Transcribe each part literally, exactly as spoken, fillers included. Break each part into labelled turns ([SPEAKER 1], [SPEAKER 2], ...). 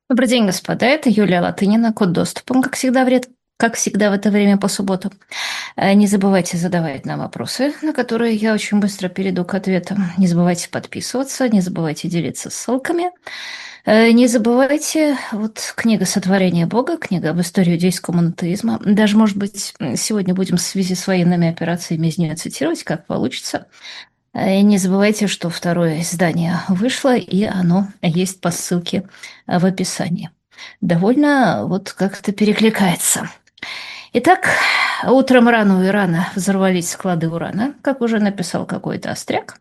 [SPEAKER 1] Добрый день, господа. Это Юлия Латынина, код доступа, как всегда, в ред... как всегда в это время по субботам. Э, Не забывайте задавать нам вопросы, на которые я очень быстро перейду к ответам. Не забывайте подписываться, не забывайте делиться ссылками. Э, Не забывайте, вот книга «Сотворение Бога», книга об истории иудейского монотеизма. Даже, может быть, сегодня будем в связи с военными операциями из нее цитировать, как получится. Э, Не забывайте, что второе издание вышло, и оно есть по ссылке э, в описании. Довольно вот как-то перекликается. Итак, утром рано у Ирана взорвались склады урана, как уже написал какой-то остряк.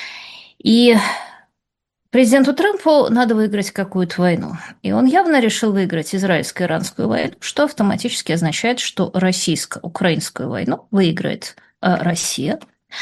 [SPEAKER 1] И президенту Трампу надо выиграть какую-то войну. И он явно решил выиграть израильско-иранскую войну, что автоматически означает, что российско-украинскую войну выиграет э, Россия.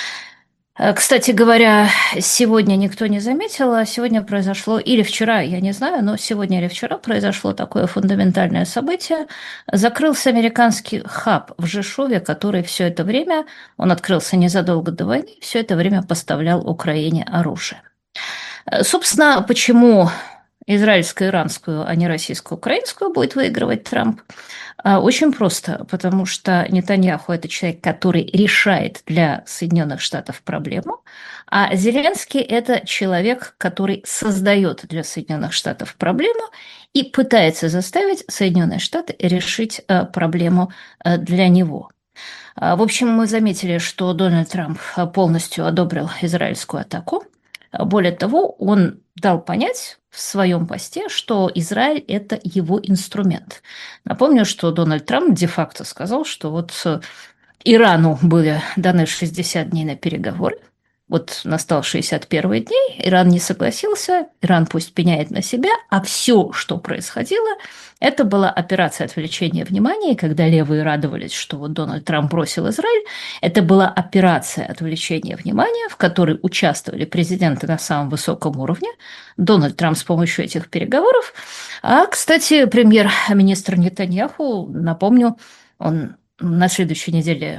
[SPEAKER 1] Э, Кстати говоря, сегодня никто не заметил, а сегодня произошло, или вчера, я не знаю, но сегодня или вчера произошло такое фундаментальное событие. Закрылся американский хаб в Жешуве, который все это время, он открылся незадолго до войны, все это время поставлял Украине оружие. Э, Собственно, почему израильско-иранскую, а не российско-украинскую будет выигрывать Трамп? А, Очень просто, потому что Нетаньяху – это человек, который решает для Соединенных Штатов проблему, а Зеленский – это человек, который создает для Соединенных Штатов проблему и пытается заставить Соединенные Штаты решить э, проблему э, для него. А, В общем, мы заметили, что Дональд Трамп э, полностью одобрил израильскую атаку. А, Более того, он дал понять в своем посте, что Израиль – это его инструмент. Напомню, что Дональд Трамп де-факто сказал, что вот э, Ирану были даны шестьдесят дней на переговоры. Вот настал шестьдесят первый день, Иран не согласился, Иран пусть пеняет на себя, а все, что происходило, это была операция отвлечения внимания, и когда левые радовались, что вот Дональд Трамп бросил Израиль, это была операция отвлечения внимания, в которой участвовали президенты на самом высоком уровне, Дональд Трамп с помощью этих переговоров, а, кстати, премьер-министр Нетаньяху, напомню, он на следующей неделе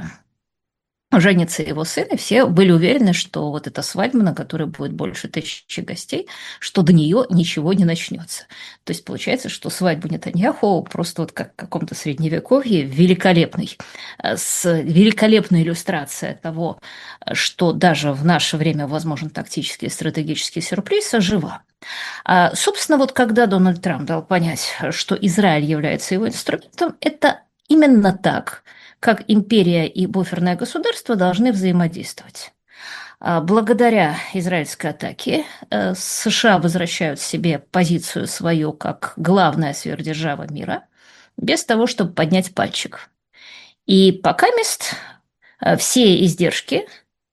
[SPEAKER 1] женится его сын, и все были уверены, что вот эта свадьба, на которой будет больше тысячи гостей, что до нее ничего не начнется. То есть получается, что свадьбу Нетаньяху просто вот как в каком-то средневековье великолепный, э, с великолепной иллюстрацией того, что даже в наше время возможен тактический и стратегический сюрприз, жива. А, собственно, вот когда Дональд Трамп дал понять, что Израиль является его инструментом, это именно так, как империя и буферное государство должны взаимодействовать. А, Благодаря израильской атаке э, США возвращают себе позицию свою как главная сверхдержава мира, без того, чтобы поднять пальчик. И пока мест все издержки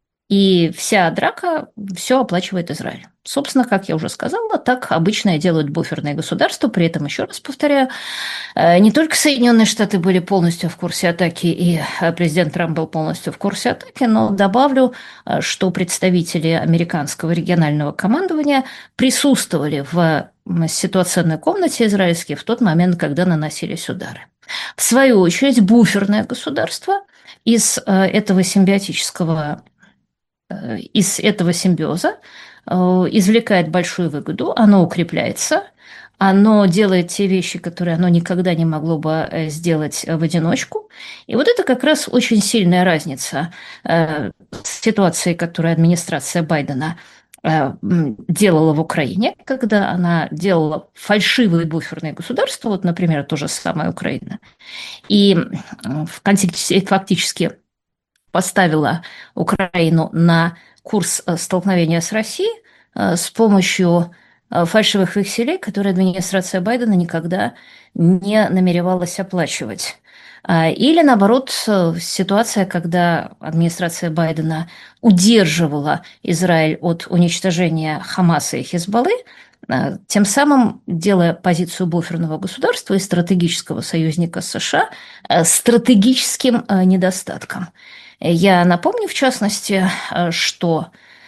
[SPEAKER 1] и вся драка, все оплачивает Израиль. Собственно, как я уже сказала, так обычно и делают буферные государства. При этом, еще раз повторяю, э, не только Соединенные Штаты были полностью в курсе атаки, и э, президент Трамп был полностью в курсе атаки, но добавлю, э, что представители американского регионального командования присутствовали в м, ситуационной комнате израильской в тот момент, когда наносились удары. В свою очередь, буферное государство из э, этого симбиотического э, из этого симбиоза э, извлекает большую выгоду, оно укрепляется, оно делает те вещи, которые оно никогда не могло бы э, сделать э, в одиночку. И вот это как раз очень сильная разница э, с ситуацией, которую администрация Байдена э, м, делала в Украине, когда она делала фальшивые буферные государства, вот, например, то же самое Украина, и м, в контексте фактически поставила Украину на курс э, столкновения с Россией э, с помощью э, фальшивых векселей, которые администрация Байдена никогда не намеревалась оплачивать. А, Или, наоборот, э, ситуация, когда администрация Байдена удерживала Израиль от уничтожения Хамаса и Хизбаллы, э, тем самым делая позицию буферного государства и стратегического союзника США э, стратегическим э, недостатком. Я напомню, в частности, э, что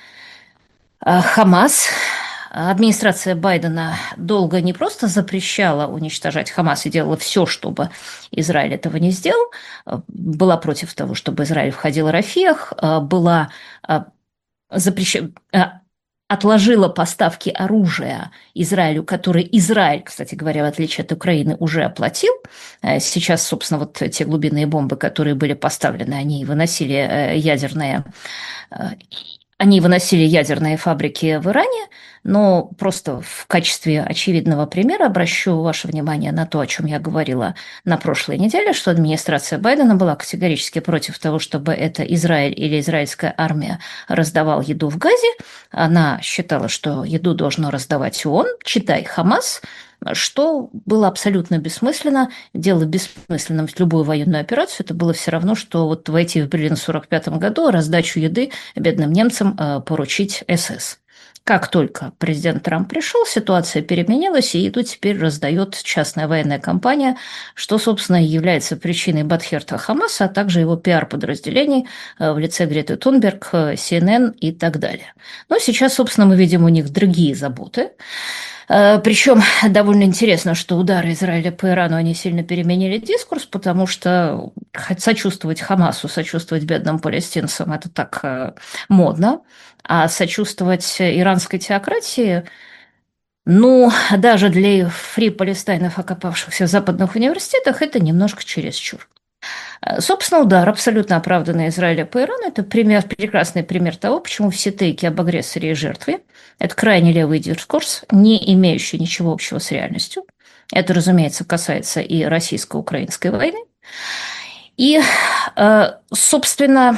[SPEAKER 1] э, Хамас, администрация Байдена долго не просто запрещала уничтожать Хамас и делала все, чтобы Израиль этого не сделал, э, была против того, чтобы Израиль входил в Рафиях, э, была э, запрещена отложила поставки оружия Израилю, который Израиль, кстати говоря, в отличие от Украины, уже оплатил. Э, Сейчас, собственно, вот те глубинные бомбы, которые были поставлены, они выносили э, ядерные э, они выносили ядерные фабрики в Иране, но просто в качестве очевидного примера обращу ваше внимание на то, о чем я говорила на прошлой неделе, что администрация Байдена была категорически против того, чтобы это Израиль или израильская армия раздавал еду в Газе. Она считала, что еду должно раздавать ООН, читай Хамас, что было абсолютно бессмысленно. Дело бессмысленным любую военную операцию. Это было все равно, что вот войти в Берлин в сорок пятом году, раздачу еды бедным немцам э, поручить СС. Как только президент Трамп пришел, ситуация переменилась, и еду теперь раздает частная военная компания, что, собственно, является причиной Батхерта Хамаса, а также его пиар-подразделений э, в лице Греты Тунберг, э, Си Эн Эн и так далее. Но сейчас, собственно, мы видим у них другие заботы. Причем довольно интересно, что удары Израиля по Ирану, они сильно переменили дискурс, потому что сочувствовать Хамасу, сочувствовать бедным палестинцам – это так э, модно, а сочувствовать иранской теократии, ну, даже для фри-палестайнов, окопавшихся в западных университетах, это немножко чересчур. Собственно, удар, абсолютно оправданный Израиля по Ирану, это пример, прекрасный пример того, почему все тейки об агрессоре и жертве – это крайне левый дискурс, не имеющий ничего общего с реальностью. Это, разумеется, касается и российско-украинской войны. И, собственно,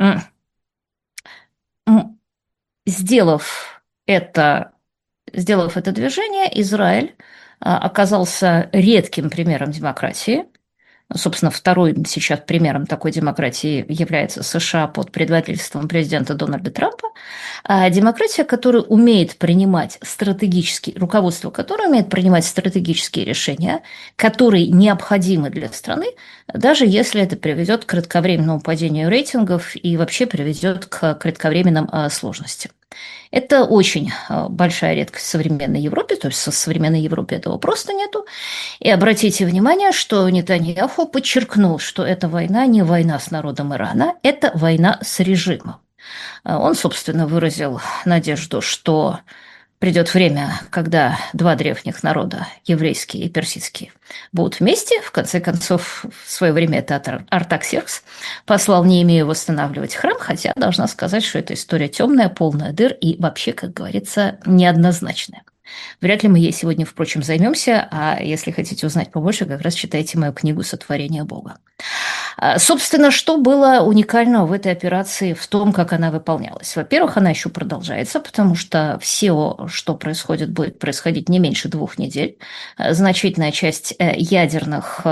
[SPEAKER 1] сделав это, сделав это движение, Израиль оказался редким примером демократии. Собственно, вторым сейчас примером такой демократии является США под предводительством президента Дональда Трампа. А демократия, которая умеет принимать стратегические, руководство которой умеет принимать стратегические решения, которые необходимы для страны, даже если это приведет к кратковременному падению рейтингов и вообще приведет к кратковременным сложностям. Это очень большая редкость в современной Европе, то есть в современной Европе этого просто нету. И обратите внимание, что Нетаньяху подчеркнул, что эта война не война с народом Ирана, это война с режимом. Он, собственно, выразил надежду, что придет время, когда два древних народа, еврейский и персидский, будут вместе. В конце концов, в свое время это Артаксеркс послал Неемию восстанавливать храм, хотя должна сказать, что эта история темная, полная дыр и вообще, как говорится, неоднозначная. Вряд ли мы ей сегодня, впрочем, займемся, а если хотите узнать побольше, как раз читайте мою книгу «Сотворение Бога». Собственно, что было уникального в этой операции в том, как она выполнялась? Во-первых, она еще продолжается, потому что все, что происходит, будет происходить не меньше двух недель. Значительная часть ядерных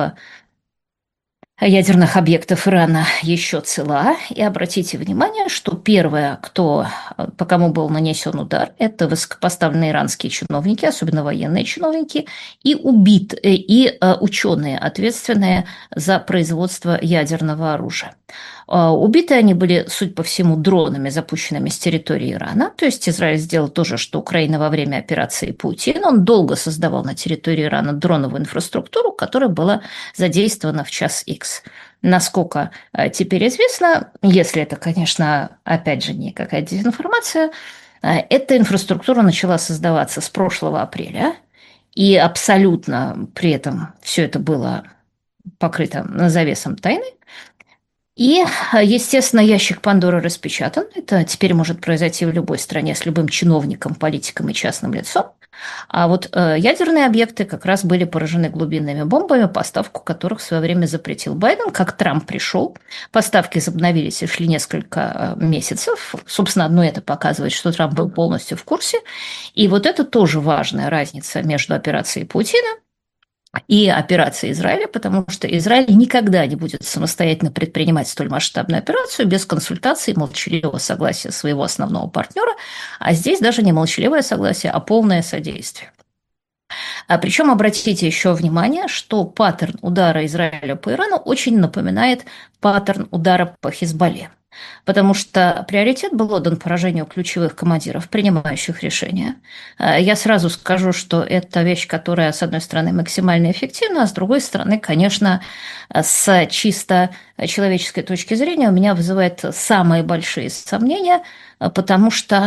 [SPEAKER 1] ядерных объектов Ирана еще цела. И обратите внимание, что первое, кто, по кому был нанесен удар, это высокопоставленные иранские чиновники, особенно военные чиновники, и убит, и ученые, ответственные за производство ядерного оружия. Убиты они были, судя по всему, дронами, запущенными с территории Ирана. То есть Израиль сделал то же, что Украина во время операции Паутина. Он долго создавал на территории Ирана дроновую инфраструктуру, которая была задействована в час икс. Насколько теперь известно, если это, конечно, опять же, не какая-то дезинформация, эта инфраструктура начала создаваться с прошлого апреля, и абсолютно при этом все это было покрыто завесом тайны. И, естественно, ящик Пандоры распечатан. Это теперь может произойти в любой стране с любым чиновником, политиком и частным лицом. А вот э, ядерные объекты как раз были поражены глубинными бомбами, поставку которых в свое время запретил Байден. Как Трамп пришел, поставки возобновились и шли несколько э, месяцев. Собственно, одно это показывает, что Трамп был полностью в курсе. И вот это тоже важная разница между операцией Путина и операции Израиля, потому что Израиль никогда не будет самостоятельно предпринимать столь масштабную операцию без консультации и молчаливого согласия своего основного партнера, а здесь даже не молчаливое согласие, а полное содействие. А причем обратите еще внимание, что паттерн удара Израиля по Ирану очень напоминает паттерн удара по Хизбалле. Потому что приоритет был отдан поражению ключевых командиров, принимающих решения. Я сразу скажу, что это вещь, которая, с одной стороны, максимально эффективна, а с другой стороны, конечно, с чисто человеческой точки зрения у меня вызывает самые большие сомнения, потому что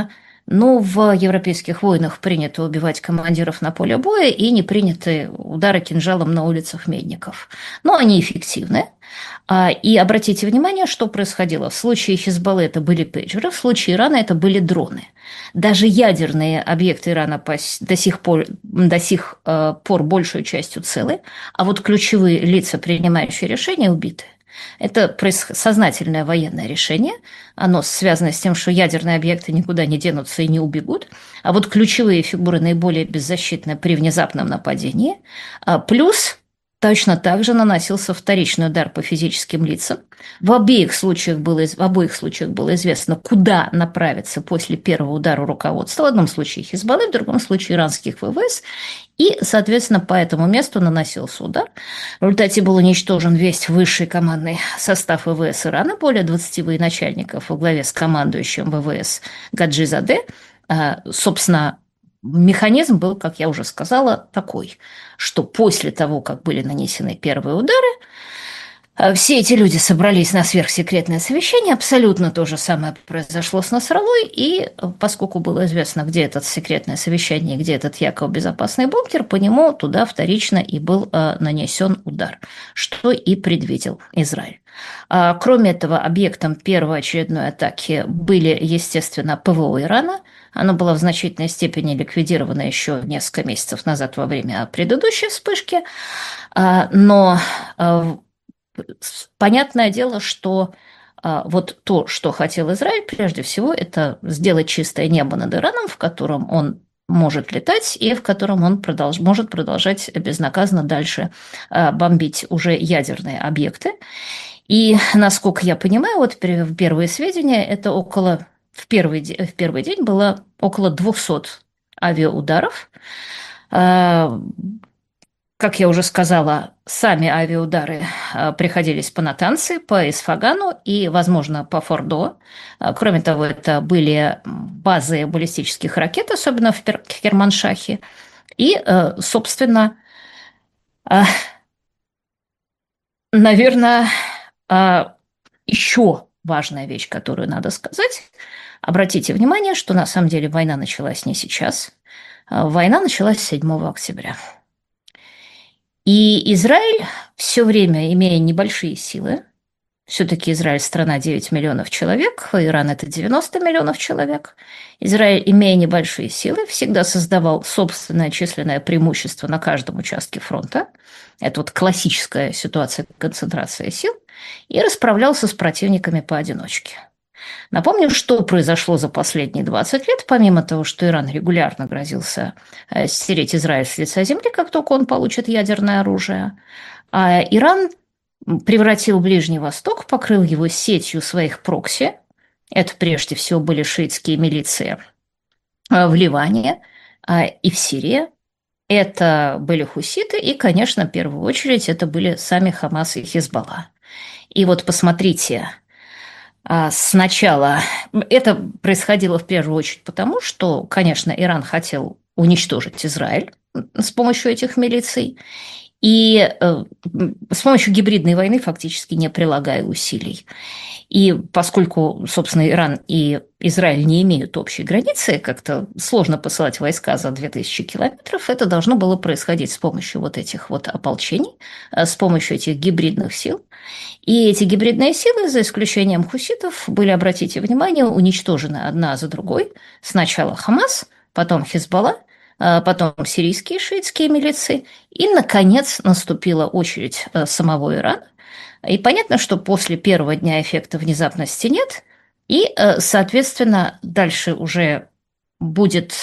[SPEAKER 1] Но в европейских войнах принято убивать командиров на поле боя и не приняты удары кинжалом на улицах Медников. Но они эффективны. А, И обратите внимание, что происходило. В случае Хизбаллы это были пейджеры, в случае Ирана это были дроны. Даже ядерные объекты Ирана до сих пор, до сих э, пор большую частью целы, а вот ключевые лица, принимающие решения, убиты. Это сознательное военное решение. Оно связано с тем, что ядерные объекты никуда не денутся и не убегут. А вот ключевые фигуры наиболее беззащитны при внезапном нападении. А плюс точно так же наносился вторичный удар по физическим лицам. В обеих случаях было, в обоих случаях было известно, куда направиться после первого удара руководства. В одном случае Хизбаллы, в другом случае иранских ВВС. И, соответственно, по этому месту наносился удар. В результате был уничтожен весь высший командный состав ВВС Ирана, более двадцати военачальников во главе с командующим ВВС Гаджизаде. Собственно, механизм был, как я уже сказала, такой, что после того, как были нанесены первые удары, все эти люди собрались на сверхсекретное совещание, абсолютно то же самое произошло с Насраллой, и поскольку было известно, где это секретное совещание, где этот якобы безопасный бункер, по нему туда вторично и был нанесен удар, что и предвидел Израиль. Кроме этого, объектом первой очередной атаки были, естественно, ПВО Ирана. Оно было в значительной степени ликвидировано еще несколько месяцев назад во время предыдущей вспышки, но понятное дело, что а, вот то, что хотел Израиль, прежде всего, это сделать чистое небо над Ираном, в котором он может летать и в котором он продолж, может продолжать безнаказанно дальше а, бомбить уже ядерные объекты. И, насколько я понимаю, вот первые сведения, это около, в первый, в первый день было около двухсот авиаударов. А, Как я уже сказала, сами авиаудары приходились по Натанции, по Исфагану и, возможно, по Фордо. Кроме того, это были базы баллистических ракет, особенно в Керманшахе. И, собственно, наверное, еще важная вещь, которую надо сказать. Обратите внимание, что на самом деле война началась не сейчас. Война началась седьмого октября. И Израиль все время, имея небольшие силы, все-таки Израиль страна девять миллионов человек, а Иран это девяносто миллионов человек, Израиль, имея небольшие силы, всегда создавал собственное численное преимущество на каждом участке фронта. Это вот классическая ситуация концентрации сил. И расправлялся с противниками поодиночке. Напомню, что произошло за последние двадцать лет, помимо того, что Иран регулярно грозился стереть Израиль с лица земли, как только он получит ядерное оружие. А Иран превратил Ближний Восток, покрыл его сетью своих прокси. Это прежде всего были шиитские милиции в Ливане и в Сирии. Это были хуситы, и, конечно, в первую очередь, это были сами Хамас и Хизбалла. И вот посмотрите, сначала это происходило в первую очередь потому, что, конечно, Иран хотел уничтожить Израиль с помощью этих милиций, и э, с помощью гибридной войны фактически не прилагая усилий. И поскольку, собственно, Иран и Израиль не имеют общей границы, как-то сложно посылать войска за две тысячи километров, это должно было происходить с помощью вот этих вот ополчений, с помощью этих гибридных сил. И эти гибридные силы, за исключением хуситов, были, обратите внимание, уничтожены одна за другой. Сначала Хамас, потом Хизбалла, потом сирийские шиитские милиции, и, наконец, наступила очередь самого Ирана. И понятно, что после первого дня эффекта внезапности нет, и, соответственно, дальше уже будет,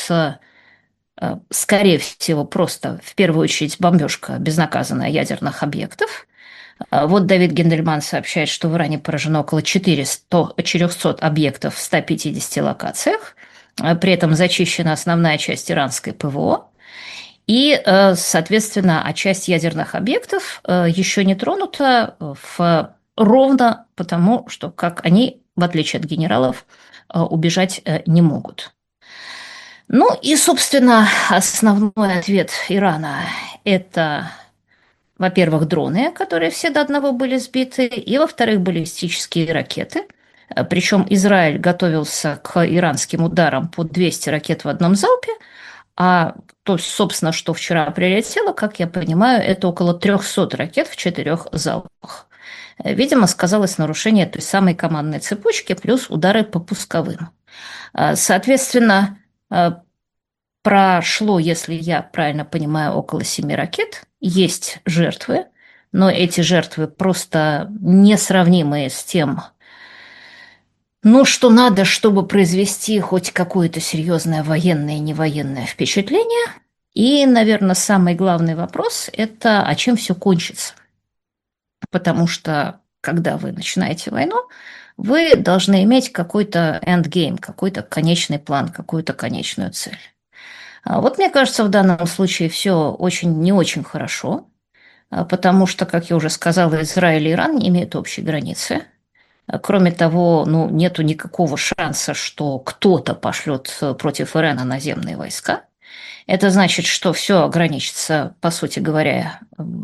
[SPEAKER 1] скорее всего, просто в первую очередь бомбежка безнаказанная ядерных объектов. Вот Давид Гендельман сообщает, что в Иране поражено около четырёхсот объектов в ста пятидесяти локациях. При этом зачищена основная часть иранской ПВО. И, соответственно, а часть ядерных объектов еще не тронута в... ровно потому, что как они, в отличие от генералов, убежать не могут. Ну и, собственно, основной ответ Ирана – это, во-первых, дроны, которые все до одного были сбиты, и, во-вторых, баллистические ракеты. Причем Израиль готовился к иранским ударам по двести ракет в одном залпе, а то, собственно, что вчера прилетело, как я понимаю, это около трехсот ракет в четырех залпах. Видимо, сказалось нарушение той самой командной цепочки плюс удары по пусковым. Соответственно, прошло, если я правильно понимаю, около семи ракет. Есть жертвы, но эти жертвы просто несравнимые с тем, ну, что надо, чтобы произвести хоть какое-то серьезное военное и невоенное впечатление. И, наверное, самый главный вопрос – это а чем все кончится? Потому что, когда вы начинаете войну, вы должны иметь какой-то endgame, какой-то конечный план, какую-то конечную цель. А вот мне кажется, в данном случае все очень не очень хорошо, потому что, как я уже сказала, Израиль и Иран не имеют общей границы. Кроме того, ну, нету никакого шанса, что кто-то пошлет против Ирана наземные войска. Это значит, что все ограничится, по сути говоря,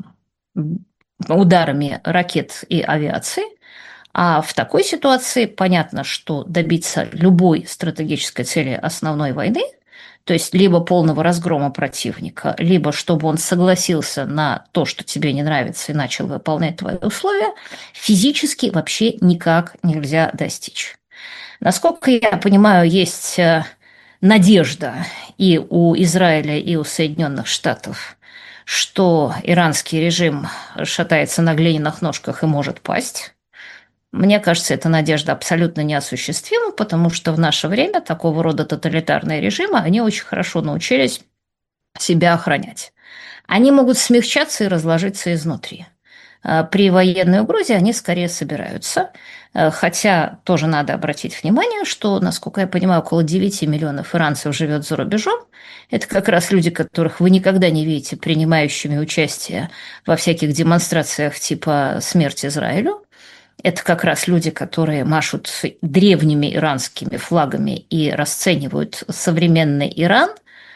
[SPEAKER 1] ударами ракет и авиации. А в такой ситуации понятно, что добиться любой стратегической цели основной войны, то есть либо полного разгрома противника, либо чтобы он согласился на то, что тебе не нравится, и начал выполнять твои условия, физически вообще никак нельзя достичь. Насколько я понимаю, есть надежда и у Израиля, и у Соединенных Штатов, что иранский режим шатается на глиняных ножках и может пасть. Мне кажется, эта надежда абсолютно неосуществима, потому что в наше время такого рода тоталитарные режимы, они очень хорошо научились себя охранять. Они могут смягчаться и разложиться изнутри. При военной угрозе они скорее собираются, хотя тоже надо обратить внимание, что, насколько я понимаю, около девяти миллионов иранцев живет за рубежом. Это как раз люди, которых вы никогда не видите принимающими участие во всяких демонстрациях типа «Смерть Израилю». Это как раз люди, которые машут древними иранскими флагами и расценивают современный Иран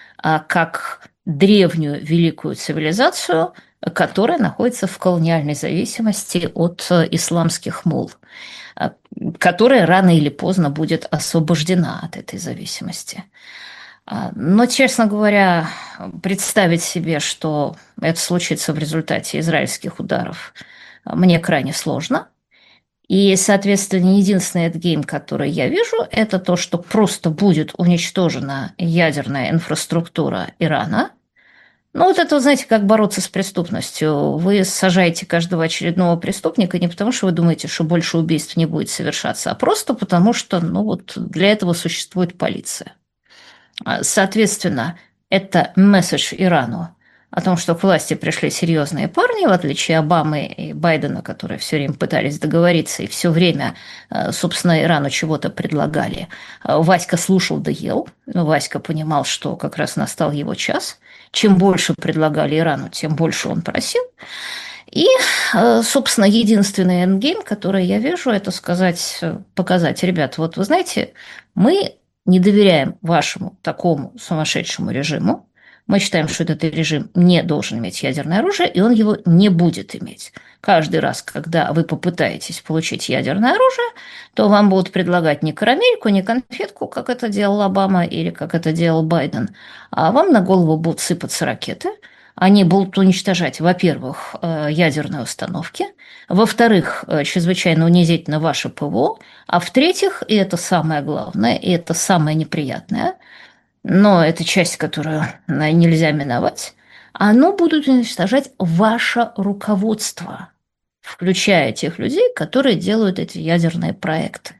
[SPEAKER 1] как древнюю великую цивилизацию, которая находится в колониальной зависимости от исламских мул, которая рано или поздно будет освобождена от этой зависимости. Но, честно говоря, представить себе, что это случится в результате израильских ударов, мне крайне сложно. И, соответственно, единственный эндгейм, который я вижу, это то, что просто будет уничтожена ядерная инфраструктура Ирана. Ну, вот это, знаете, как бороться с преступностью. Вы сажаете каждого очередного преступника не потому, что вы думаете, что больше убийств не будет совершаться, а просто потому, что, ну, вот для этого существует полиция. Соответственно, это месседж Ирану о том, что к власти пришли серьезные парни, в отличие от Обамы и Байдена, которые все время пытались договориться и все время, собственно, Ирану чего-то предлагали. Васька слушал да ел. Васька понимал, что как раз настал его час. Чем больше предлагали Ирану, тем больше он просил. И, собственно, единственный эндгейм, который я вижу, это сказать, показать, ребят, вот вы знаете, мы не доверяем вашему такому сумасшедшему режиму. Мы считаем, что этот режим не должен иметь ядерное оружие, и он его не будет иметь. Каждый раз, когда вы попытаетесь получить ядерное оружие, то вам будут предлагать не карамельку, не конфетку, как это делал Обама или как это делал Байден, а вам на голову будут сыпаться ракеты. Они будут уничтожать, во-первых, ядерные установки, во-вторых, чрезвычайно унизительно ваше ПВО, а в-третьих, и это самое главное, и это самое неприятное, но это часть, которую нельзя миновать, оно будет уничтожать ваше руководство, включая тех людей, которые делают эти ядерные проекты.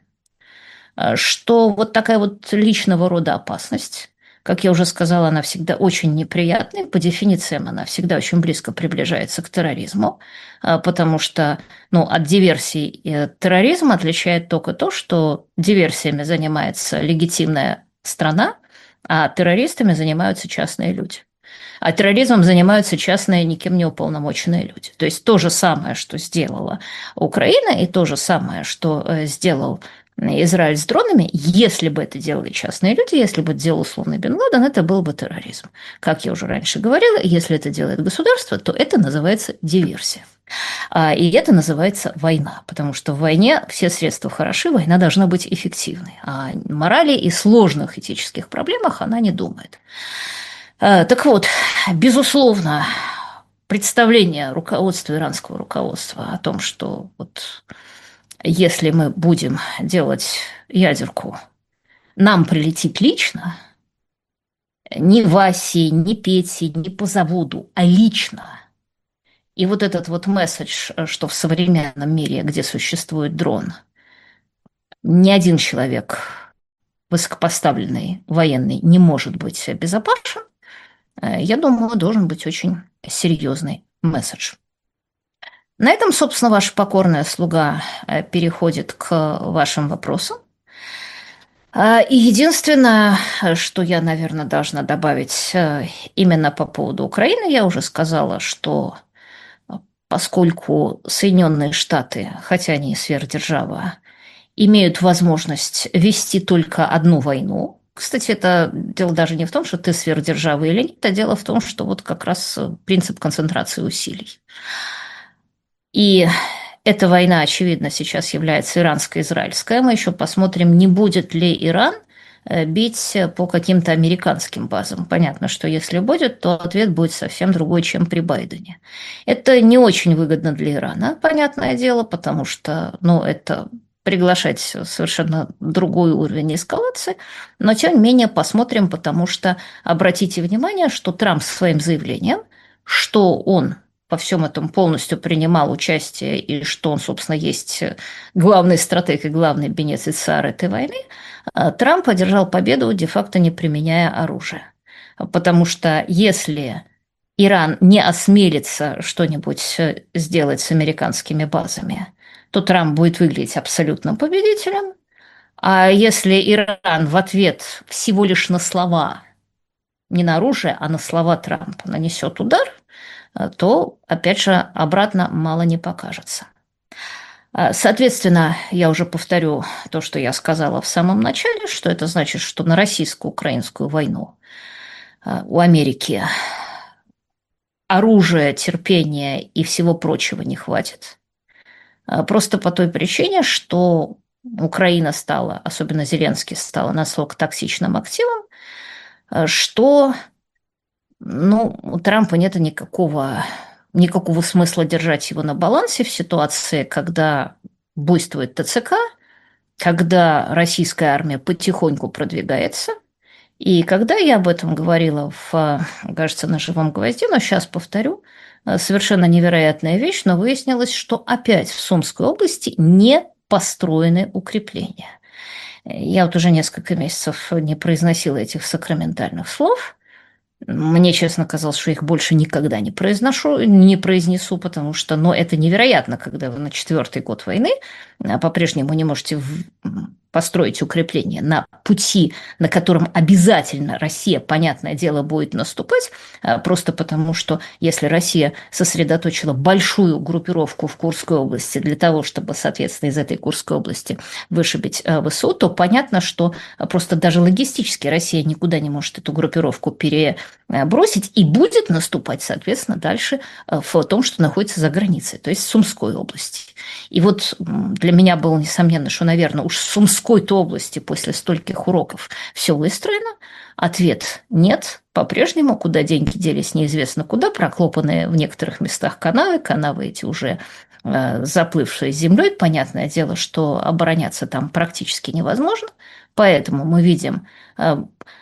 [SPEAKER 1] Что вот такая вот личного рода опасность, как я уже сказала, она всегда очень неприятная, по дефинициям она всегда очень близко приближается к терроризму, потому что ну, от диверсий и терроризма отличает только то, что диверсиями занимается легитимная страна, а террористами занимаются частные люди. А терроризмом занимаются частные, никем не уполномоченные люди. То есть то же самое, что сделала Украина, и то же самое, что сделал Израиль с дронами, если бы это делали частные люди, если бы это делал условный Бен Ладен, это был бы терроризм. Как я уже раньше говорила, если это делает государство, то это называется диверсия. А, И это называется война, потому что в войне все средства хороши, война должна быть эффективной. А о морали и сложных этических проблемах она не думает. А, Так вот, безусловно, представление руководства, иранского руководства о том, что вот если мы будем делать ядерку, нам прилетит лично, не Васе, не Пете, не по заводу, а лично. И вот этот вот месседж, что в современном мире, где существует дрон, ни один человек высокопоставленный военный не может быть безопасен, я думаю, должен быть очень серьезный месседж. На этом, собственно, ваша покорная слуга э, переходит к вашим вопросам. А, И единственное, что я, наверное, должна добавить э, именно по поводу Украины, я уже сказала, что э, поскольку Соединенные Штаты, хотя они и сверхдержава, имеют возможность вести только одну войну. Кстати, это дело даже не в том, что ты сверхдержава или нет, а дело в том, что вот как раз принцип концентрации усилий. И эта война, очевидно, сейчас является иранско-израильская. Мы еще посмотрим, не будет ли Иран э, бить по каким-то американским базам. Понятно, что если будет, то ответ будет совсем другой, чем при Байдене. Это не очень выгодно для Ирана, понятное дело, потому что, ну, это приглашать совершенно другой уровень эскалации, но тем не менее посмотрим, потому что обратите внимание, что Трамп своим заявлением, что он во всем этом полностью принимал участие и что он, собственно, есть главный стратег и главный бенефициар этой войны, Трамп одержал победу, де-факто не применяя оружие. Потому что если Иран не осмелится что-нибудь сделать с американскими базами, то Трамп будет выглядеть абсолютным победителем. А если Иран в ответ всего лишь на слова, не на оружие, а на слова Трампа нанесет удар, то, опять же, обратно мало не покажется. Соответственно, я уже повторю то, что я сказала в самом начале, что это значит, что на российско-украинскую войну у Америки оружия, терпения и всего прочего не хватит. Просто по той причине, что Украина стала, особенно Зеленский, стала настолько токсичным активом, что ну, у Трампа нет никакого, никакого смысла держать его на балансе в ситуации, когда буйствует ТЦК, когда российская армия потихоньку продвигается. И когда я об этом говорила, в, кажется, на «Живом гвозде», но сейчас повторю, совершенно невероятная вещь, но выяснилось, что опять в Сумской области не построены укрепления. Я вот уже несколько месяцев не произносила этих сакраментальных слов. Мне, честно, казалось, что их больше никогда не произношу, не произнесу, потому что, ну, это невероятно, когда вы на четвертый год войны по-прежнему не можете построить укрепление на пути, на котором обязательно Россия, понятное дело, будет наступать, просто потому что если Россия сосредоточила большую группировку в Курской области для того, чтобы, соответственно, из этой Курской области вышибить ВСУ, то понятно, что просто даже логистически Россия никуда не может эту группировку перебросить и будет наступать, соответственно, дальше в том, что находится за границей, то есть в Сумской области. И вот для меня было несомненно, что, наверное, уж в Сумской-то области после стольких уроков все выстроено. Ответ – нет. По-прежнему, куда деньги делись, неизвестно куда, проклопанные в некоторых местах канавы, канавы эти уже э, заплывшие землей. Понятное дело, что обороняться там практически невозможно. Поэтому мы видим, э,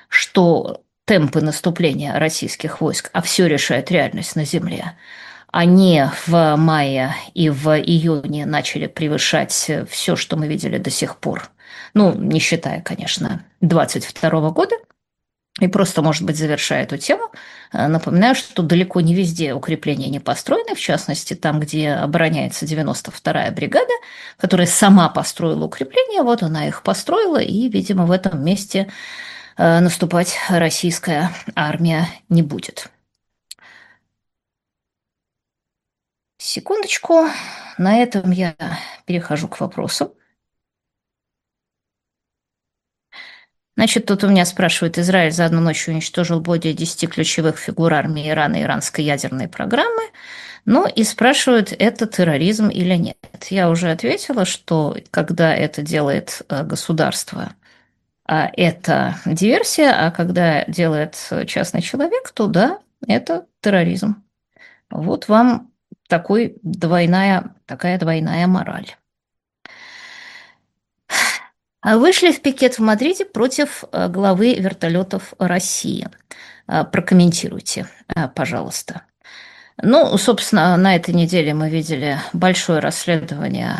[SPEAKER 1] что темпы наступления российских войск, а все решает реальность на земле, они в мае и в июне начали превышать все, что мы видели до сих пор. Ну, не считая, конечно, двадцать второго года. И просто, может быть, завершая эту тему, напоминаю, что далеко не везде укрепления не построены, в частности, там, где обороняется девяносто вторая бригада, которая сама построила укрепления, вот она их построила, и, видимо, в этом месте наступать российская армия не будет. Секундочку. На этом я перехожу к вопросу. Значит, тут у меня спрашивают, Израиль за одну ночь уничтожил более десяти ключевых фигур армии Ирана и иранской ядерной программы. Ну и спрашивают, это терроризм или нет. Я уже ответила, что когда это делает э, государство, а это диверсия, а когда делает э, частный человек, то да, это терроризм. Вот вам такой двойная, такая двойная мораль. А Вышли в пикет в Мадриде против э, главы вертолетов России. Э, Прокомментируйте, э, пожалуйста. Ну, собственно, на этой неделе мы видели большое расследование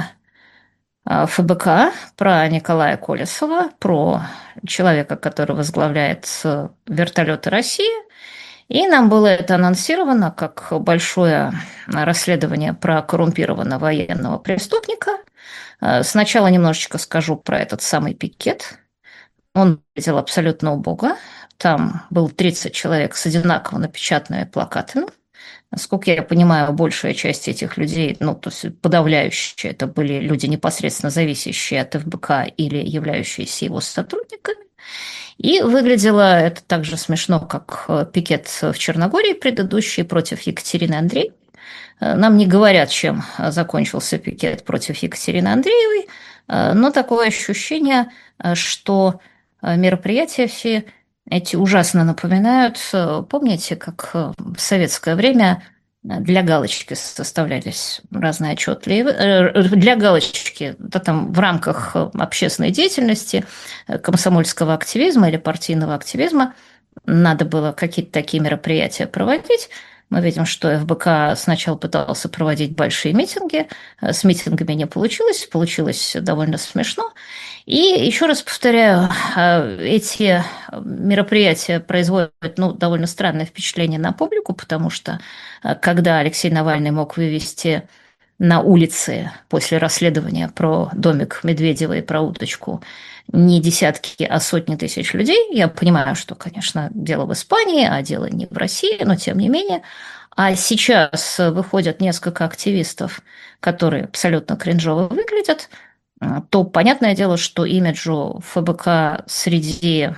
[SPEAKER 1] э, эф бэ ка про Николая Колесова, про человека, который возглавляет э, вертолеты России. И нам было это анонсировано как большое расследование про коррумпированного военного преступника. Э, Сначала немножечко скажу про этот самый пикет. Он выглядел абсолютно убого. Там было тридцать человек с одинаково напечатанными плакатами. Насколько я понимаю, большая часть этих людей, ну, то есть подавляющая, это были люди, непосредственно зависящие от эф бэ ка или являющиеся его сотрудниками. И выглядело это так же смешно, как э, пикет в Черногории предыдущий против Екатерины Андреевой. Э, Нам не говорят, чем э, закончился пикет против Екатерины Андреевой, э, но такое ощущение, э, что э, мероприятия все эти ужасно напоминают. э, Помните, как э, в советское время для галочки составлялись разные отчеты. Э, Для галочки, да, там в рамках э, общественной деятельности, э, комсомольского активизма или партийного активизма надо было какие-то такие мероприятия проводить. Мы видим, что эф бэ ка сначала пытался проводить большие митинги, э, с митингами не получилось, получилось довольно смешно. И еще раз повторяю, э, эти мероприятия производят, ну, довольно странное впечатление на публику, потому что э, когда Алексей Навальный мог вывести на улице после расследования про домик Медведева и про уточку не десятки, а сотни тысяч людей. Я понимаю, что, конечно, дело в Испании, а дело не в России, но тем не менее. А сейчас выходят несколько активистов, которые абсолютно кринжово выглядят, то понятное дело, что имиджу эф бэ ка среди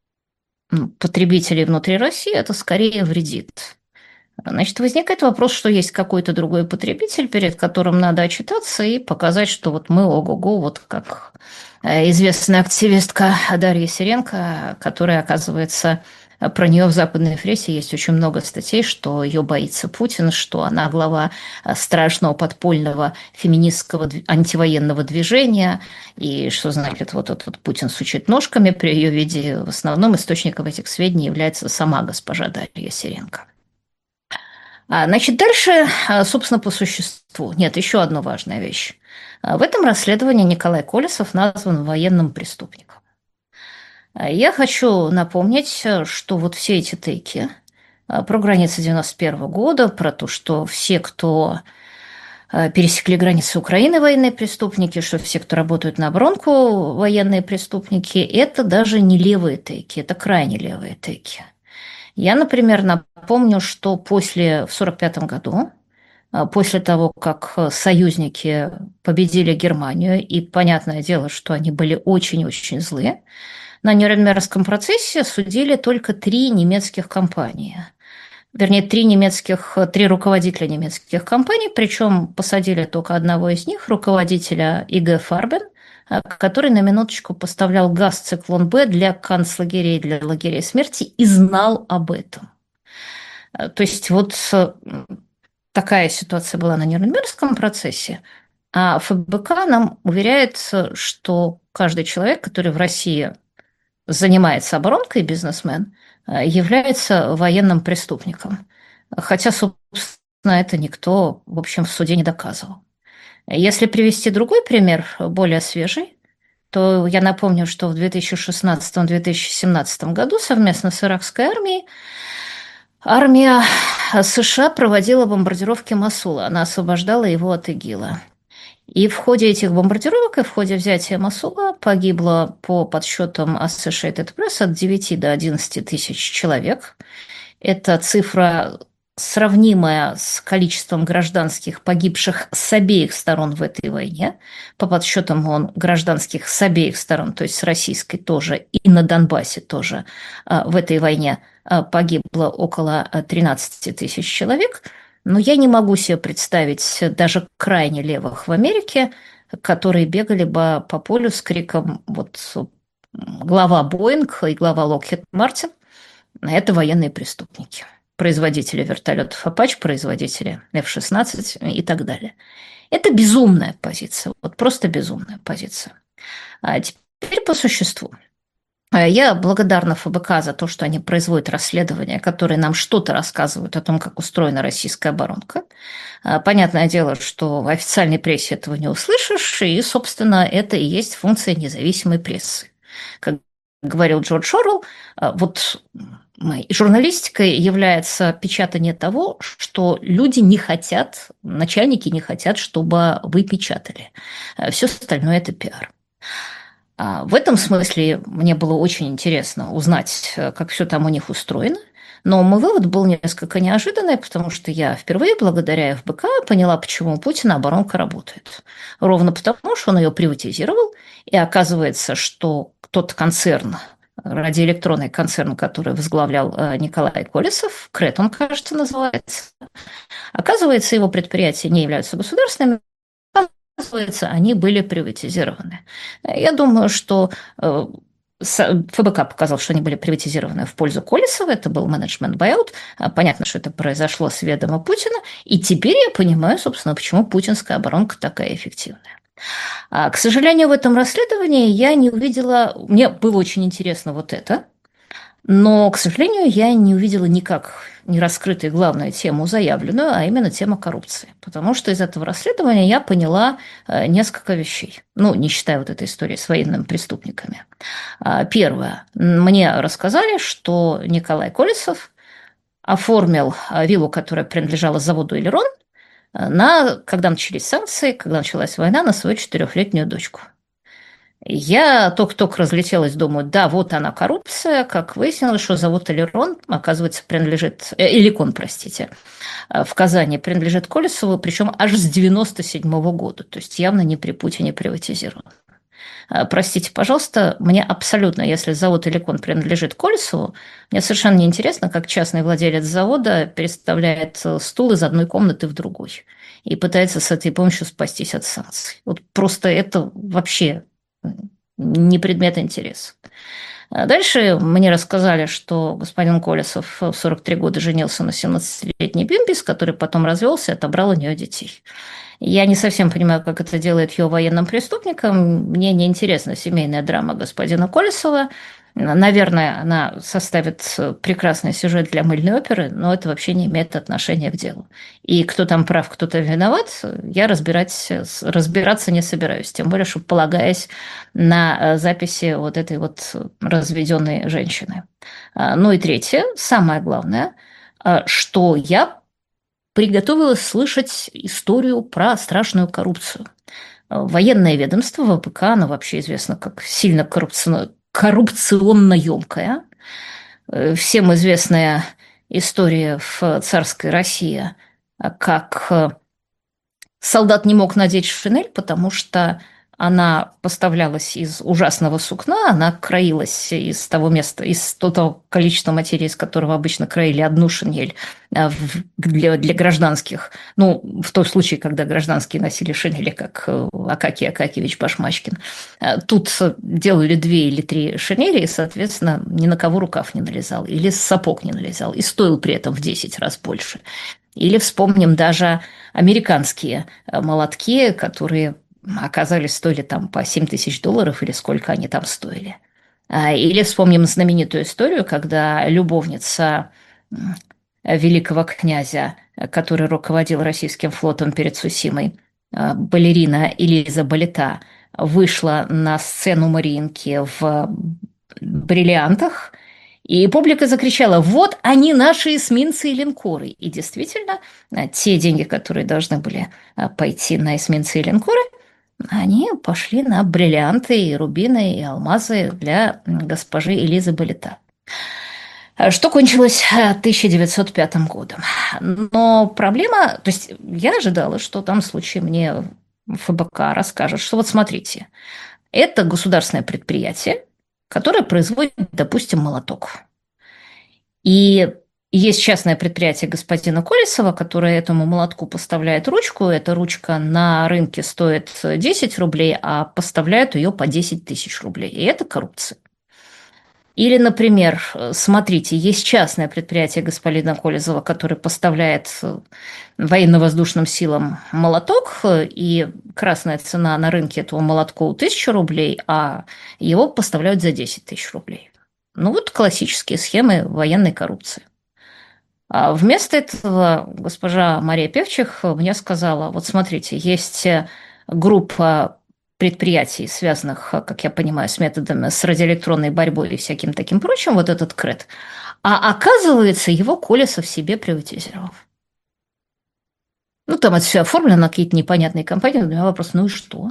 [SPEAKER 1] потребителей внутри России это скорее вредит. Значит, возникает вопрос, что есть какой-то другой потребитель, перед которым надо отчитаться и показать, что вот мы ого-го, вот как э, известная активистка Дарья Серенко, которая, оказывается, про нее в западной прессе есть очень много статей, что ее боится Путин, что она глава э, страшного подпольного феминистского дв- антивоенного движения, и что, значит, вот этот вот Путин сучит ножками при ее виде. В основном источником этих сведений является сама госпожа Дарья Серенко. А, Значит, дальше, а, собственно, по существу. Нет, еще одна важная вещь. А, В этом расследовании Николай Колесов назван военным преступником. А, Я хочу напомнить, э, что вот все эти тейки а, про границы девяносто первого года, про то, что все, кто а, пересекли границы Украины, военные преступники, что все, кто работают на оборонку, военные преступники, это даже не левые тейки, это крайне левые тейки. Я, например, напомню, что после, в сорок пятом году, а, после того, как союзники победили Германию, и понятное дело, что они были очень-очень злы, на Нюрнбергском процессе судили только три немецких компании. Вернее, три немецких, три руководителя немецких компаний, причем посадили только одного из них, руководителя и гэ Фарбен, а, который на минуточку поставлял газ «Циклон Б» для концлагерей, для лагерей смерти и знал об этом. А, То есть вот э, такая ситуация была на Нюрнбергском процессе, а эф бэ ка нам уверяет, что каждый человек, который в России занимается оборонкой, бизнесмен, э, является военным преступником. Хотя, собственно, это никто, в общем, в суде не доказывал. Если привести другой пример, более свежий, то я напомню, что в две тысячи шестнадцатом - две тысячи семнадцатом году совместно с иракской армией армия эс ша а проводила бомбардировки Мосула. Она освобождала его от ИГИЛа. И в ходе этих бомбардировок и в ходе взятия Мосула погибло по подсчетам Associated Press от девяти до одиннадцати тысяч человек. Это цифра, сравнимая с количеством гражданских погибших с обеих сторон в этой войне. По подсчетам он гражданских с обеих сторон, то есть с российской тоже и на Донбассе тоже а, в этой войне а, погибло около тринадцати тысяч человек. Но я не могу себе представить даже крайне левых в Америке, которые бегали бы по полю с криком вот глава Боинг и глава Локхед Мартин – это военные преступники, производители вертолетов Apache, производители эф шестнадцать и так далее. Это безумная позиция, вот просто безумная позиция. А теперь по существу. Я благодарна эф бэ ка за то, что они производят расследования, которые нам что-то рассказывают о том, как устроена российская оборонка. Понятное дело, что в официальной прессе этого не услышишь, и, собственно, это и есть функция независимой прессы. Как говорил Джордж Орвелл, вот журналистикой является печатание того, что люди не хотят, начальники не хотят, чтобы вы печатали. Все остальное – это пиар. В этом смысле мне было очень интересно узнать, как все там у них устроено. Но мой вывод был несколько неожиданный, потому что я впервые благодаря эф бэ ка поняла, почему у Путина оборонка работает. Ровно потому, что он ее приватизировал, и оказывается, что тот концерн, радиоэлектронный концерн, который возглавлял Николай Колесов, КРЭТ он, кажется, называется, оказывается, его предприятия не являются государственными, оказывается, они были приватизированы. Я думаю, что эф бэ ка показал, что они были приватизированы в пользу Колесова, это был менеджмент buyout. Понятно, что это произошло с ведома Путина, и теперь я понимаю, собственно, почему путинская оборонка такая эффективная. К сожалению, в этом расследовании я не увидела, мне было очень интересно вот это, но, к сожалению, я не увидела никак не раскрытой главную тему заявленную, а именно тема коррупции. Потому что из этого расследования я поняла несколько вещей. Ну, не считая вот этой истории с военными преступниками. Первое. Мне рассказали, что Николай Колесов оформил виллу, которая принадлежала заводу «Элерон», на, когда начались санкции, когда началась война, на свою четырехлетнюю дочку. Я только-только разлетелась, думаю, да, вот она коррупция, как выяснилось, что завод «Элерон», оказывается, принадлежит, э, «Эликон», простите, в Казани принадлежит Колесову, причем аж с девяносто седьмого года, то есть явно не при Путине приватизирован. Простите, пожалуйста, мне абсолютно, если завод «Эликон» принадлежит Колесову, мне совершенно неинтересно, как частный владелец завода переставляет стул из одной комнаты в другой и пытается с этой помощью спастись от санкций. Вот просто это вообще не предмет интереса. Дальше мне рассказали, что господин Колесов в сорок три года женился на семнадцатилетней Бимбис, который потом развелся и отобрал у нее детей. Я не совсем понимаю, как это делает ее военным преступником. Мне не интересна семейная драма господина Колесова. Наверное, она составит прекрасный сюжет для мыльной оперы, но это вообще не имеет отношения к делу. И кто там прав, кто-то виноват, я разбирать, разбираться не собираюсь. Тем более, что полагаясь на записи вот этой вот разведенной женщины. Ну и третье, самое главное, что я приготовилась слышать историю про страшную коррупцию. Военное ведомство, вэ пэ ка, оно вообще известно как сильно коррупционно, коррупционно емкая. Всем известная история в царской России, как солдат не мог надеть шинель, потому что она поставлялась из ужасного сукна, она краилась из того места, из того количества материи, из которого обычно краили одну шинель для, для гражданских. Ну, в том случае, когда гражданские носили шинели, как Акакий Акакиевич Башмачкин. Тут делали две или три шинели, и, соответственно, ни на кого рукав не налезал, или сапог не налезал, и стоил при этом в десять раз больше. Или вспомним даже американские молотки, которые оказались стоили там по семь тысяч долларов или сколько они там стоили. Или вспомним знаменитую историю, когда любовница великого князя, который руководил российским флотом перед Цусимой, балерина Элиза Балета, вышла на сцену Мариинки в бриллиантах, и публика закричала: вот они, наши эсминцы и линкоры. И действительно, те деньги, которые должны были пойти на эсминцы и линкоры, они пошли на бриллианты, и рубины, и алмазы для госпожи Элизы Балета. Что кончилось тысяча девятьсот пятым годом. Но проблема... То есть я ожидала, что там в случае мне эф бэ ка расскажет, что вот смотрите, это государственное предприятие, которое производит, допустим, молоток. И Есть частное предприятие господина Колесова, которое этому молотку поставляет ручку. Эта ручка на рынке стоит десять рублей, а поставляют ее по десять тысяч рублей. И это коррупция. Или, например, смотрите, есть частное предприятие господина Колезова, которое поставляет военно-воздушным силам молоток, и красная цена на рынке этого молотка тысяча рублей, а его поставляют за десять тысяч рублей. Ну вот классические схемы военной коррупции. А вместо этого госпожа Мария Певчих мне сказала, вот смотрите, есть группа предприятий, связанных, как я понимаю, с методами, с радиоэлектронной борьбой и всяким таким прочим, вот этот КРЭТ, а оказывается, его Колесов себе приватизировал. Ну, там это все оформлено на какие-то непонятные компании. У меня вопрос, ну и что?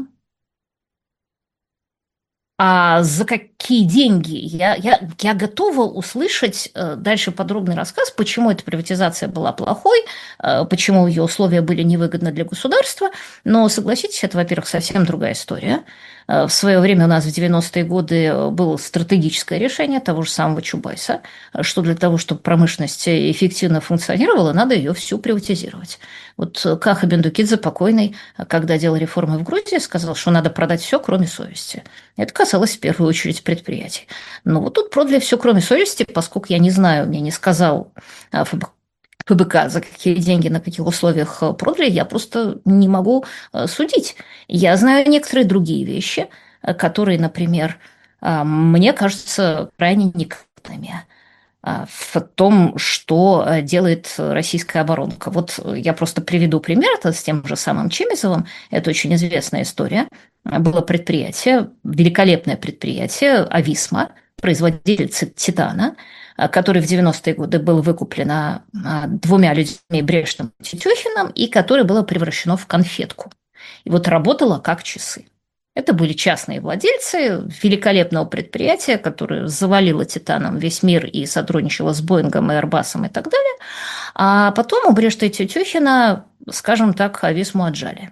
[SPEAKER 1] А за какие деньги? Я, я, я готова услышать э, дальше подробный рассказ, почему эта приватизация была плохой, э, почему ее условия были невыгодны для государства. Но, согласитесь, это, во-первых, совсем другая история. Э, в свое время у нас в девяностые годы было стратегическое решение того же самого Чубайса, что для того, чтобы промышленность эффективно функционировала, надо ее всю приватизировать. Вот Каха Бендукидзе покойный, когда делал реформы в Грузии, сказал, что надо продать все, кроме совести. Это касалось в первую очередь предприятий. Но вот тут продали все, кроме совести, поскольку я не знаю, мне не сказал ФБК, ФБК, за какие деньги, на каких условиях продали, я просто не могу судить. Я знаю некоторые другие вещи, которые, например, мне кажутся крайне некорректными в том, что делает российская оборонка. Вот я просто приведу пример, это с тем же самым Чемизовым, это очень известная история. Было предприятие, великолепное предприятие «Ависма», производитель титана, который в девяностые годы был выкуплен двумя людьми, Брештом и Тетюхиным, и которое было превращено в конфетку. И вот работало как часы. Это были частные владельцы великолепного предприятия, которое завалило титаном весь мир и сотрудничало с Боингом и Airbus'ом и так далее. А потом у Брешта и Тетюхина, скажем так, Ависму отжали.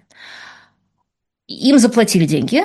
[SPEAKER 1] Им заплатили деньги,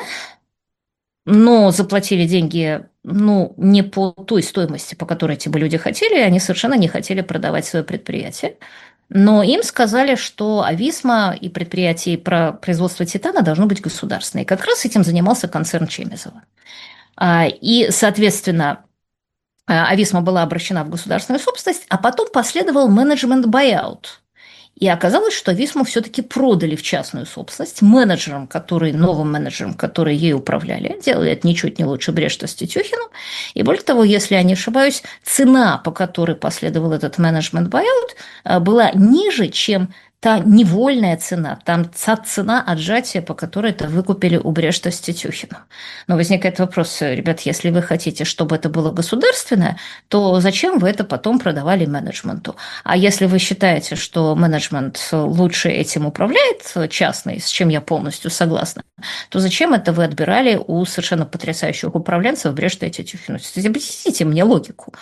[SPEAKER 1] но заплатили деньги, ну, не по той стоимости, по которой эти бы люди хотели, и они совершенно не хотели продавать свое предприятие. Но им сказали, что Ависма и предприятие про производство титана должно быть государственное. И как раз этим занимался концерн Чемизова. И, соответственно, Ависма была обращена в государственную собственность, а потом последовал менеджмент-байаут. И оказалось, что Висму все-таки продали в частную собственность менеджерам, которые, новым менеджерам, которые ей управляли. Делали это ничуть не лучше Брешта с Тетюхиным. И более того, если я не ошибаюсь, цена, по которой последовал этот менеджмент-байаут, была ниже, чем та невольная цена, там та цена отжатия, по которой это выкупили у Брешта с Тетюхиным. Но возникает вопрос, ребят, если вы хотите, чтобы это было государственное, то зачем вы это потом продавали менеджменту? А если вы считаете, что менеджмент лучше этим управляет, частный, с чем я полностью согласна, то зачем это вы отбирали у совершенно потрясающих управленцев Брешта и Тетюхина? Объясните мне логику.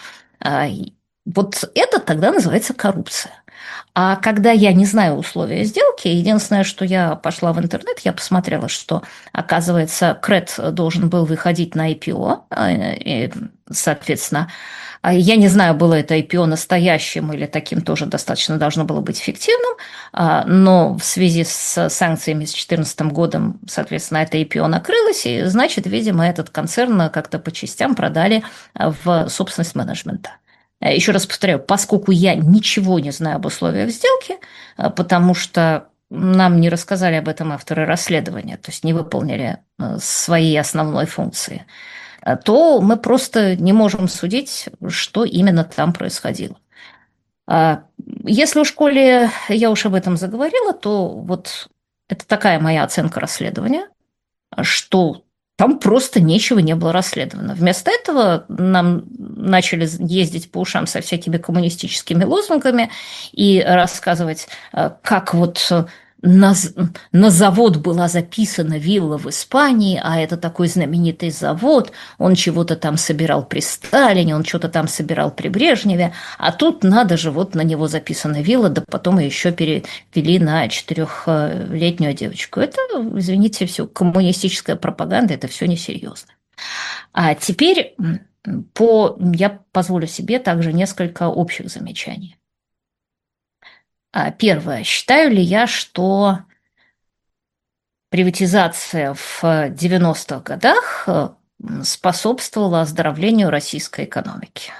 [SPEAKER 1] Вот это тогда называется коррупция. А когда я не знаю условия сделки, единственное, что я пошла в интернет, я посмотрела, что, оказывается, КРЭТ должен был выходить на ай пи о, и, соответственно, я не знаю, было это ай пи о настоящим или таким тоже достаточно должно было быть эффективным, но в связи с санкциями с две тысячи четырнадцатым годом, соответственно, это ай пи о накрылось, и, значит, видимо, этот концерн как-то по частям продали в собственность менеджмента. Еще раз повторяю, поскольку я ничего не знаю об условиях сделки, потому что нам не рассказали об этом авторы расследования, то есть не выполнили свои основной функции, то мы просто не можем судить, что именно там происходило. Если в школе я уж об этом заговорила, то вот это такая моя оценка расследования, что там просто ничего не было расследовано. Вместо этого нам начали ездить по ушам со всякими коммунистическими лозунгами и рассказывать, как вот на, на завод была записана вилла в Испании, а это такой знаменитый завод, он чего-то там собирал при Сталине, он что-то там собирал при Брежневе, а тут надо же, вот на него записана вилла, да потом еще перевели на четырехлетнюю девочку. Это, извините, все коммунистическая пропаганда, это все несерьезно. А теперь По, я позволю себе также несколько общих замечаний. А, Первое. Считаю ли я, что приватизация в девяностых годах э, способствовала оздоровлению российской экономики?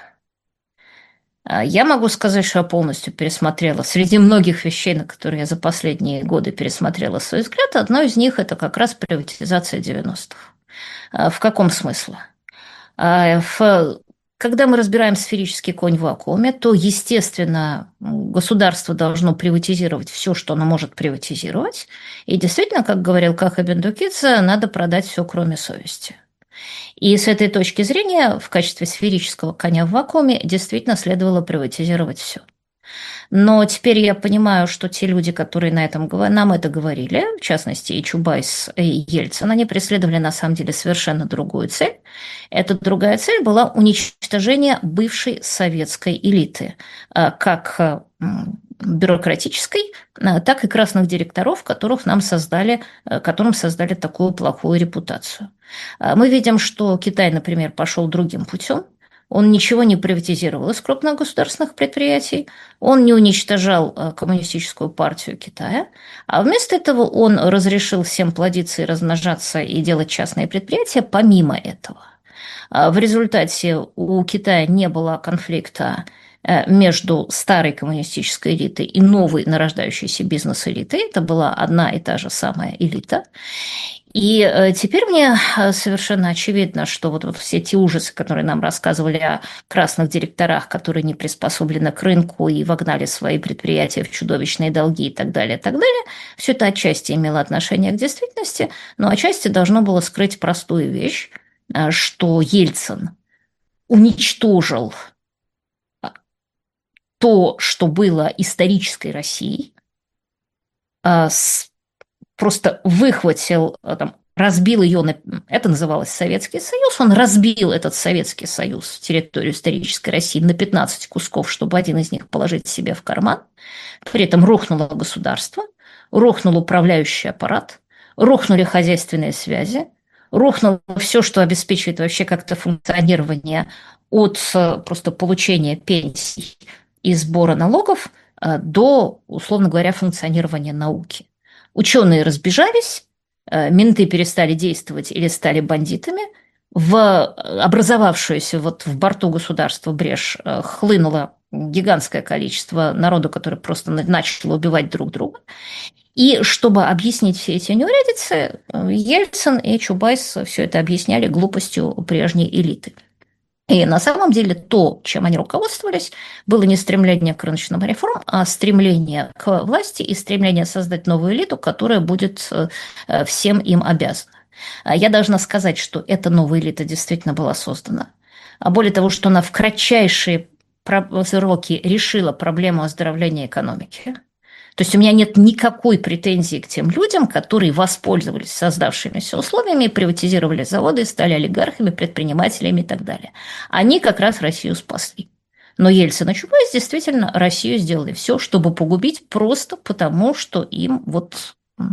[SPEAKER 1] А, Я могу сказать, что я полностью пересмотрела. Среди многих вещей, на которые я за последние годы пересмотрела свой взгляд, одно из них – это как раз приватизация девяностых. А, В каком смысле? А, в- Когда мы разбираем сферический конь в вакууме, то, естественно, государство должно приватизировать все, что оно может приватизировать. И действительно, как говорил Каха Бендукидзе, надо продать все, кроме совести. И с этой точки зрения, в качестве сферического коня в вакууме, действительно следовало приватизировать все. Но теперь я понимаю, что те люди, которые на этом, нам это говорили, в частности и Чубайс, и Ельцин, они преследовали на самом деле совершенно другую цель. Эта другая цель была уничтожение бывшей советской элиты, а, как а, м, бюрократической, а, так и красных директоров, которых нам создали, а, которым создали такую плохую репутацию. А, Мы видим, что Китай, например, пошел другим путем. Он ничего не приватизировал из крупных государственных предприятий, он не уничтожал э, коммунистическую партию Китая, а вместо этого он разрешил всем плодиться и размножаться и делать частные предприятия помимо этого. А В результате у Китая не было конфликта э, между старой коммунистической элитой и новой нарождающейся бизнес-элитой. Это была одна и та же самая элита. И э, теперь мне э, совершенно очевидно, что вот, вот все те ужасы, которые нам рассказывали о красных директорах, которые не приспособлены к рынку и вогнали свои предприятия в чудовищные долги и так далее, и так далее, все это отчасти имело отношение к действительности, но отчасти должно было скрыть простую вещь, э, что Ельцин уничтожил а, то, что было исторической Россией, а, с просто выхватил, э, там, разбил ее, на... это называлось Советский Союз, он разбил этот Советский Союз, территорию исторической России, на пятнадцать кусков, чтобы один из них положить себе в карман. При этом рухнуло государство, рухнул управляющий аппарат, рухнули хозяйственные связи, рухнуло все, что обеспечивает вообще как-то функционирование от э, просто получения пенсий и сбора налогов э, до, условно говоря, функционирования науки. Ученые разбежались, э, менты перестали действовать или стали бандитами, в образовавшуюся вот в борту государства брешь э, хлынуло гигантское количество народу, который просто начал убивать друг друга. И чтобы объяснить все эти неурядицы, э, Ельцин и Чубайс все это объясняли глупостью прежней элиты. И на самом деле то, чем они руководствовались, было не стремление к рыночным реформам, а стремление к власти и стремление создать новую элиту, которая будет э, всем им обязана. А Я должна сказать, что эта новая элита действительно была создана. А более того, что она в кратчайшие сроки решила проблему оздоровления экономики. То есть у меня нет никакой претензии к тем людям, которые воспользовались создавшимися условиями, приватизировали заводы, стали олигархами, предпринимателями и так далее. Они как раз Россию спасли. Но Ельцин и Чубайс действительно Россию сделали все, чтобы погубить просто потому, что им вот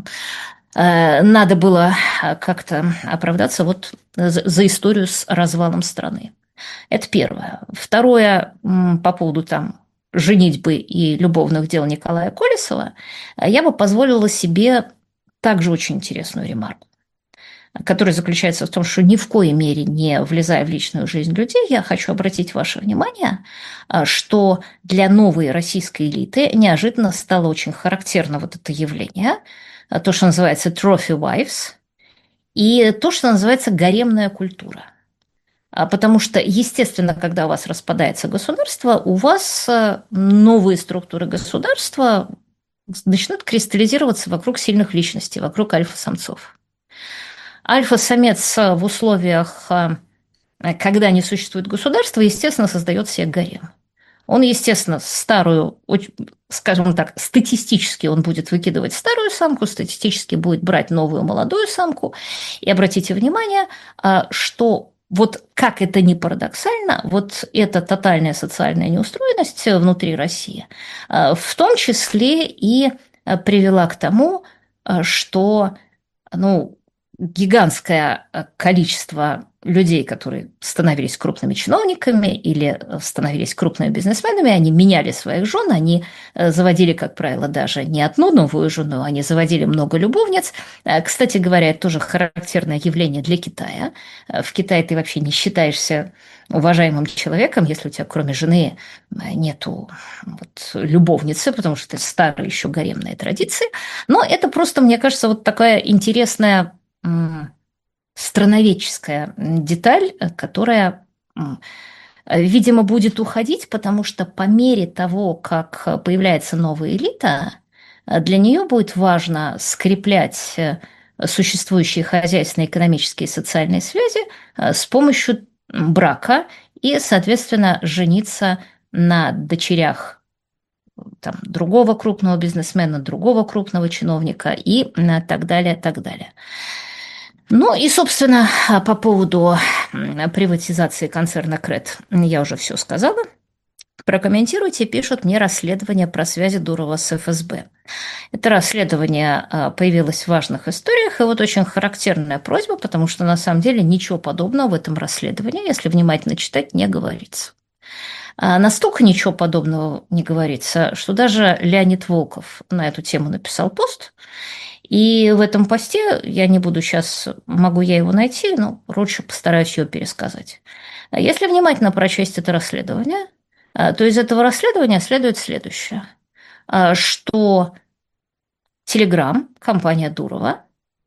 [SPEAKER 1] э, надо было как-то оправдаться вот за, за историю с развалом страны. Это первое. Второе, по поводу там женитьбы и любовных дел Николая Колесова, я бы позволила себе также очень интересную ремарку, которая заключается в том, что ни в коей мере не влезая в личную жизнь людей, я хочу обратить ваше внимание, что для новой российской элиты неожиданно стало очень характерно вот это явление, то, что называется trophy wives, и то, что называется гаремная культура. А Потому что, естественно, когда у вас распадается государство, у вас э, новые структуры государства начнут кристаллизироваться вокруг сильных личностей, вокруг альфа-самцов. Альфа-самец э, в условиях, э, когда не существует государства, естественно, создает себе гарем. Он, естественно, старую, скажем так, статистически он будет выкидывать старую самку, статистически будет брать новую молодую самку. И обратите внимание, а, что вот как это ни парадоксально, вот эта тотальная социальная неустроенность внутри России а, в том числе и а, привела к тому, а, что ну, гигантское количество людей, которые становились крупными чиновниками или становились крупными бизнесменами, они меняли своих жен, они заводили, как правило, даже не одну новую жену, они заводили много любовниц. Кстати говоря, это тоже характерное явление для Китая. В Китае ты вообще не считаешься уважаемым человеком, если у тебя кроме жены нету вот любовницы, потому что это старые еще гаремные традиции. Но это просто, мне кажется, вот такая интересная страноведческая деталь, которая, видимо, будет уходить, потому что по мере того, как появляется новая элита, для нее будет важно скреплять существующие хозяйственные, экономические и социальные связи с помощью брака и, соответственно, жениться на дочерях там, другого крупного бизнесмена, другого крупного чиновника и так далее, так далее. Ну и, собственно, по поводу приватизации концерна КРЭД я уже все сказала. Прокомментируйте, пишут мне расследование про связи Дурова с эф эс бэ. Это расследование появилось в важных историях, и вот очень характерная просьба, потому что на самом деле ничего подобного в этом расследовании, если внимательно читать, не говорится. А настолько ничего подобного не говорится, что даже Леонид Волков на эту тему написал пост. И в этом посте, я не буду сейчас, могу я его найти, но лучше постараюсь ее пересказать. Если внимательно прочесть это расследование, то из этого расследования следует следующее, что Telegram, компания Дурова,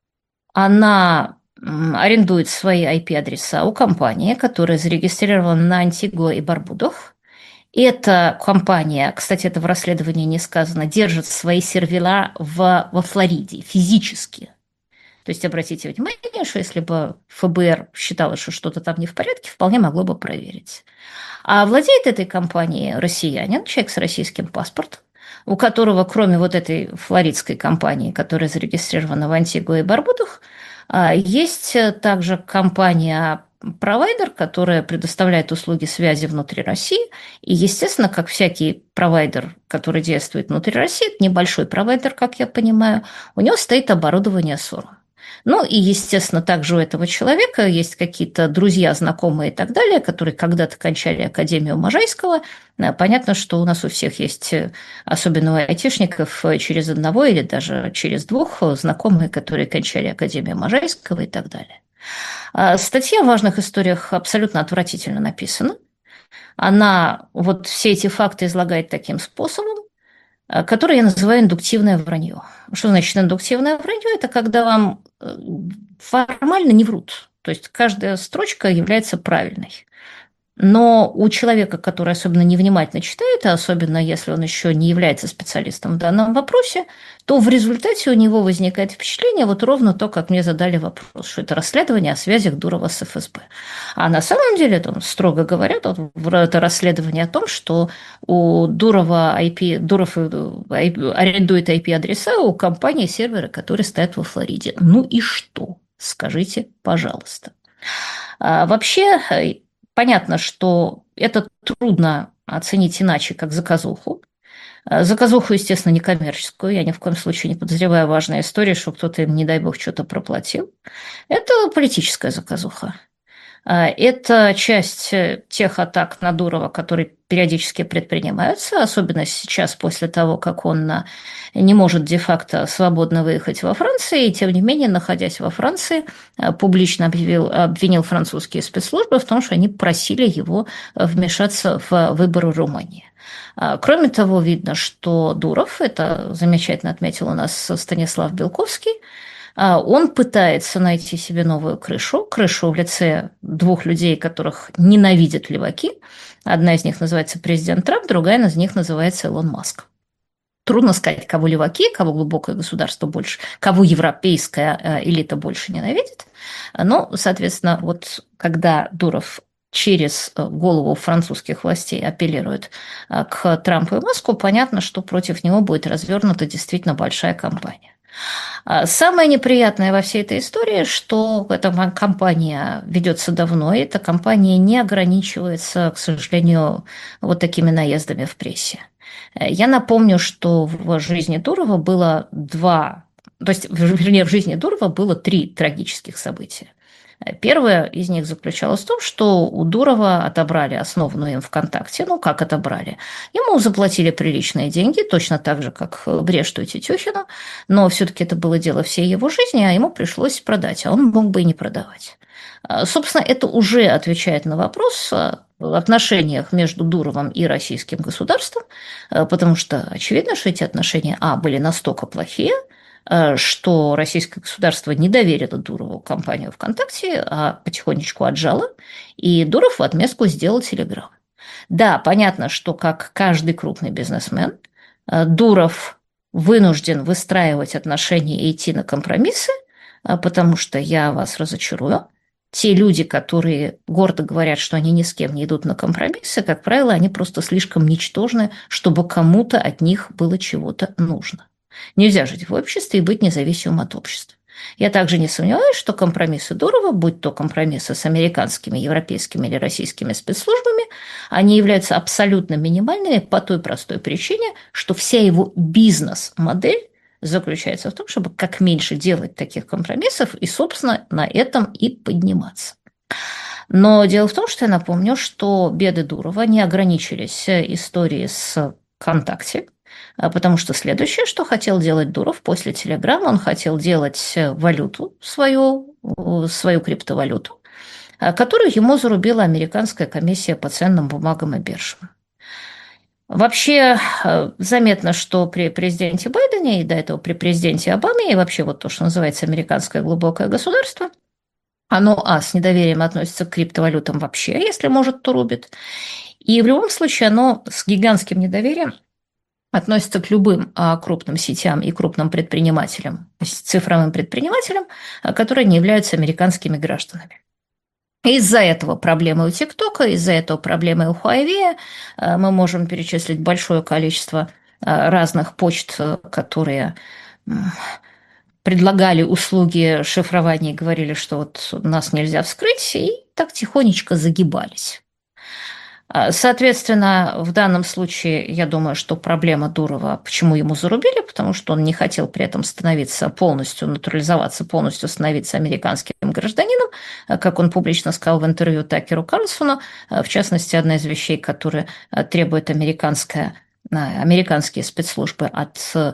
[SPEAKER 1] она арендует свои ай пи-адреса у компании, которая зарегистрирована на Антигуа и Барбудах. Эта компания, кстати, это в расследовании не сказано, держит свои сервера в, во Флориде физически. То есть обратите внимание, что если бы эф бэ эр считало, что что-то там не в порядке, вполне могло бы проверить. А владеет этой компанией россиянин, человек с российским паспортом, у которого, кроме вот этой флоридской компании, которая зарегистрирована в Антигуа и Барбудах, есть также компания-провайдер, которая предоставляет услуги связи внутри России. И, естественно, как всякий провайдер, который действует внутри России, это небольшой провайдер, как я понимаю, у него стоит оборудование сором. Ну и, естественно, также у этого человека есть какие-то друзья, знакомые и так далее, которые когда-то кончали Академию Можайского. Понятно, что у нас у всех есть, особенно у айтишников, через одного или даже через двух знакомые, которые кончали Академию Можайского и так далее. Статья в важных историях абсолютно отвратительно написана. Она вот все эти факты излагает таким способом, который я называю индуктивное вранье. Что значит индуктивное вранье? Это когда вам формально не врут. То есть каждая строчка является правильной. Но у человека, который особенно невнимательно читает, а особенно если он еще не является специалистом в данном вопросе, то в результате у него возникает впечатление вот ровно то, как мне задали вопрос, что это расследование о связях Дурова с эф эс бэ. А на самом деле, там, строго говоря, это расследование о том, что у Дурова ай пи, Дуров арендует ай пи-адреса у компании серверы, которые стоят во Флориде. Ну и что? Скажите, пожалуйста. А вообще... Понятно, что это трудно оценить иначе, как заказуху. Заказуху, естественно, не коммерческую. Я ни в коем случае не подозреваю важной истории, что кто-то им, не дай бог, что-то проплатил. Это политическая заказуха. Это часть тех атак на Дурова, которые периодически предпринимаются, особенно сейчас, после того, как он не может де-факто свободно выехать во Францию, и, тем не менее, находясь во Франции, публично объявил, обвинил французские спецслужбы в том, что они просили его вмешаться в выборы Румынии. Кроме того, видно, что Дуров, это замечательно отметил у нас Станислав Белковский, он пытается найти себе новую крышу, крышу в лице двух людей, которых ненавидят леваки. Одна из них называется президент Трамп, другая из них называется Илон Маск. Трудно сказать, кого леваки, кого глубокое государство больше, кого европейская элита больше ненавидит. Но, соответственно, вот когда Дуров через голову французских властей апеллирует к Трампу и Маску, понятно, что против него будет развернута действительно большая кампания. Самое неприятное во всей этой истории, что эта кампания ведется давно, и эта кампания не ограничивается, к сожалению, вот такими наездами в прессе. Я напомню, что в жизни Дурова было два, то есть, вернее, в жизни Дурова было три трагических события. Первое из них заключалось в том, что у Дурова отобрали основанную им ВКонтакте. Ну, как отобрали? Ему заплатили приличные деньги, точно так же, как Брешту и Тетюхину, но все-таки это было дело всей его жизни, а ему пришлось продать, а он мог бы и не продавать. А, Собственно, это уже отвечает на вопрос о отношениях между Дуровым и российским государством, а, потому что очевидно, что эти отношения, а, были настолько плохие, а, что российское государство не доверило Дурову компанию ВКонтакте, а потихонечку отжало, и Дуров в отместку сделал Телеграм. Да, понятно, что как каждый крупный бизнесмен, а, Дуров вынужден выстраивать отношения и идти на компромиссы, а, потому что я вас разочарую. Те люди, которые гордо говорят, что они ни с кем не идут на компромиссы, как правило, они просто слишком ничтожны, чтобы кому-то от них было чего-то нужно. Нельзя жить в обществе и быть независимым от общества. Я также не сомневаюсь, что компромиссы Дурова, будь то компромиссы с американскими, европейскими или российскими спецслужбами, они являются абсолютно минимальными по той простой причине, что вся его бизнес-модель заключается в том, чтобы как меньше делать таких компромиссов и, собственно, на этом и подниматься. Но дело в том, что я напомню, что беды Дурова не ограничились историей с ВКонтакте, а потому что следующее, что хотел делать Дуров после Телеграма, он хотел делать валюту свою, э, свою криптовалюту, а, которую ему зарубила американская комиссия по ценным бумагам и биржам. Вообще э, заметно, что при президенте Байдене и до этого при президенте Обаме, и вообще вот то, что называется американское глубокое государство, оно, а, с недоверием относится к криптовалютам вообще, если может, то рубит. И в любом случае оно с гигантским недоверием относится к любым а, крупным сетям и крупным предпринимателям, то есть цифровым предпринимателям, а, которые не являются американскими гражданами. Из-за этого проблемы у ТикТока, из-за этого проблемы у Huawei. А, Мы можем перечислить большое количество а, разных почт, а, которые м, предлагали услуги шифрования и говорили, что вот нас нельзя вскрыть, и так тихонечко загибались. А, Соответственно, в данном случае, я думаю, что проблема Дурова, почему ему зарубили, потому что он не хотел при этом становиться полностью, натурализоваться, полностью становиться американским гражданином, а, как он публично сказал в интервью Такеру Карлсону. А, В частности, одна из вещей, которые а, требует американская, а, американские спецслужбы от э,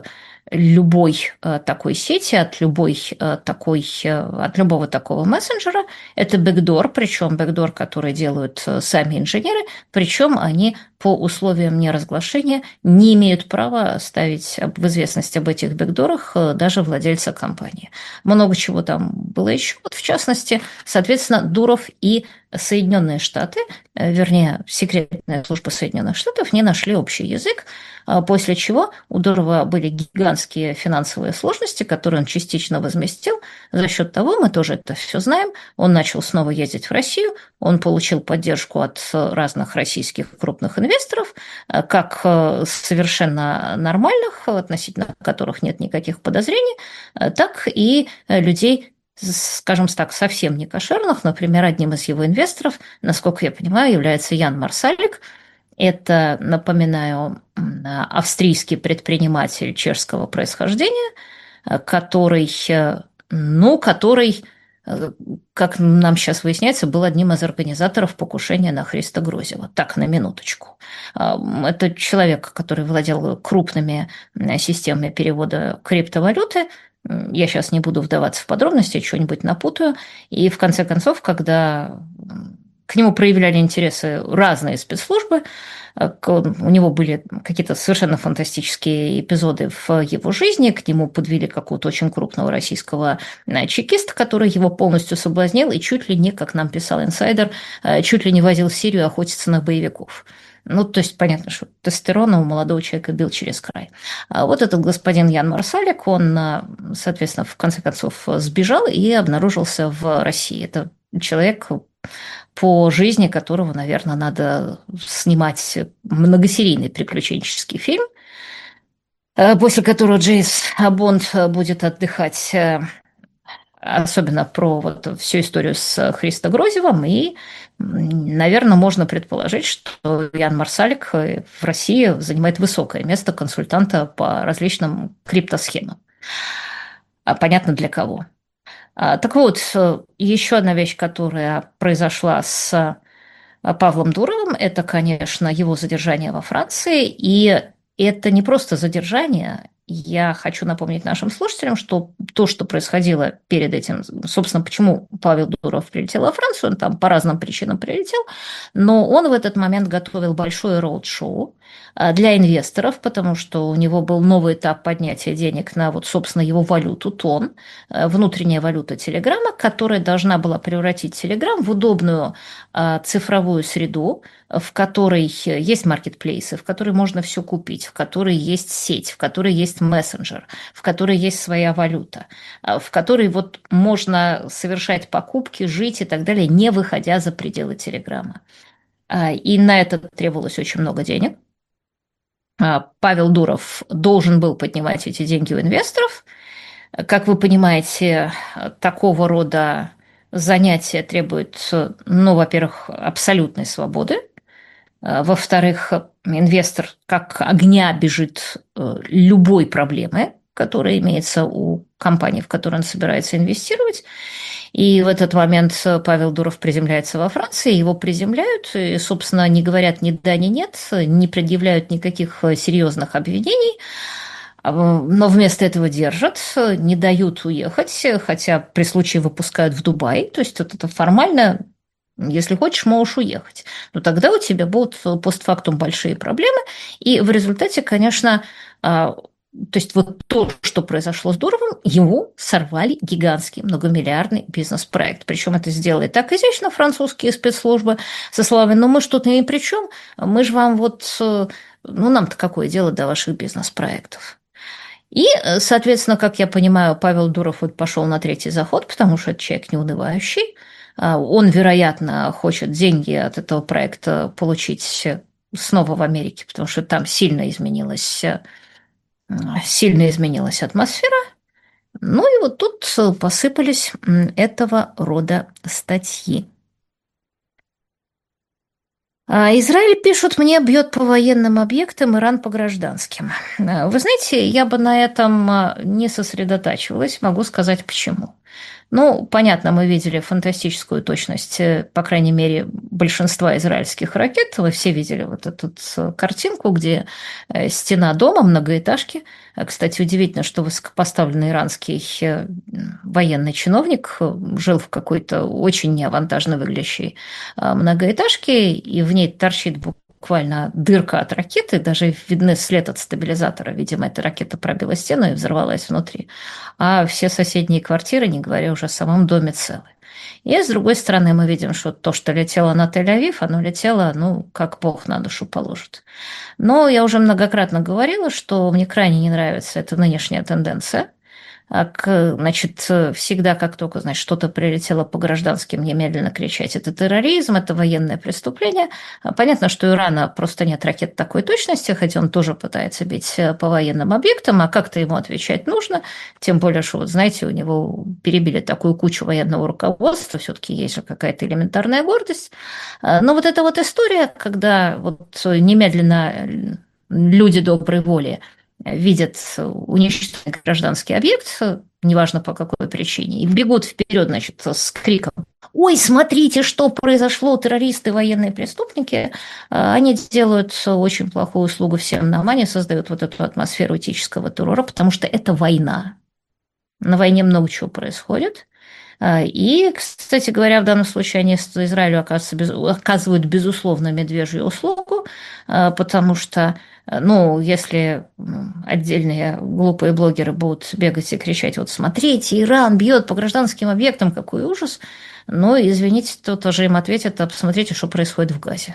[SPEAKER 1] любой э, такой сети, от любой э, такой, э, от любого такого мессенджера, это бэкдор, причем бэкдор, который делают э, сами инженеры, причем они по условиям неразглашения не имеют права ставить в известность об этих бэкдорах э, даже владельца компании. Много чего там было еще. Вот в частности, соответственно, Дуров и Соединенные Штаты, э, вернее, секретная служба Соединенных Штатов не нашли общий язык, а после чего у Дурова были гигантские финансовые сложности, которые он частично возместил. За счет того, мы тоже это все знаем, он начал снова ездить в Россию, он получил поддержку от разных российских крупных инвесторов, э, как э, совершенно нормальных, относительно которых нет никаких подозрений, э, так и э, людей, скажем так, совсем не кошерных. Например, одним из его инвесторов, насколько я понимаю, является Ян Марсалик. Это, напоминаю, м, австрийский предприниматель чешского происхождения, э, который, э, ну, который, э, как нам сейчас выясняется, был одним из организаторов покушения на Христа Грозева. Так, на минуточку. А, Это человек, который владел крупными м, системами перевода криптовалюты. М, Я сейчас не буду вдаваться в подробности, что-нибудь напутаю. И в конце концов, когда м, к нему проявляли интересы разные спецслужбы, э, к- у него были какие-то совершенно фантастические эпизоды в его жизни, к нему подвели какого-то очень крупного российского э, чекиста, который его полностью соблазнил и чуть ли не, как нам писал инсайдер, э, чуть ли не возил в Сирию охотиться на боевиков. Ну, то есть понятно, что тестостерона у молодого человека бил через край. А вот этот господин Ян Марсалик, он, э, соответственно, в конце концов сбежал и обнаружился в России. Это человек, по жизни которого, наверное, надо снимать многосерийный приключенческий фильм, э, после которого Джеймс Бонд будет отдыхать, э, особенно про вот всю историю с Христо Грозевым. И, наверное, можно предположить, что Ян Марсалик э, в России занимает высокое место консультанта по различным криптосхемам. А понятно для кого. А, Так вот, э, еще одна вещь, которая произошла с а, Павлом Дуровым, это, конечно, его задержание во Франции. И это не просто задержание. Я хочу напомнить нашим слушателям, что то, что происходило перед этим, собственно, почему Павел Дуров прилетел во Францию, он там по разным причинам прилетел, но он в этот момент готовил большое роуд-шоу а, для инвесторов, потому что у него был новый этап поднятия денег на вот, собственно, его валюту, тон, э, внутренняя валюта Телеграма, которая должна была превратить Телеграм в удобную а, цифровую среду, в которой есть маркетплейсы, в которой можно все купить, в которой есть сеть, в которой есть мессенджер, в которой есть своя валюта, а, в которой вот можно совершать покупки, жить и так далее, не выходя за пределы Телеграма. А, И на это требовалось очень много денег. А, Павел Дуров должен был поднимать эти деньги у инвесторов. Как вы понимаете, такого рода занятия требуют, ну, во-первых, абсолютной свободы. А, Во-вторых, инвестор как огня бежит э, любой проблемы, которая имеется у компании, в которую он собирается инвестировать. И в этот момент Павел Дуров приземляется во Франции, его приземляют, и, собственно, не говорят ни да, ни нет, не предъявляют никаких серьезных обвинений, а, но вместо этого держат, не дают уехать, хотя при случае выпускают в Дубай. То есть вот это формально, если хочешь, можешь уехать. Но тогда у тебя будут постфактум большие проблемы. И в результате, конечно, а, то есть вот то, что произошло с Дуровым, ему сорвали гигантский многомиллиардный бизнес-проект. Причем это сделали так изящно французские спецслужбы со словами: ну мы что-то ни при чем, мы же вам вот, э, ну нам-то какое дело до ваших бизнес-проектов. И, э, соответственно, как я понимаю, Павел Дуров вот пошел на третий заход, потому что это человек неунывающий. А, Он, вероятно, хочет деньги от этого проекта получить снова в Америке, потому что там сильно изменилась, э, сильно изменилась атмосфера. Ну и вот тут э, посыпались м, этого рода статьи. А Израиль, пишут мне, бьет по военным объектам, Иран по гражданским. А, Вы знаете, я бы на этом а, не сосредотачивалась, могу сказать почему. Ну, понятно, мы видели фантастическую точность, э, по крайней мере, большинства израильских ракет. Вы все видели вот эту э, картинку, где э, стена дома, многоэтажки. А, Кстати, удивительно, что высокопоставленный иранский э, военный чиновник э, жил в какой-то очень неавантажно выглядящей а, многоэтажке, и в ней торчит буквально дырка от ракеты, даже видны след от стабилизатора. Видимо, эта ракета пробила стену и взорвалась внутри. А все соседние квартиры, не говоря уже о самом доме, целы. И с другой стороны, мы видим, что то, что летело на Тель-Авив, оно летело, ну, как Бог на душу положит. Но я уже многократно говорила, что мне крайне не нравится эта нынешняя тенденция. А к- Значит, всегда, как только, значит, что-то прилетело по гражданским, немедленно кричать: это терроризм, это военное преступление. А Понятно, что у Ирана просто нет ракет такой точности, хотя он тоже пытается бить э, по военным объектам, а как-то ему отвечать нужно. Тем более, что, вот знаете, у него перебили такую кучу военного руководства, все-таки есть же какая-то элементарная гордость. А, Но вот эта вот история, когда вот немедленно э, люди доброй воли видят уничтоженный гражданский объект, неважно по какой причине, и бегут вперед, значит, с криком: «Ой, смотрите, что произошло, террористы, военные преступники!» Они делают очень плохую услугу всем нам, они создают вот эту атмосферу этического террора, потому что это война. На войне много чего происходит. А, И, кстати говоря, в данном случае они с- Израилю оказываются без- оказывают, безусловно, медвежью услугу, а, потому что, а, ну, если м, отдельные глупые блогеры будут бегать и кричать: вот смотрите, Иран бьет по гражданским объектам, какой ужас, ну, извините, то тоже им ответят: а посмотрите, что происходит в Газе.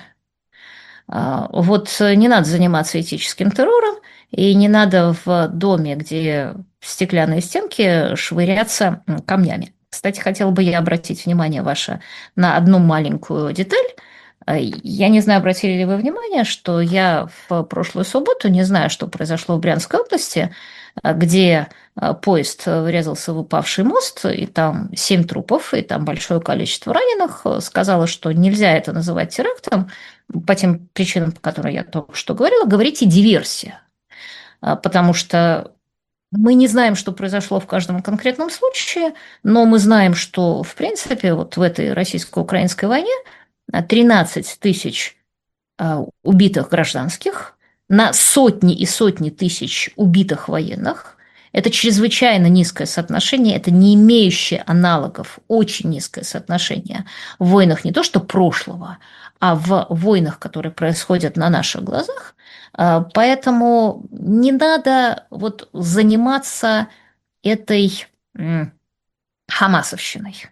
[SPEAKER 1] А, Вот э, не надо заниматься этическим террором, и не надо в доме, где стеклянные стенки, швыряться м, камнями. Кстати, хотела бы я обратить внимание ваше на одну маленькую деталь. А, Я не знаю, обратили ли вы внимание, что я в прошлую субботу, не знаю, что произошло в Брянской области, а, где а, поезд врезался в упавший мост, и там семь трупов, и там большое количество раненых, э, сказала, что нельзя это называть терактом, по тем причинам, по которым я только что говорила, говорите диверсия. А, Потому что Мы не знаем, что произошло в каждом конкретном случае, но мы знаем, что, в принципе, вот в этой российско-украинской войне тринадцать тысяч а, убитых гражданских на сотни и сотни тысяч убитых военных. Это чрезвычайно низкое соотношение, это не имеющее аналогов, очень низкое соотношение в войнах не то что прошлого, а в войнах, которые происходят на наших глазах. А, Поэтому не надо вот заниматься этой м, хамасовщиной.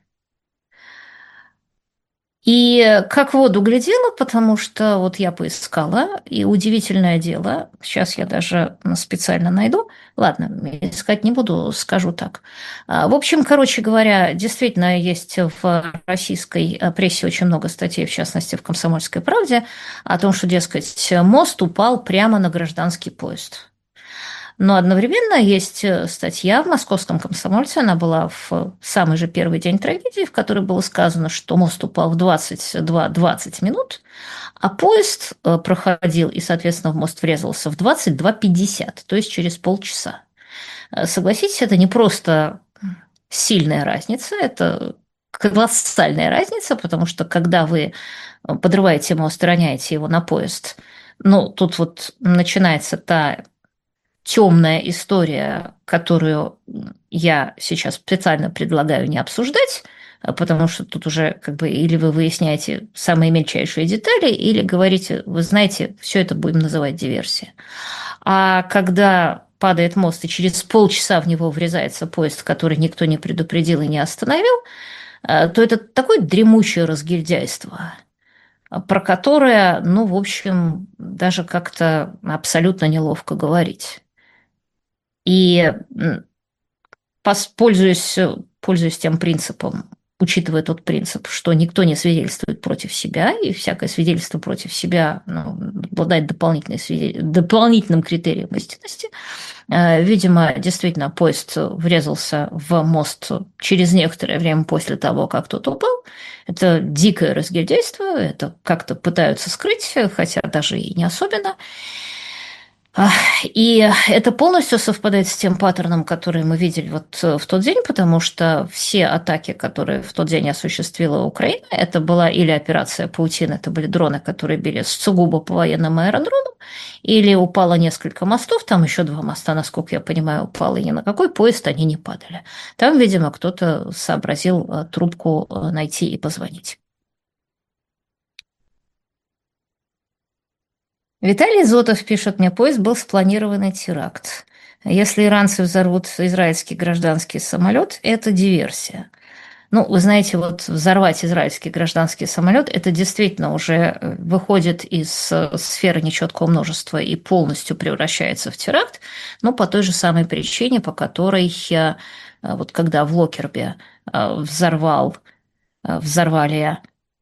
[SPEAKER 1] И как в воду глядела, потому что вот я поискала, и удивительное дело, сейчас я даже специально найду, ладно, искать не буду, скажу так. А, В общем, короче говоря, действительно есть в российской прессе очень много статей, в частности в «Комсомольской правде», о том, что, дескать, мост упал прямо на гражданский поезд. Но одновременно есть э, статья в «Московском комсомольце», она была в самый же первый день трагедии, в которой было сказано, что мост упал в двадцать два двадцать минут, а поезд э, проходил и, соответственно, в мост врезался в двадцать два пятьдесят, то есть через полчаса. Э, Согласитесь, это не просто сильная разница, это колоссальная разница, потому что когда вы подрываете мост, роняете его на поезд, ну, тут вот начинается та темная история, которую я сейчас специально предлагаю не обсуждать, потому что тут уже как бы или вы выясняете самые мельчайшие детали, или говорите, вы знаете, все это будем называть диверсией. А когда падает мост, и через полчаса в него врезается поезд, который никто не предупредил и не остановил, то это такое дремучее разгильдяйство, про которое, ну, в общем, даже как-то абсолютно неловко говорить. И пользуясь, пользуясь тем принципом, учитывая тот принцип, что никто не свидетельствует против себя, и всякое свидетельство против себя ну, обладает дополнительным критерием истинности, видимо, действительно, поезд врезался в мост через некоторое время после того, как тот упал. Это дикое разгильдяйство, это как-то пытаются скрыть, хотя даже и не особенно. И это полностью совпадает с тем паттерном, который мы видели вот в тот день, потому что все атаки, которые в тот день осуществила Украина, это была или операция «Паутина», это были дроны, которые били сугубо по военным аэродромам, или упало несколько мостов, там еще два моста, насколько я понимаю, упало, и ни на какой поезд они не падали. Там, видимо, кто-то сообразил трубку найти и позвонить. Виталий Зотов пишет мне, поезд был спланированный теракт. Если иранцы взорвут израильский гражданский самолет, это диверсия. Ну, вы знаете, вот взорвать израильский гражданский самолет, это действительно уже выходит из сферы нечеткого множества и полностью превращается в теракт, но по той же самой причине, по которой вот когда в Локербе взорвал, взорвали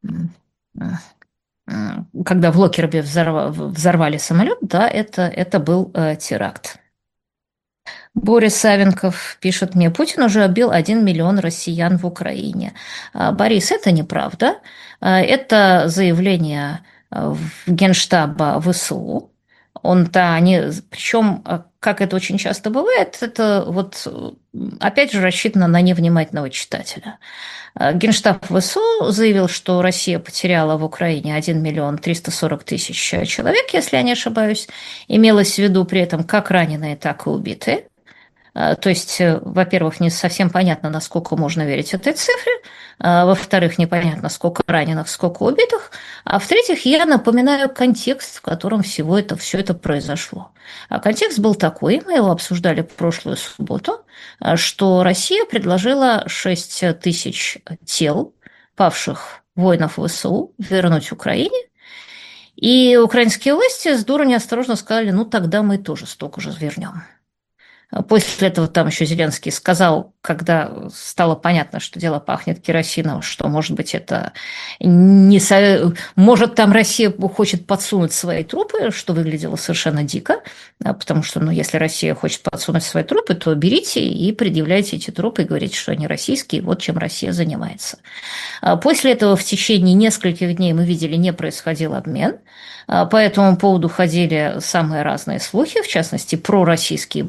[SPEAKER 1] когда в Локербе взорвали самолет, да, это, это был э, теракт. Борис Савенков пишет мне, Путин уже убил один миллион россиян в Украине. А, Борис, это неправда. А, это заявление Генштаба ВСУ. Он-то, они, причем, как это очень часто бывает, это вот опять же рассчитано на невнимательного читателя. Генштаб ВСУ заявил, что Россия потеряла в Украине один миллион триста сорок тысяч человек, если я не ошибаюсь. Имелось в виду при этом как раненые, так и убитые. То есть, во-первых, не совсем понятно, насколько можно верить этой цифре, во-вторых, непонятно, сколько раненых, сколько убитых, а в-третьих, я напоминаю контекст, в котором всего это, все это произошло. А контекст был такой, мы его обсуждали в прошлую субботу, что Россия предложила шесть тысяч тел павших воинов ВСУ вернуть Украине, и украинские власти с дуру неосторожно сказали, ну тогда мы тоже столько же вернем. После этого там еще Зеленский сказал, когда стало понятно, что дело пахнет керосином, что, может быть, это не... Со... Может, там Россия хочет подсунуть свои трупы, что выглядело совершенно дико, потому что, ну, если Россия хочет подсунуть свои трупы, то берите и предъявляйте эти трупы и говорите, что они российские, вот чем Россия занимается. После этого в течение нескольких дней мы видели, не происходил обмен. По этому поводу ходили самые разные слухи, в частности, пророссийские блогеры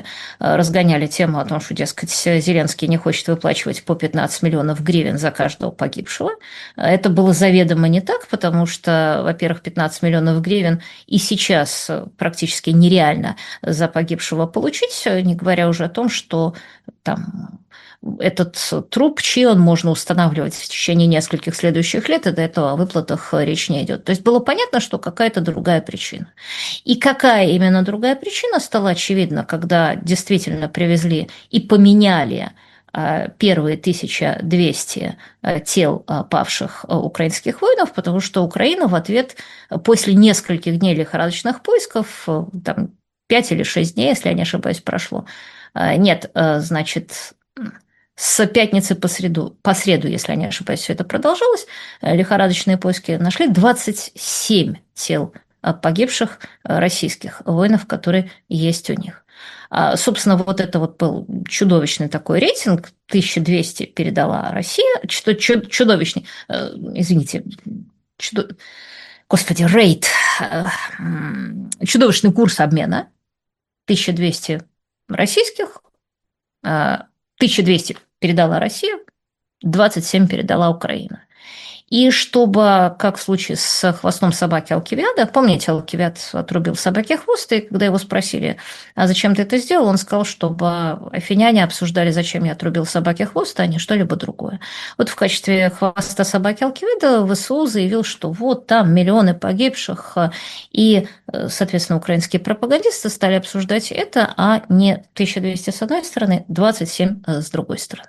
[SPEAKER 1] Твиттере разгоняли тему о том, что, дескать, Зеленский не хочет выплачивать по пятнадцать миллионов гривен за каждого погибшего. Это было заведомо не так, потому что, во-первых, пятнадцать миллионов гривен и сейчас практически нереально за погибшего получить, не говоря уже о том, что там этот труп, чей он, можно устанавливать в течение нескольких следующих лет, и до этого о выплатах речь не идет. То есть было понятно, что какая-то другая причина. И какая именно другая причина стала очевидна, когда действительно привезли и поменяли первые тысяча двести тел павших украинских воинов, потому что Украина в ответ после нескольких дней лихорадочных поисков, там пять или шесть дней, если я не ошибаюсь, прошло, нет, значит, с пятницы по среду, по среду, если я не ошибаюсь, все это продолжалось, лихорадочные поиски нашли двадцать семь тел погибших российских воинов, которые есть у них. Собственно, вот это вот был чудовищный такой рейтинг, тысяча двести передала Россия, что чудовищный, извините, чудо... господи, рейт, чудовищный курс обмена, тысяча двести российских, тысяча двести передала Россия, двадцать семь передала Украина. И чтобы, как в случае с хвостом собаки Алкивиада, помните, Алкивиад отрубил собаке хвост, и когда его спросили, а зачем ты это сделал, он сказал, чтобы афиняне обсуждали, зачем я отрубил собаке хвост, а не что-либо другое. Вот в качестве хвоста собаки Алкивиада ВСУ заявил, что вот там миллионы погибших, и, соответственно, украинские пропагандисты стали обсуждать это, а не тысяча двести с одной стороны, двадцать семь с другой стороны.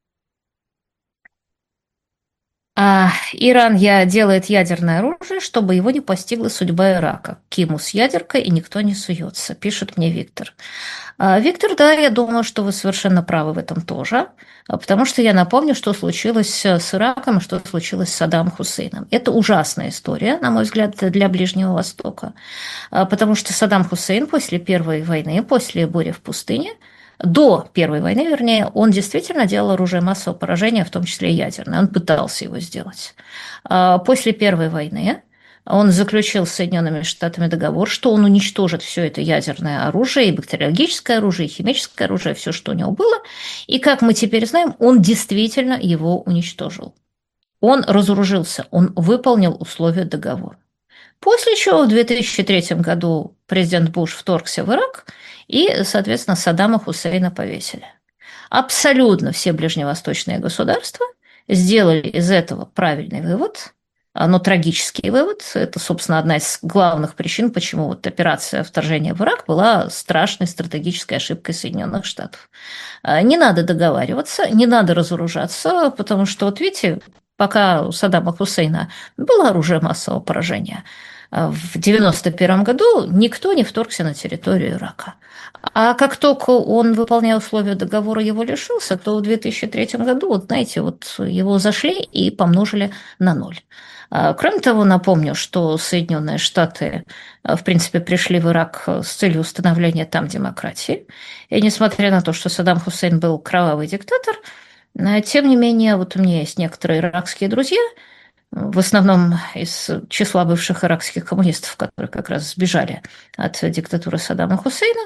[SPEAKER 1] А Иран я делает ядерное оружие, чтобы его не постигла судьба Ирака. Киму с ядеркой, и никто не суется, пишет мне Виктор. А, Виктор, да, я думаю, что вы совершенно правы в этом тоже, потому что я напомню, что случилось с Ираком и что случилось с Саддамом Хусейном. Это ужасная история, на мой взгляд, для Ближнего Востока, потому что Саддам Хусейн после Первой войны, после бури в пустыне, до Первой войны, вернее, он действительно делал оружие массового поражения, в том числе и ядерное. Он пытался его сделать. После Первой войны он заключил с Соединенными Штатами договор, что он уничтожит все это ядерное оружие, и бактериологическое оружие, и химическое оружие, все, что у него было. И, как мы теперь знаем, он действительно его уничтожил. Он разоружился, он выполнил условия договора. После чего в две тысячи третьем году президент Буш вторгся в Ирак, и, соответственно, Саддама Хусейна повесили. Абсолютно все ближневосточные государства сделали из этого правильный вывод, но трагический вывод. Это, собственно, одна из главных причин, почему вот операция вторжения в Ирак была страшной стратегической ошибкой Соединенных Штатов. Не надо договариваться, не надо разоружаться, потому что, вот видите, пока у Саддама Хусейна было оружие массового поражения, в девяносто первом году никто не вторгся на территорию Ирака. А как только он, выполняя условия договора, его лишился, то в две тысячи третьем году, вот знаете, вот его зашли и помножили на ноль. Кроме того, напомню, что Соединенные Штаты, в принципе, пришли в Ирак с целью установления там демократии. И несмотря на то, что Саддам Хусейн был кровавый диктатор, тем не менее, вот у меня есть некоторые иракские друзья, в основном из числа бывших иракских коммунистов, которые как раз сбежали от диктатуры Саддама Хусейна.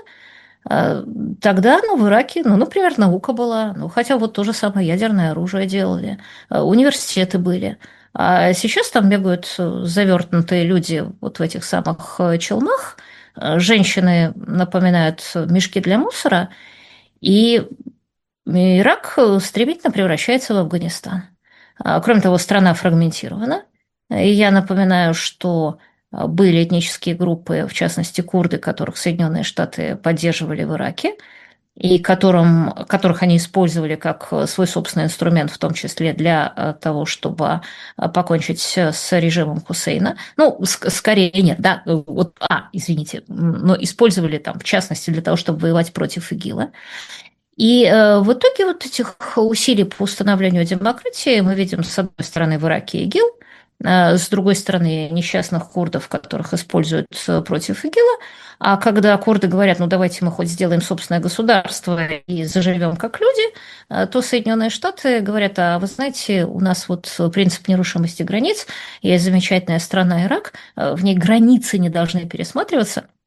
[SPEAKER 1] Тогда, ну, в Ираке, ну, например, наука была, ну, хотя вот то же самое ядерное оружие делали, университеты были. А сейчас там бегают завертнутые люди вот в этих самых челмах, женщины напоминают мешки для мусора, и Ирак стремительно превращается в Афганистан. Кроме того, страна фрагментирована. И я напоминаю, что были этнические группы, в частности, курды, которых Соединенные Штаты поддерживали в Ираке, и которым, которых они использовали как свой собственный инструмент, в том числе для того, чтобы покончить с режимом Хусейна. Ну, скорее нет, да, вот, а, извините, но использовали там, в частности, для того, чтобы воевать против ИГИЛа. И э, в итоге вот этих усилий по установлению демократии мы видим, с одной стороны, в Ираке ИГИЛ, э, с другой стороны, несчастных курдов, которых используют против ИГИЛа. А когда курды говорят, ну давайте мы хоть сделаем собственное государство и заживем как люди, э, то Соединенные Штаты говорят, а вы знаете, у нас вот принцип нерушимости границ, есть замечательная страна Ирак, э, в ней границы не должны пересматриваться.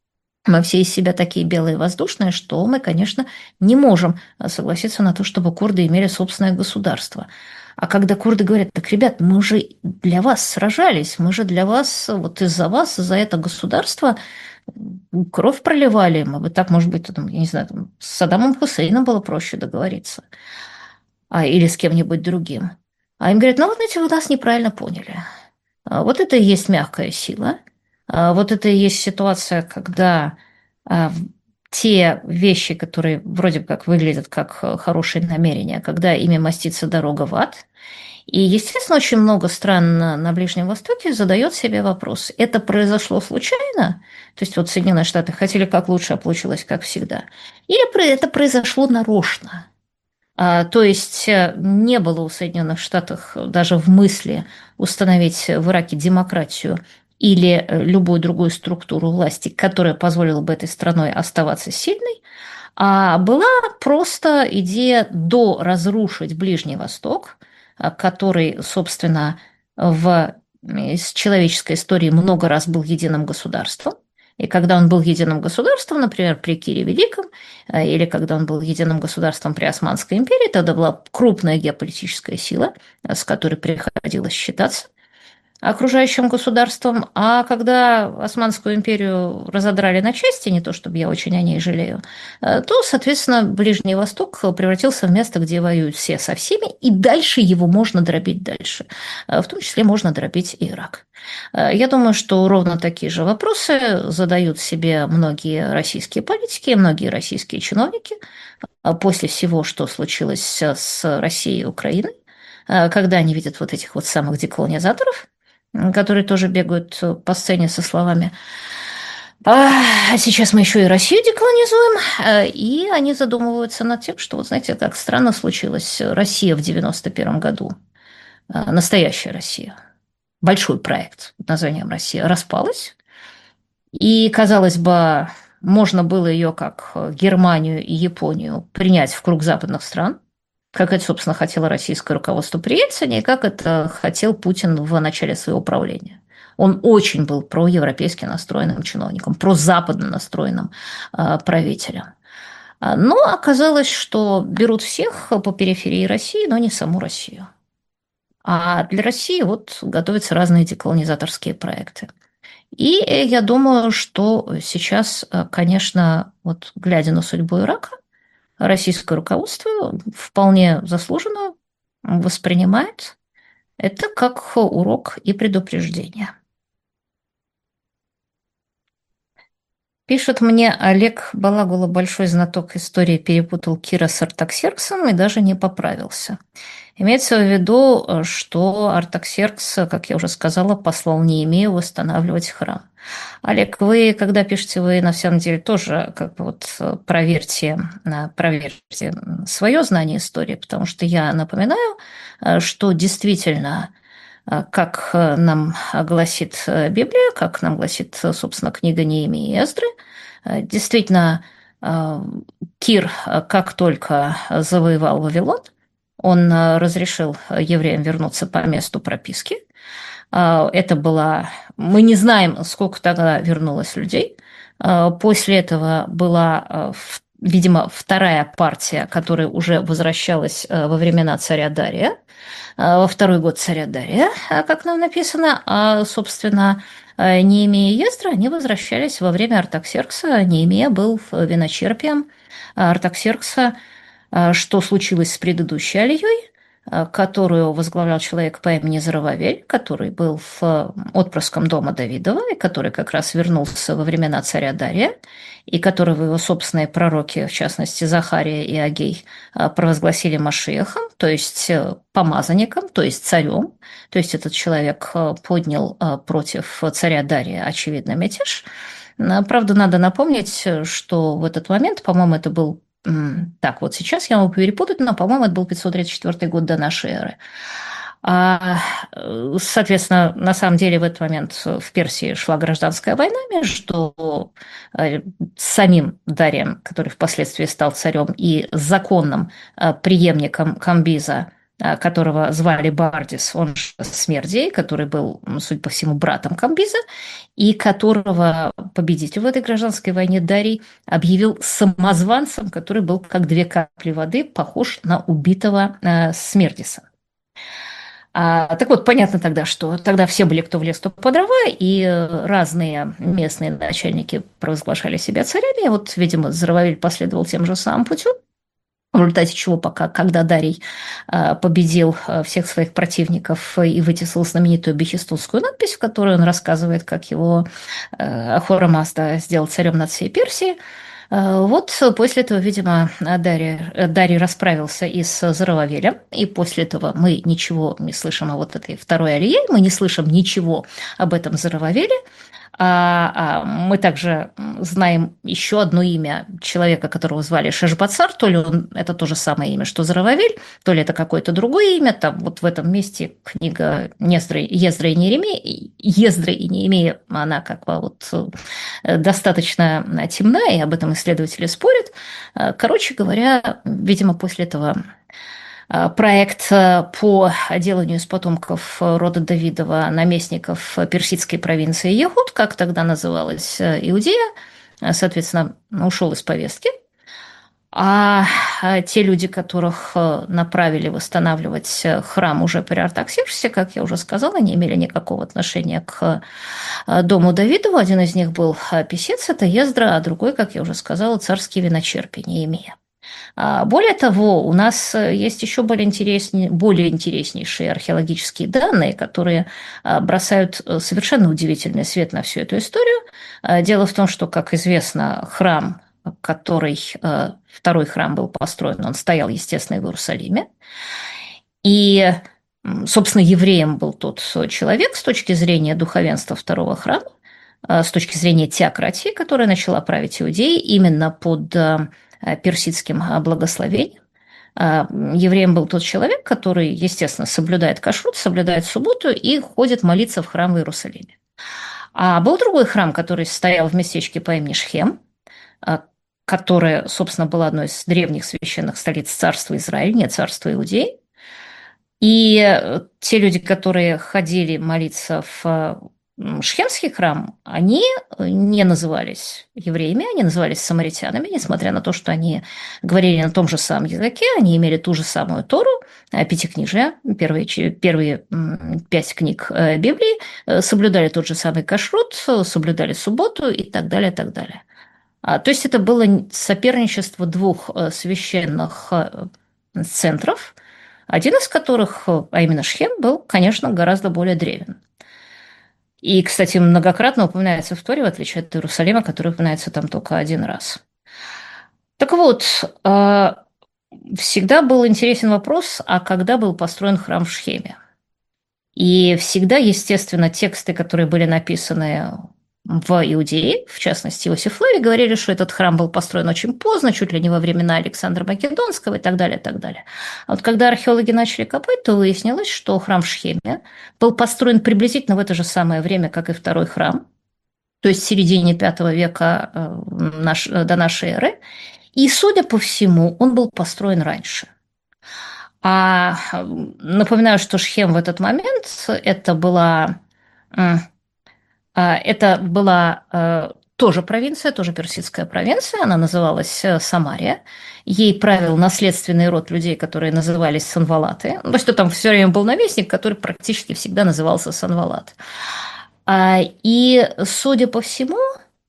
[SPEAKER 1] Мы все из себя такие белые и воздушные, что мы, конечно, не можем э, согласиться на то, чтобы курды имели собственное государство. А когда курды говорят, так, ребят, мы же для вас сражались, мы же для вас, вот из-за вас, за это государство кровь проливали, мы бы так, может быть, там, я не знаю, там, с Саддамом Хусейном было проще договориться, а, или с кем-нибудь другим. А им говорят, ну, вот эти вы нас неправильно поняли. А, вот это и есть мягкая сила. А, вот это и есть ситуация, когда а, в- те вещи, которые вроде как выглядят как э, хорошие намерения, когда ими мастится дорога в ад. И, естественно, очень много стран на, на Ближнем Востоке задает себе вопрос, это произошло случайно? То есть вот Соединенные Штаты хотели как лучше, а получилось как всегда. Или про- это произошло нарочно? А, то есть э, не было у Соединенных Штатов даже в мысли установить в Ираке демократию или э, любую другую структуру власти, которая позволила бы этой страной оставаться сильной, а была просто идея доразрушить Ближний Восток, а, который, собственно, в из человеческой истории много раз был единым государством. И когда он был единым государством, например, при Кире Великом, а, или когда он был единым государством при Османской империи, тогда была крупная геополитическая сила, а, с которой приходилось считаться окружающим государством. А когда Османскую империю разодрали на части, не то чтобы я очень о ней жалею, э, то, соответственно, Ближний Восток превратился в место, где воюют все со всеми, и дальше его можно дробить дальше. Э, В том числе можно дробить и Ирак. Э, Я думаю, что ровно такие же вопросы задают себе многие российские политики, многие российские чиновники э, после всего, что случилось с Россией и Украиной, э, когда они видят вот этих вот самых деколонизаторов, которые тоже бегают э, по сцене со словами «А сейчас мы еще и Россию деколонизуем», э, и они задумываются над тем, что, вот знаете, как странно случилось, Россия в девяносто первом году, э, настоящая Россия, большой проект под названием «Россия» распалась, и, казалось бы, можно было ее, как Германию и Японию, принять в круг западных стран, как это, собственно, хотело российское руководство при Ельцине, и как это хотел Путин в начале своего правления. Он очень был проевропейски настроенным чиновником, прозападно настроенным э, правителем. А, Но оказалось, что берут всех по периферии России, но не саму Россию. А для России вот готовятся разные деколонизаторские проекты. И э, я думаю, что сейчас, э, конечно, вот глядя на судьбу Ирака, российское руководство вполне заслуженно воспринимает это как урок и предупреждение. Пишет мне Олег Балагула, большой знаток истории, перепутал Кира с Артаксерксом и даже не поправился. Имеется в виду, э, что Артаксеркс, э, как я уже сказала, послал Неемею восстанавливать храм. Олег, вы, когда пишете, вы на самом деле тоже как бы вот э, проверьте, э, проверьте свое знание истории, потому что я напоминаю, э, что действительно, э, как э, нам гласит э, Библия, как нам гласит, э, собственно, книга Неемии и Эздры, э, действительно, э, Кир, э, как только завоевал Вавилон, он э, разрешил евреям вернуться по месту прописки. А, Это была... Мы не знаем, сколько тогда вернулось людей. А, После этого была, а, в- видимо, вторая партия, которая уже возвращалась а, во времена царя Дария, а, во второй год царя Дария, а, как нам написано. А, собственно, а, Неемия и Ездра, они возвращались во время Артаксеркса. Неемия был виночерпием Артаксеркса. А, Что случилось с предыдущей Алией, а, которую возглавлял человек по имени Зарававель, который был в отпрыском дома Давидова, и который как раз вернулся во времена царя Дария, и которого его собственные пророки, в частности Захария и Агей, а, провозгласили Машиахом, то есть э, помазанником, то есть царем. То есть этот человек э, поднял э, против царя Дария, очевидно, мятеж. А, Правда, надо напомнить, э, что в этот момент, по-моему, это был М, Так, вот сейчас я могу перепутать, но, по-моему, это был пятьсот тридцать четвёртый год до нашей эры. А, э, соответственно, на самом деле в этот момент в Персии шла гражданская война между э, самим Дарием, который впоследствии стал царем, и законным э, преемником Камбиза, а, которого звали Бардис, он же Смердий, который был, м, судя по всему, братом Камбиза, и которого победитель в этой гражданской войне Дарий объявил самозванцем, который был как две капли воды похож на убитого э, Смердиса. А, так вот, понятно тогда, что тогда все были, кто в лес, кто по дрова, и э, разные местные начальники провозглашали себя царями. И вот, видимо, Зарававель последовал тем же самым путем, в результате чего пока, когда Дарий э, победил э, всех своих противников и вытесал знаменитую бехистунскую надпись, в которой он рассказывает, как его э, Ахура Мазда сделал царем над всей Персией, э, вот после этого, видимо, Дарий, Дарий расправился и с Зарававелем, и после этого мы ничего не слышим о вот этой второй алие, мы не слышим ничего об этом Зарававеле. А, а мы также знаем еще одно имя человека, которого звали Шешбацар, то ли он, это то же самое имя, что Зарававель, то ли это какое-то другое имя. Там вот в этом месте книга Нездры, Ездра и Неремия, Ездры и Неремия, она как бы вот э, достаточно темна, и об этом исследователи спорят. Э, Короче говоря, видимо, после этого э, проект э, по деланию из потомков э, рода Давидова наместников э, персидской провинции Егуд, как тогда называлась э, Иудея, э, соответственно, ушел из повестки. А э, те люди, которых э, направили восстанавливать э, храм уже при Артаксерксе, как я уже сказала, не имели никакого отношения к э, дому Давидова. Один из них был э, писец, это Ездра, а другой, как я уже сказала, царский виночерпий, Неемия. А, Более того, у нас э, есть еще более, интереснее, более интереснейшие археологические данные, которые а, бросают э, совершенно удивительный свет на всю эту историю. А, Дело в том, что, как известно, храм, который, э, второй храм был построен, он стоял, естественно, в Иерусалиме. И, м, собственно, евреем был тот человек с точки зрения духовенства второго храма, э, с точки зрения теократии, которая начала править Иудеей именно под э, персидским э, благословением. А, Евреем был тот человек, который, естественно, соблюдает кашрут, соблюдает субботу и ходит молиться в храм в Иерусалиме. А был другой храм, который стоял в местечке по имени Шхем, а, которое, собственно, было одной из древних священных столиц царства Израиля, не царства Иудеи. И э, те люди, которые ходили молиться в э, м, Шхемский храм, они э, не назывались евреями, они назывались самаритянами, несмотря на то, что они говорили на том же самом языке, они имели ту же самую Тору, э, пятикнижие, первые, че- первые м, пять книг э, Библии, э, соблюдали тот же самый кашрут, э, соблюдали субботу и так далее, и так далее. А, То есть это было н- соперничество двух э, священных э, центров, один из которых, э, а именно Шхем, был, конечно, гораздо более древен. И, кстати, многократно упоминается в Торе, в отличие от Иерусалима, который упоминается там только один раз. Так вот, э, всегда был интересен вопрос, а когда был построен храм в Шхеме? И всегда, естественно, тексты, которые были написаны в Иудее, в частности, Иосиф Флавий, говорили, что этот храм был построен очень поздно, чуть ли не во времена Александра Македонского и так далее, и так далее. А вот когда археологи начали копать, то выяснилось, что храм в Шхеме был построен приблизительно в это же самое время, как и второй храм, то есть в середине пятого века э, наш- э, до нашей эры. И, судя по всему, он был построен раньше. А э, напоминаю, что Шхем в этот момент это была, м, а, это была э, тоже провинция, тоже персидская провинция, она называлась э, Самария. Ей правил наследственный род людей, которые назывались Санвалаты. Ну, то есть там все время был наместник, который практически всегда назывался Санвалат. А, И, судя по всему,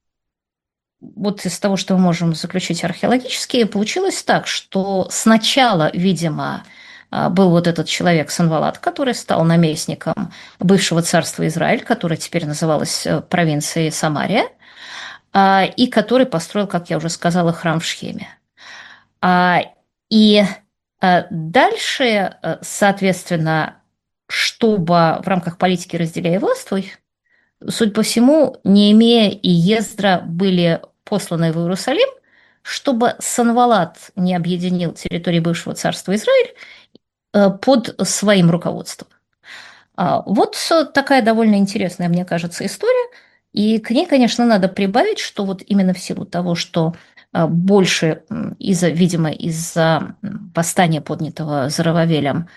[SPEAKER 1] вот из того, что мы можем заключить археологически, получилось так, что сначала, видимо, а, был вот этот человек Санвалат, который стал наместником бывшего царства Израиль, которое теперь называлось э, провинцией Самария, а, и который построил, как я уже сказала, храм в Шхеме. А, И а, дальше, э, соответственно, чтобы в рамках политики «разделяй и властвуй», судя по всему, Неемия и Ездра были посланы в Иерусалим, чтобы Санвалат не объединил территории бывшего царства Израиль э, под своим руководством. А, Вот э, такая довольно интересная, мне кажется, история. И к ней, конечно, надо прибавить, что вот именно в силу того, что больше из-за, видимо, из-за восстания, поднятого Зарававелем,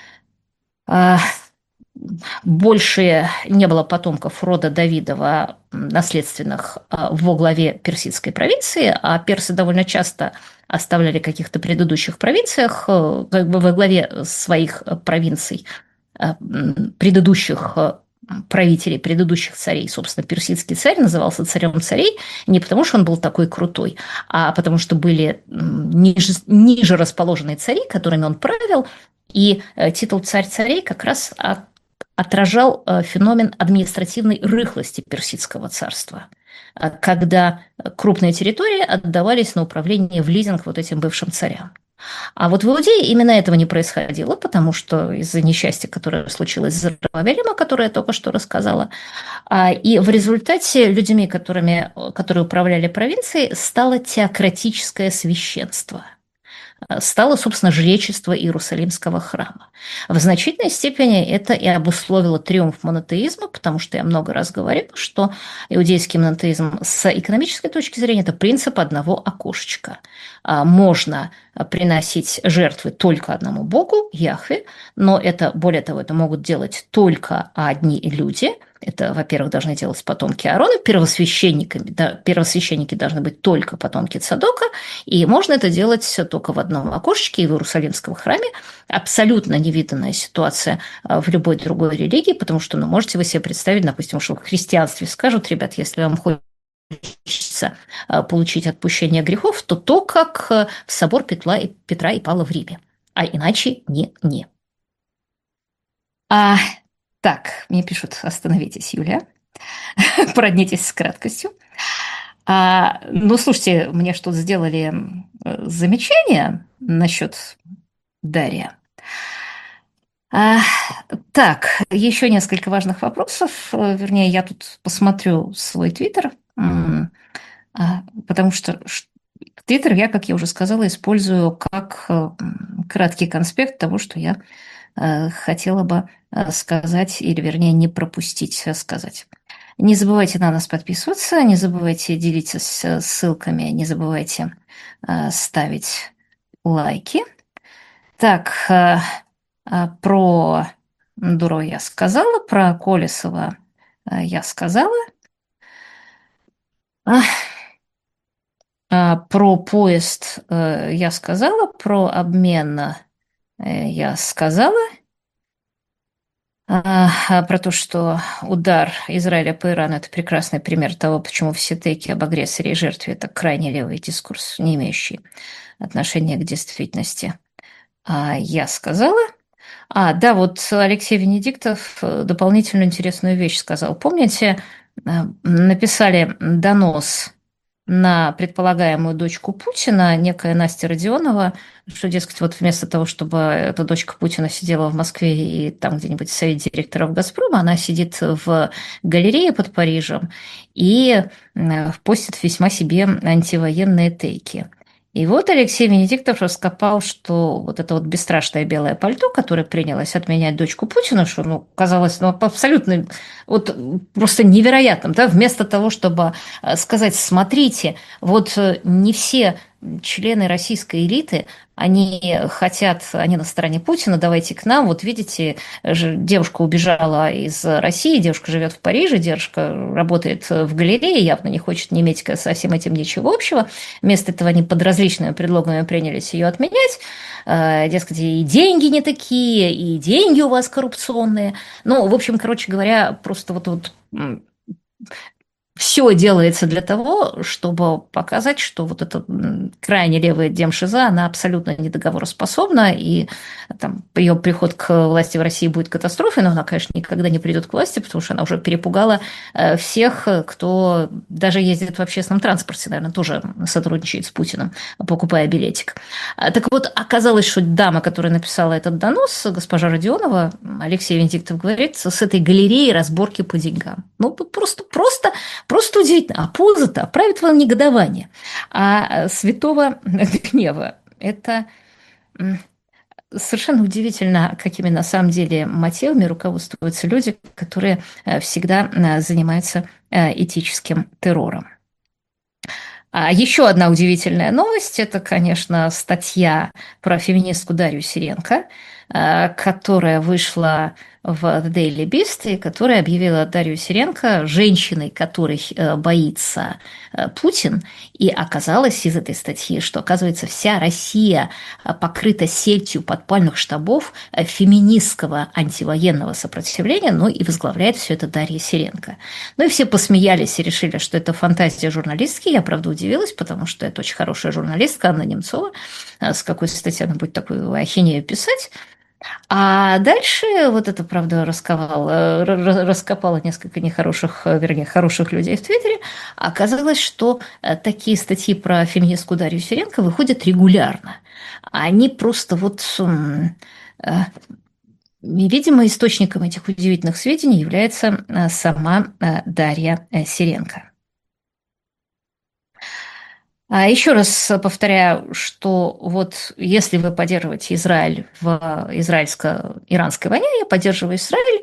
[SPEAKER 1] больше не было потомков рода Давидова наследственных во главе персидской провинции, а персы довольно часто оставляли каких-то предыдущих провинциях как бы во главе своих провинций предыдущих правителей, предыдущих царей. Собственно, персидский царь назывался царем царей не потому, что он был такой крутой, а потому что были ниже, ниже расположенные цари, которыми он правил, и титул царь царей как раз отражал феномен административной рыхлости персидского царства, когда крупные территории отдавались на управление в лизинг вот этим бывшим царям. А вот в Иудее именно этого не происходило, потому что из-за несчастья, которое случилось с Зарававелем, о котором я только что рассказала, и в результате людьми, которыми, которые управляли провинцией, стало теократическое священство. Стало, собственно, жречество Иерусалимского храма. В значительной степени это и обусловило триумф монотеизма, потому что я много раз говорила, что иудейский монотеизм с экономической точки зрения – это принцип одного окошечка. Можно приносить жертвы только одному Богу, Яхве, но это, более того, это могут делать только одни люди. Это, во-первых, должны делать потомки Аарона, первосвященниками, да, первосвященники должны быть только потомки Цадока, и можно это делать только в одном окошечке и в Иерусалимском храме. Абсолютно невиданная ситуация в любой другой религии, потому что, ну, можете вы себе представить, допустим, что в христианстве скажут: ребят, если вам хочется получить отпущение грехов, то то, как в собор Петра и, Петра и Павла в Риме, а иначе не-не. А... Так, мне пишут: остановитесь, Юлия, проднитесь с краткостью. А, ну, слушайте, мне что сделали замечание насчет Дарья. А, так, еще несколько важных вопросов. Вернее, я тут посмотрю свой твиттер, потому что твиттер я, как я уже сказала, использую как краткий конспект того, что я хотела бы сказать, или, вернее, не пропустить сказать. Не забывайте на нас подписываться, не забывайте делиться ссылками, не забывайте ставить лайки. Так, про Дуро я сказала, про Колесова я сказала. Про поезд я сказала, про обмен я сказала. А, про то, что удар Израиля по Ирану – это прекрасный пример того, почему все тейки об агрессоре и жертве – это крайне левый дискурс, не имеющий отношения к действительности. А, я сказала. А, да, вот Алексей Венедиктов дополнительную интересную вещь сказал. Помните, написали донос на предполагаемую дочку Путина, некая Настя Родионова, что, дескать, вот вместо того, чтобы эта дочка Путина сидела в Москве и там где-нибудь в совете директоров «Газпрома», она сидит в галерее под Парижем и постит весьма себе антивоенные тейки. И вот Алексей Венедиктов раскопал, что вот это вот бесстрашное белое пальто, которое принялось отменять дочку Путина, что, ну, казалось, ну, абсолютно вот просто невероятным, да, вместо того, чтобы сказать: смотрите, вот не все члены российской элиты, они хотят, они на стороне Путина, давайте к нам. Вот видите, девушка убежала из России, девушка живет в Париже, девушка работает в галерее, явно не хочет не иметь со всем этим ничего общего. Вместо этого они под различными предлогами принялись ее отменять. Дескать, и деньги не такие, и деньги у вас коррупционные. Ну, в общем, короче говоря, просто вот, вот все делается для того, чтобы показать, что вот эта крайне левая демшиза, она абсолютно недоговороспособна, и там, ее приход к власти в России будет катастрофой, но она, конечно, никогда не придет к власти, потому что она уже перепугала всех, кто даже ездит в общественном транспорте, наверное, тоже сотрудничает с Путиным, покупая билетик. Так вот, оказалось, что дама, которая написала этот донос, госпожа Родионова, Алексей Венедиктов говорит, с этой галереей разборки по деньгам. Ну, просто, просто Просто удивительно. А поза-то правит вам негодование. А святого гнева – это совершенно удивительно, какими на самом деле мотивами руководствуются люди, которые всегда занимаются этическим террором. А еще одна удивительная новость – это, конечно, статья про феминистку Дарью Сиренко, э, которая вышла в The Daily Beast, и которая объявила Дарью Сиренко женщиной, которой э, боится э, Путин. И оказалось из этой статьи, что, оказывается, вся Россия э, покрыта сетью подпольных штабов э, феминистского антивоенного сопротивления, ну и возглавляет все это Дарья Сиренко. Ну и все посмеялись и решили, что это фантазия журналистки. Я, правда, удивилась, потому что это очень хорошая журналистка Анна Немцова. А с какой стати она будет такую ахинею писать? А дальше вот это, правда, раскопало, раскопало несколько нехороших, вернее, хороших людей в Твиттере. Оказалось, что э, такие статьи про феминистку Дарью Сиренко выходят регулярно. Они просто вот м, э, и, видимо, источником этих удивительных сведений является э, сама э, Дарья э, Сиренко. А еще раз повторяю, что вот если вы поддерживаете Израиль в израильско-иранской войне, я поддерживаю Израиль,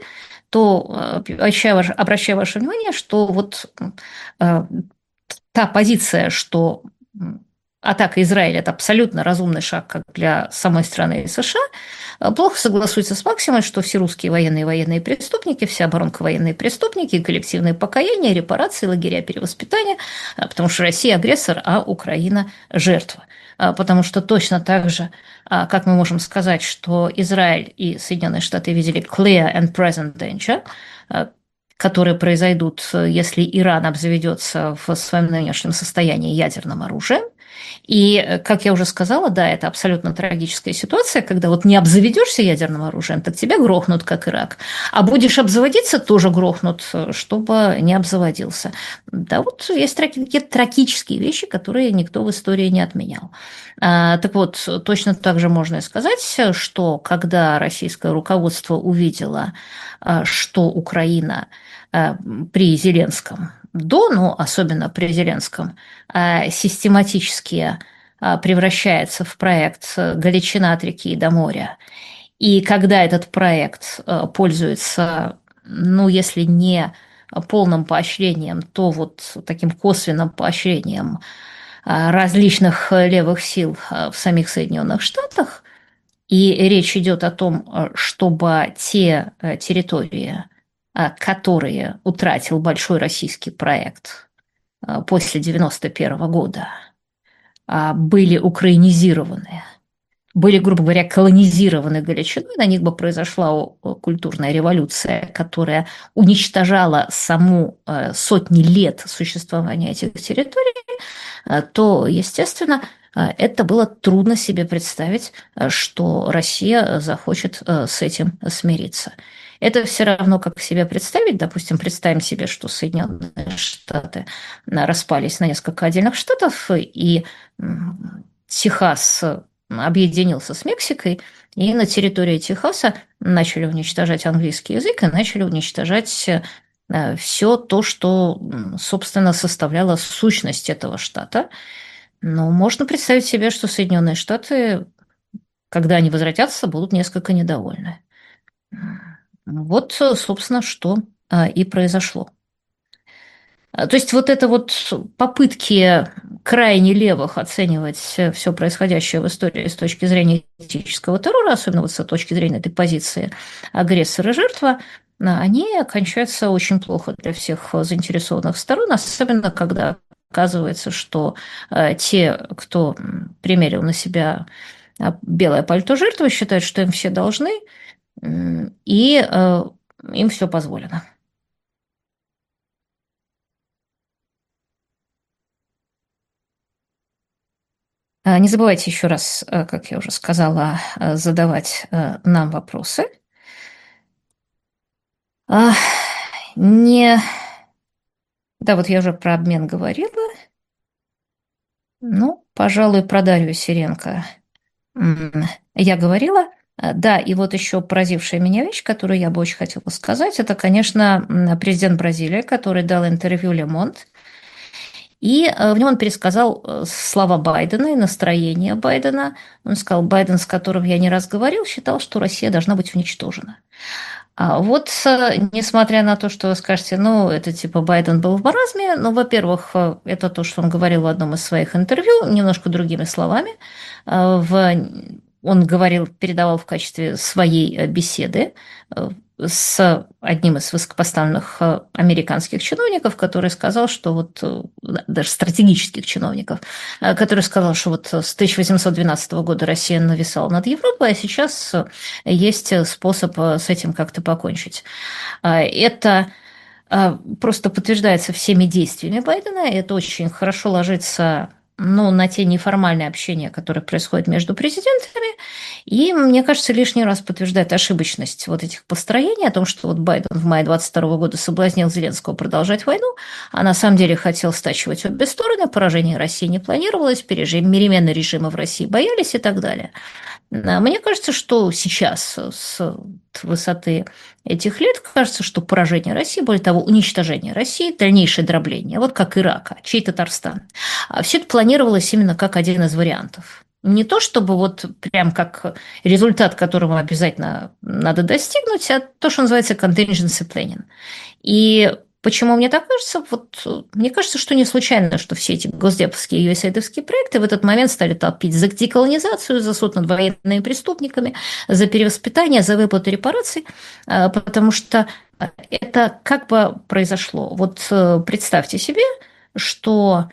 [SPEAKER 1] то э, обращаю, ваше- обращаю ваше внимание, что вот э, та позиция, что м, атака Израиля – это абсолютно разумный шаг как для самой страны и США, э, плохо согласуется с максимой, что все русские военные и военные преступники, вся оборонка военные преступники, коллективные покаяния, репарации, лагеря перевоспитания, э, потому что Россия агрессор, а Украина жертва. А, Потому что точно так же, а, как мы можем сказать, что Израиль и Соединенные Штаты видели clear and present danger, а, которые произойдут, если Иран обзаведется в своем нынешнем состоянии ядерным оружием. И, как я уже сказала, да, это абсолютно трагическая ситуация, когда вот не обзаведешься ядерным оружием, так тебя грохнут, как Ирак. А будешь обзаводиться, тоже грохнут, чтобы не обзаводился. Да, вот есть такие трагические вещи, которые никто в истории не отменял. А, так вот, точно так же можно и сказать, что когда российское руководство увидело, а, что Украина а, при Зеленском до, ну, особенно при Зеленском, а, систематически а, превращается в проект «Галичина от реки и до моря». И когда этот проект а, пользуется, ну, если не полным поощрением, то вот таким косвенным поощрением а, различных левых сил а, в самих Соединенных Штатах, и речь идет о том, а, чтобы те а, территории, а, которые утратил большой российский проект а, после девяносто первого года, а, были украинизированы, были, грубо говоря, колонизированы Галичиной, на них бы произошла о, культурная революция, которая уничтожала саму э, сотни лет существования этих территорий, э, то, естественно, э, это было трудно себе представить, э, что Россия захочет э, с этим смириться. Это все равно, как себе представить, допустим, представим себе, что Соединенные Штаты э, распались на несколько отдельных штатов, и м, Техас объединился с Мексикой, и на территории Техаса начали уничтожать английский язык и начали уничтожать все то, что, собственно, составляло сущность этого штата. Но можно представить себе, что Соединенные Штаты, когда они возвратятся, будут несколько недовольны. Вот, собственно, что а, и произошло. А, То есть вот это вот попытки крайне левых оценивать все происходящее в истории с точки зрения этического террора, особенно вот с точки зрения этой позиции агрессора и жертва, а, они кончаются очень плохо для всех заинтересованных сторон, особенно когда оказывается, что э, те, кто м, примерил на себя а, белое пальто жертвы, считают, что им все должны, м, и э, им все позволено. А, Не забывайте еще раз, э, как я уже сказала, э, задавать э, нам вопросы. А, Не... Да, вот я уже про обмен говорила. Ну, пожалуй, про Дарью Серенко м, я говорила. А, Да, и вот еще поразившая меня вещь, которую я бы очень хотела сказать, это, конечно, м, президент Бразилии, который дал интервью «Ле Монт», И в нем он пересказал слова Байдена и настроение Байдена. Он сказал, Байден, с которым я не раз говорил, считал, что Россия должна быть уничтожена. А вот, несмотря на то, что вы скажете, ну, это типа Байден был в маразме, ну, во-первых, это то, что он говорил в одном из своих интервью, немножко другими словами. В... Он говорил, передавал в качестве своей беседы с одним из высокопоставленных американских чиновников, который сказал, что вот, даже стратегических чиновников, который сказал, что вот с тысяча восемьсот двенадцатого года Россия нависала над Европой, а сейчас есть способ с этим как-то покончить. Это просто подтверждается всеми действиями Байдена, и это очень хорошо ложится, ну, на те неформальные общения, которые происходят между президентами. И, мне кажется, лишний раз подтверждает ошибочность вот этих построений о том, что вот Байден в мае двадцать второго года соблазнил Зеленского продолжать войну, а на самом деле хотел стачивать обе стороны, поражение России не планировалось, перемены режима в России боялись и так далее. Мне кажется, что сейчас с высоты этих лет кажется, что поражение России, более того, уничтожение России, дальнейшее дробление, вот как Ирака, чей Татарстан, все это планировалось именно как один из вариантов. Не то, чтобы вот прям как результат, которого обязательно надо достигнуть, а то, что называется contingency planning. И почему мне так кажется? Вот мне кажется, что не случайно, что все эти госдеповские и ю эс эй ай-довские проекты в этот момент стали топить за деколонизацию, за суд над военными преступниками, за перевоспитание, за выплату репараций, потому что это как бы произошло. Вот представьте себе, что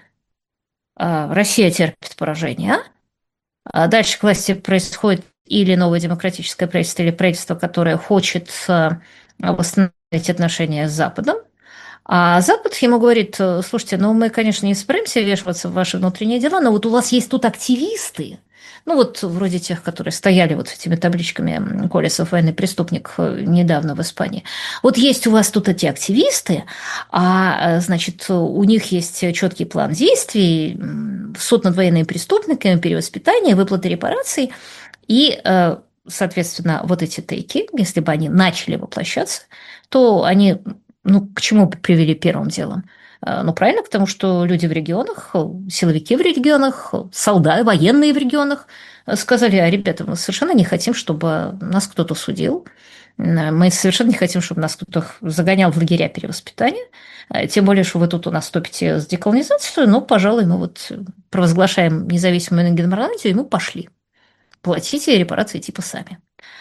[SPEAKER 1] Россия терпит поражение, а дальше к власти происходит или новое демократическое правительство, или правительство, которое хочет восстановить отношения с Западом. А Запад ему говорит, слушайте, ну мы, конечно, не собираемся вмешиваться в ваши внутренние дела, но вот у вас есть тут активисты, ну вот вроде тех, которые стояли вот с этими табличками «Колесов военный преступник» недавно в Испании. Вот есть у вас тут эти активисты, а, значит, у них есть четкий план действий, суд над военными преступниками, перевоспитание, выплаты репараций, и, соответственно, вот эти тейки, если бы они начали воплощаться, то они... Ну, к чему привели первым делом? Ну, правильно, потому что люди в регионах, силовики в регионах, солдаты, военные в регионах сказали, а, ребята, мы совершенно не хотим, чтобы нас кто-то судил, мы совершенно не хотим, чтобы нас кто-то загонял в лагеря перевоспитания, тем более, что вы тут у нас топите с деколонизацией, ну, пожалуй, мы вот провозглашаем независимую Гренландию, и мы пошли. Платите репарации типа сами.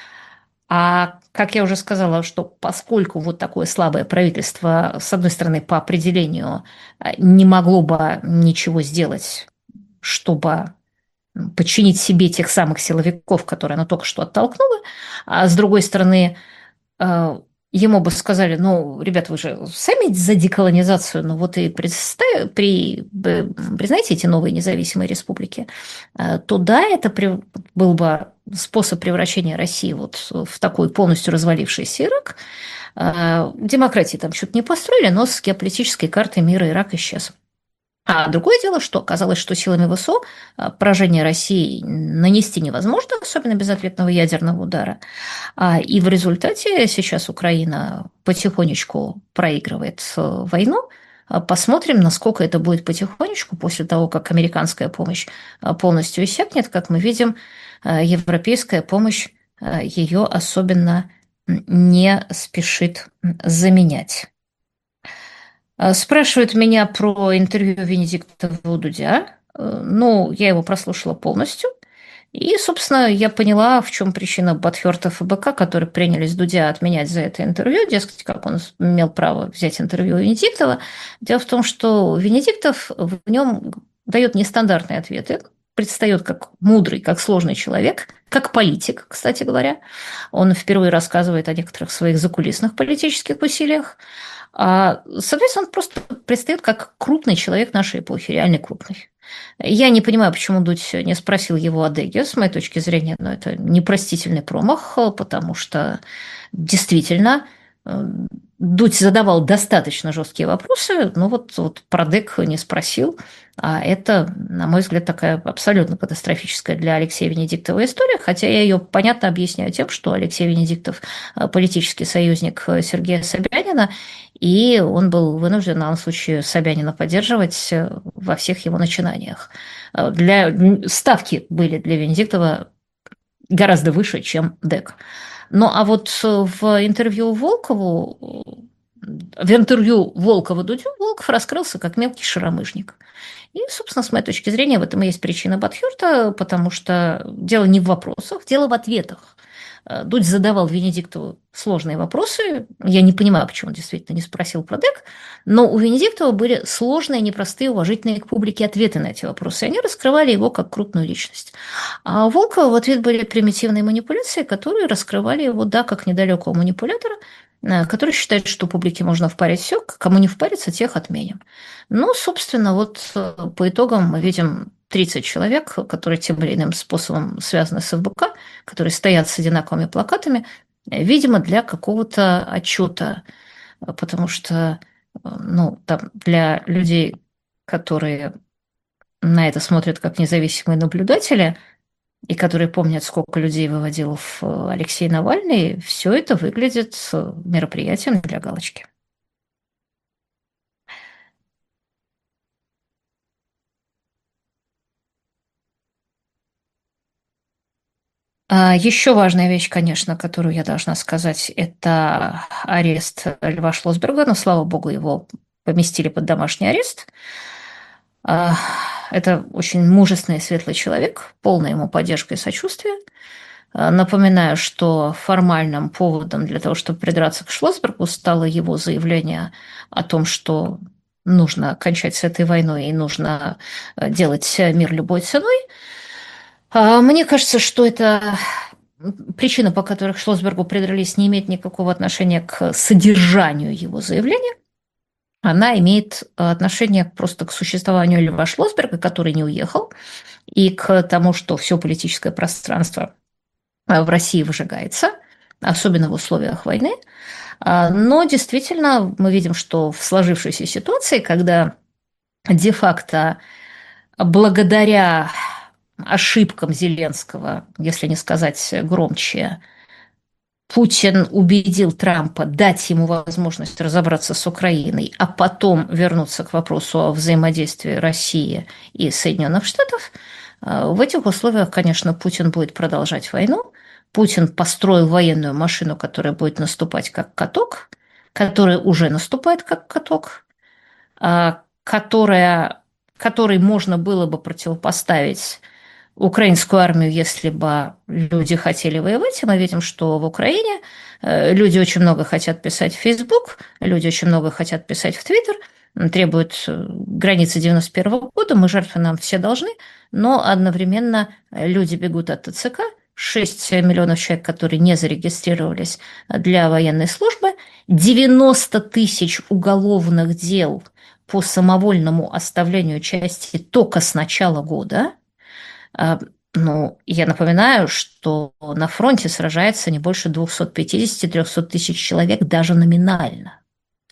[SPEAKER 1] А, как я уже сказала, что поскольку вот такое слабое правительство, с одной стороны, по определению не могло бы ничего сделать, чтобы подчинить себе тех самых силовиков, которые оно только что оттолкнуло, а с другой стороны, ему бы сказали, ну, ребята, вы же сами за деколонизацию, ну вот и представь, при, признайте эти новые независимые республики, то да, это при, был бы способ превращения России вот в такой полностью развалившийся Ирак. Демократии там что-то не построили, но с геополитической картой мира Ирак исчез. А другое дело, что оказалось, что силами ВСО поражение России нанести невозможно, особенно без ответного ядерного удара. И в результате сейчас Украина потихонечку проигрывает войну. Посмотрим, насколько это будет потихонечку после того, как американская помощь полностью иссякнет. Как мы видим, европейская помощь ее особенно не спешит заменять. Спрашивают меня про интервью Венедиктова у Дудя. Ну, я его прослушала полностью. И, собственно, я поняла, в чем причина Батхерта ФБК, которые принялись Дудя отменять за это интервью. Дескать, как он имел право взять интервью у Венедиктова. Дело в том, что Венедиктов в нем дает нестандартные ответы, предстает как мудрый, как сложный человек, как политик, кстати говоря. Он впервые рассказывает о некоторых своих закулисных политических усилиях. А, соответственно, он просто предстает как крупный человек нашей эпохи, реально крупный. Я не понимаю, почему Дудь не спросил его о Деге, с моей точки зрения, но это непростительный промах, потому что действительно Э, Дудь задавал достаточно жесткие вопросы, но вот, вот про ДЭК не спросил. А это, на мой взгляд, такая абсолютно катастрофическая для Алексея Венедиктова история, хотя я ее понятно объясняю тем, что Алексей Венедиктов э, политический союзник э, Сергея Собянина, и он был вынужден в данном случае Собянина поддерживать э, во всех его начинаниях. Э, Для, ставки были для Венедиктова гораздо выше, чем ДЭК. Ну, а вот в интервью Волкову, в интервью Волкова Дудю Волков раскрылся как мелкий шаромыжник. И, собственно, с моей точки зрения, в этом и есть причина Батхерта, потому что дело не в вопросах, дело в ответах. Э, Дудь задавал Венедиктову сложные вопросы. Я не понимаю, почему он действительно не спросил про ДЭК, но у Венедиктова были сложные, непростые, уважительные к публике ответы на эти вопросы. И они раскрывали его как крупную личность. А у Волкова в ответ были примитивные манипуляции, которые раскрывали его, да, как недалекого манипулятора, э, который считает, что публике можно впарить все, кому не впарится, тех отменим. Ну, собственно, вот э, по итогам мы видим тридцать человек, которые тем или иным способом связаны с ФБК, которые стоят с одинаковыми плакатами, э, видимо, для какого-то отчета, э, потому что, э, ну, там для людей, которые на это смотрят как независимые наблюдатели, и которые помнят, сколько людей выводил в э, Алексей Навальный, все это выглядит э, мероприятием для галочки. А еще важная вещь, конечно, которую я должна сказать, это арест Льва Шлосберга, но, слава богу, его поместили под домашний арест. А, Это очень мужественный и светлый человек, полная ему поддержка и сочувствие. А, Напоминаю, что формальным поводом для того, чтобы придраться к Шлосбергу, стало его заявление о том, что нужно кончать с этой войной и нужно э, делать мир любой ценой. А, Мне кажется, что это причина, по которой к Шлосбергу придрались, не имеет никакого отношения к содержанию его заявления. Она имеет отношение просто к существованию Льва Шлосберга, который не уехал, и к тому, что все политическое пространство в России выжигается, особенно в условиях войны. А, Но действительно мы видим, что в сложившейся ситуации, когда де-факто благодаря ошибкам Зеленского, если не сказать громче, Путин убедил Трампа дать ему возможность разобраться с Украиной, а потом вернуться к вопросу о взаимодействии России и Соединенных Штатов. э, В этих условиях, конечно, Путин будет продолжать войну. Путин построил военную машину, которая будет наступать как каток, которая уже наступает как каток, а, которая, которой можно было бы противопоставить украинскую армию, если бы люди хотели воевать. И мы видим, что в Украине э, люди очень много хотят писать в Facebook, люди очень много хотят писать в Twitter, требуют э, границы девяносто первого года, мы жертвы нам все должны, но одновременно люди бегут от ТЦК, шесть миллионов человек, которые не зарегистрировались для военной службы, девяносто тысяч уголовных дел по самовольному оставлению части только с начала года. А, Ну, я напоминаю, что на фронте сражается не больше двухсот пятидесяти трёхсот тысяч человек даже номинально.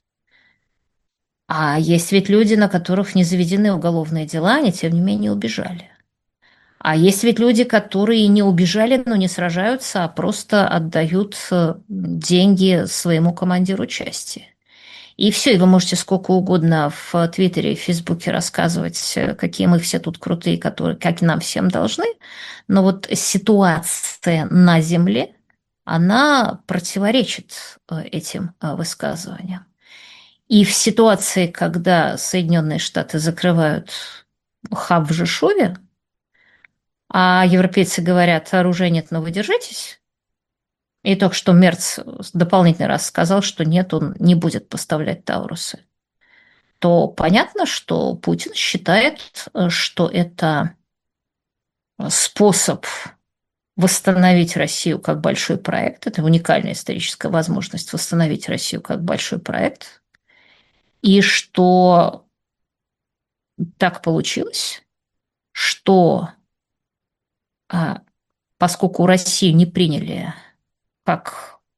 [SPEAKER 1] А есть ведь люди, на которых не заведены уголовные дела, они, тем не менее, убежали. А есть ведь люди, которые не убежали, но не сражаются, а просто отдают э, деньги своему командиру части. И все, и вы можете сколько угодно в Твиттере и в Фейсбуке рассказывать, э, какие мы все тут крутые, которые, как нам всем должны. Но вот ситуация на Земле, она противоречит э, этим э, высказываниям. И в ситуации, когда Соединенные Штаты закрывают хаб в Жешове, а европейцы говорят, оружия нет, но вы держитесь, и только что Мерц дополнительный раз сказал, что нет, он не будет поставлять Таурусы, то понятно, что Путин считает, э, что это способ восстановить Россию как большой проект. Это уникальная историческая возможность восстановить Россию как большой проект. И что так получилось, что а, поскольку Россию не приняли как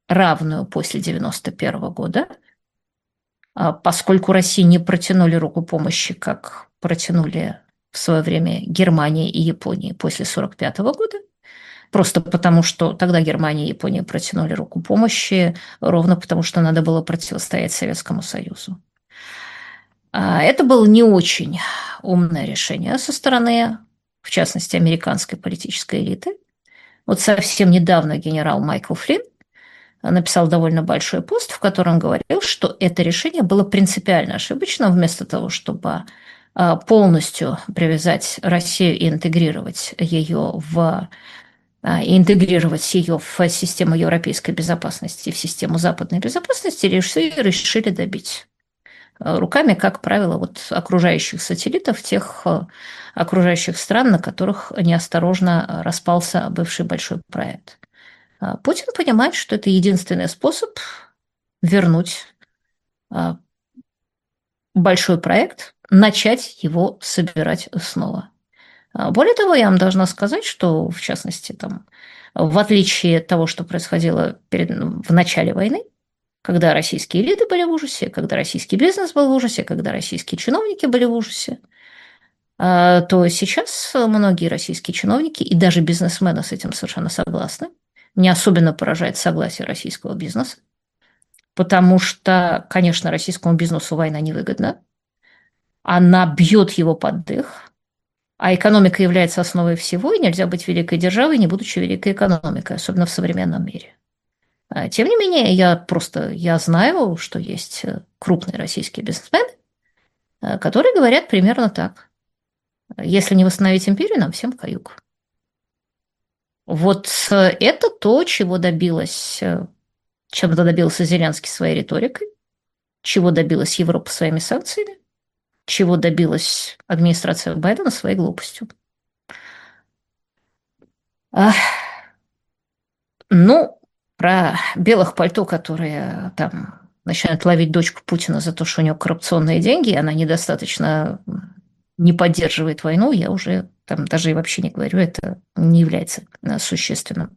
[SPEAKER 1] равную после девяносто первого года, а, поскольку России не протянули руку помощи, как протянули в свое время Германия и Япония после сорок пятого года, просто потому что тогда Германия и Япония протянули руку помощи, ровно потому что надо было противостоять Советскому Союзу. А, Это было не очень умное решение со стороны, в частности, американской политической элиты. Вот совсем недавно генерал Майкл Флинн написал довольно большой пост, в котором говорил, что это решение было принципиально ошибочным. Вместо того, чтобы а, полностью привязать Россию и интегрировать ее в а, и интегрировать ее в систему европейской безопасности, в систему западной безопасности, решили, решили добить а, руками, как правило, вот окружающих сателлитов, тех а, окружающих стран, на которых неосторожно распался бывший большой проект. А, Путин понимает, что это единственный способ вернуть а, большой проект, начать его собирать снова. А, Более того, я вам должна сказать, что, в частности, там, в отличие от того, что происходило перед, в начале войны, когда российские элиты были в ужасе, когда российский бизнес был в ужасе, когда российские чиновники были в ужасе, а, то сейчас многие российские чиновники и даже бизнесмены с этим совершенно согласны. Не особенно поражает согласие российского бизнеса, потому что, конечно, российскому бизнесу война невыгодна. Она бьет его под дых, а экономика является основой всего, и нельзя быть великой державой, не будучи великой экономикой, особенно в современном мире. А, Тем не менее, я просто я знаю, что есть э, крупные российские бизнесмены, э, которые говорят примерно так. Если не восстановить империю, нам всем каюк. Вот э, это то, чего добилась, э, чем добился Зеленский своей риторикой, чего добилась Европа своими санкциями, чего добилась администрация Байдена своей глупостью. Ах, ну, про белых пальто, которые там начинают ловить дочку Путина за то, что у нее коррупционные деньги, и она недостаточно не поддерживает войну, я уже там даже и вообще не говорю, это не является а, существенным.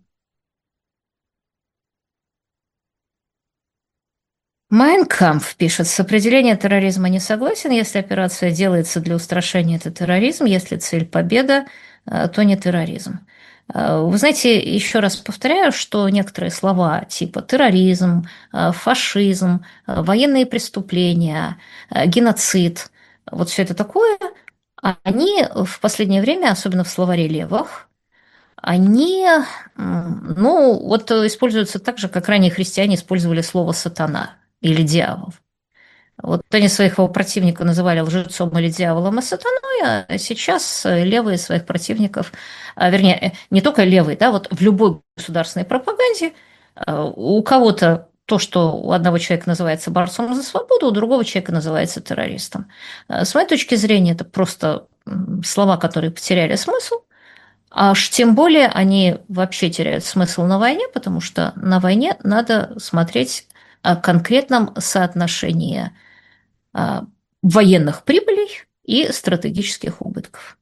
[SPEAKER 1] Майн Кампф пишет, с определением терроризма не согласен. Если операция делается для устрашения, это терроризм. Если цель победа, э, то не терроризм. Э, Вы знаете, еще раз повторяю, что некоторые слова типа терроризм, э, фашизм, э, военные преступления, э, геноцид, вот все это такое, они в последнее время, особенно в словаре левых, они, м, ну, вот используются так же, как ранее христиане использовали слово «сатана» или «дьявол». Вот они своего противника называли лжецом или дьяволом и сатаной, а сейчас левые своих противников, а, вернее, э, не только левые, да, вот в любой государственной пропаганде а, у кого-то то, что у одного человека называется борцом за свободу, у другого человека называется террористом. А, С моей точки зрения, это просто м, слова, которые потеряли смысл, а уж тем более они вообще теряют смысл на войне, потому что на войне надо смотреть о конкретном соотношении а, военных прибылей и стратегических убытков.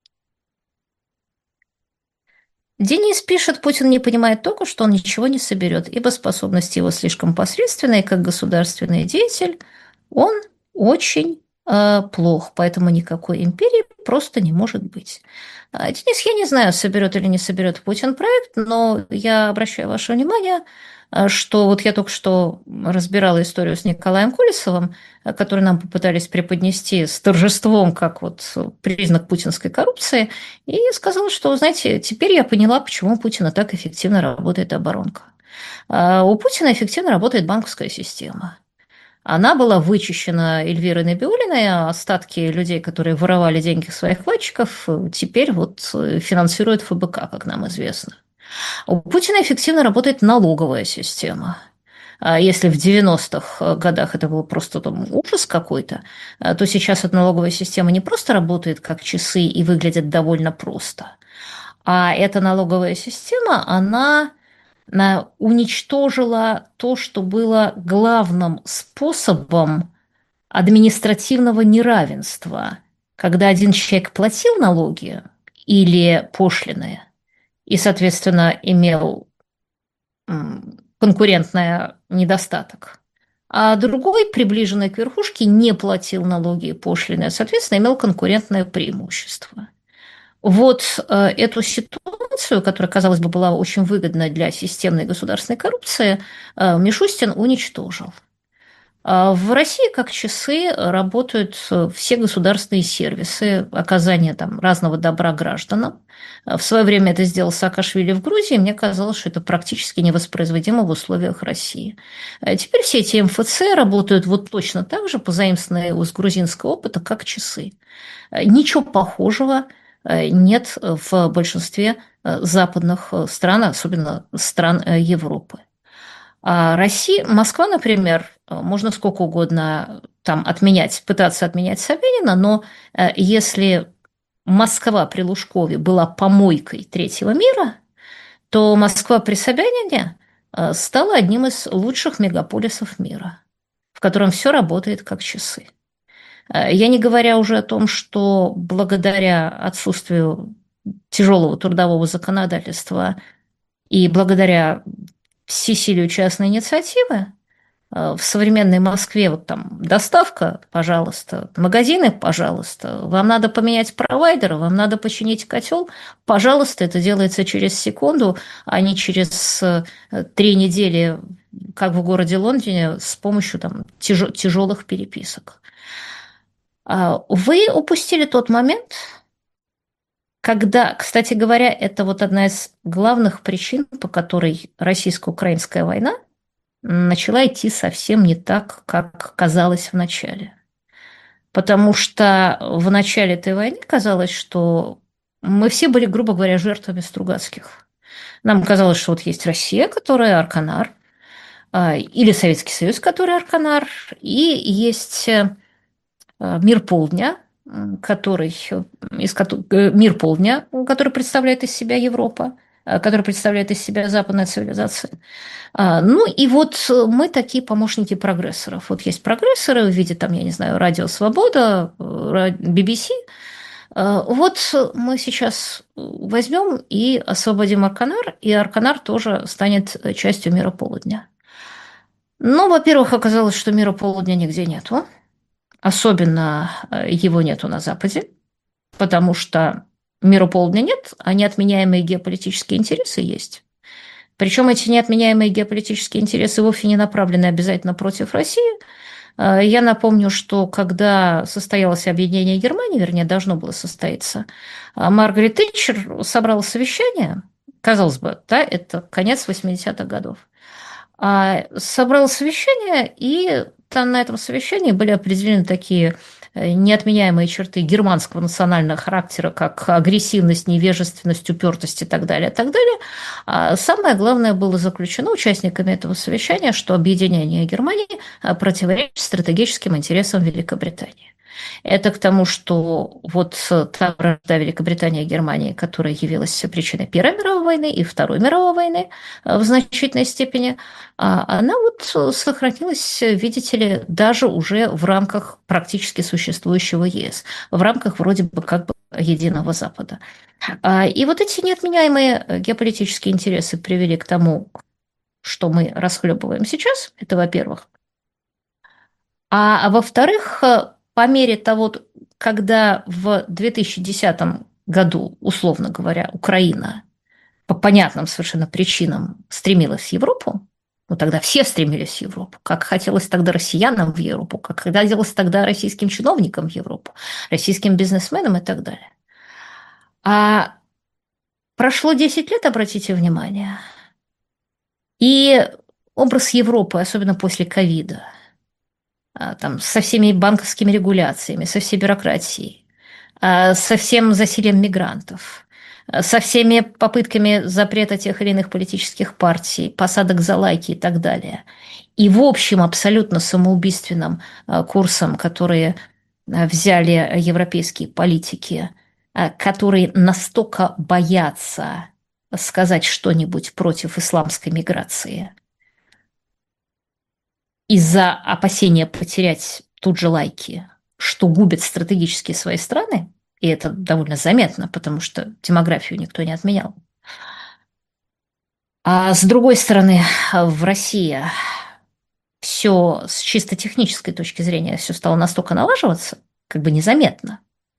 [SPEAKER 1] Денис пишет, Путин не понимает только, что он ничего не соберет, ибо способности его слишком посредственные, как государственный деятель, он очень э, плох, поэтому никакой империи просто не может быть. А, Денис, я не знаю, соберет или не соберет Путин проект, но я обращаю ваше внимание, а, что вот я только что разбирала историю с Николаем Колесовым, а, который нам попытались преподнести с торжеством как вот признак путинской коррупции, и сказала, что, знаете, теперь я поняла, почему у Путина так эффективно работает оборонка. А у Путина эффективно работает банковская система. Она была вычищена Эльвирой Набиуллиной, а остатки людей, которые воровали деньги своих вкладчиков, теперь вот финансируют эф бэ ка, как нам известно. У Путина эффективно работает налоговая система. А Если в девяностых годах это был просто там ужас какой-то, а, то сейчас эта налоговая система не просто работает как часы и выглядит довольно просто, а эта налоговая система, она на- уничтожила то, что было главным способом административного неравенства, когда один человек платил налоги или пошлины и, соответственно, имел конкурентный недостаток. А другой, приближенный к верхушке, не платил налоги и пошлины, соответственно, имел конкурентное преимущество. Вот э, эту ситуацию, которая, казалось бы, была очень выгодна для системной государственной коррупции, э, Мишустин уничтожил. А в России как часы работают э, все государственные сервисы оказания там, разного добра гражданам. А В свое время это сделал Саакашвили в Грузии, и мне казалось, что это практически невоспроизводимо в условиях России. А Теперь все эти МФЦ работают вот точно так же, позаимствованные из грузинского опыта, как часы. А Ничего похожего э, нет в большинстве э, западных э, стран, особенно стран э, Европы. А Россия, Москва, например, э, можно сколько угодно там отменять, пытаться отменять Собянина, но э, если Москва при Лужкове была помойкой третьего мира, то Москва при Собянине э, стала одним из лучших мегаполисов мира, в котором все работает как часы. Э, Я не говоря уже о том, что благодаря отсутствию тяжелого трудового законодательства и благодаря всесилию частной инициативы э, в современной Москве вот там доставка, пожалуйста, магазины, пожалуйста, вам надо поменять провайдера, вам надо починить котел, пожалуйста, это делается через секунду, а не через э, три недели, как в городе Лондоне, с помощью там тяжелых переписок. А Вы упустили тот момент, когда, кстати говоря, это вот одна из главных причин, по которой российско-украинская война начала идти совсем не так, как казалось в начале. Потому что в начале этой войны казалось, что мы все были, грубо говоря, жертвами Стругацких. Нам казалось, что вот есть Россия, которая Арканар, а, или Советский Союз, который Арканар, и есть э, мир полдня, м, который, э, из, кото- э, мир полдня, который представляет из себя Европа, э, который представляет из себя западная цивилизация. А, Ну и вот э, мы такие помощники прогрессоров. Вот есть прогрессоры в виде, там, я не знаю, Радио Свобода, э, Би Би Си. А, Вот мы сейчас возьмем и освободим Арканар, и Арканар тоже станет частью мира полудня. Ну, во-первых, оказалось, что мира полудня нигде нету. Особенно э, его нету на Западе, потому что мира полдня нет, а неотменяемые геополитические интересы есть. Причем эти неотменяемые геополитические интересы вовсе не направлены обязательно против России. Э, Я напомню, что когда состоялось объединение Германии, вернее, должно было состояться, а Маргарет Тэтчер собрала совещание, казалось бы, да, это конец восьмидесятых годов, а собрала совещание, и там на этом совещании были определены такие э, неотменяемые черты германского национального характера, как агрессивность, невежественность, упертость и так далее, и так далее. А самое главное было заключено участниками этого совещания, что объединение Германии э, противоречит стратегическим интересам Великобритании. Это к тому, что вот та вражда Великобритании и Германии, которая явилась причиной Первой мировой войны и Второй мировой войны э, в значительной степени, а она вот сохранилась, видите ли, даже уже в рамках практически существующего Е С, в рамках вроде бы как бы единого Запада. А, И вот эти неотменяемые геополитические интересы привели к тому, что мы расхлебываем сейчас, это во-первых. А, а во-вторых, э, по мере того, когда в две тысячи десятом году, условно говоря, Украина по понятным совершенно причинам стремилась в Европу, ну тогда все стремились в Европу, как хотелось тогда россиянам в Европу, как хотелось тогда российским чиновникам в Европу, российским бизнесменам и так далее. А прошло десять лет, обратите внимание, и образ Европы, особенно после ковида, а, там, со всеми банковскими регуляциями, со всей бюрократией, а, со всем засилием мигрантов, а, со всеми попытками запрета тех или иных политических партий, посадок за лайки и так далее. И в общем абсолютно самоубийственным а, курсом, которые а, взяли европейские политики, а, которые настолько боятся сказать что-нибудь против исламской миграции, из-за опасения потерять тут же лайки, что губят стратегически свои страны, и это довольно заметно, потому что демографию никто не отменял, А с другой стороны, в России все с чисто технической точки зрения все стало настолько налаживаться, как бы незаметно,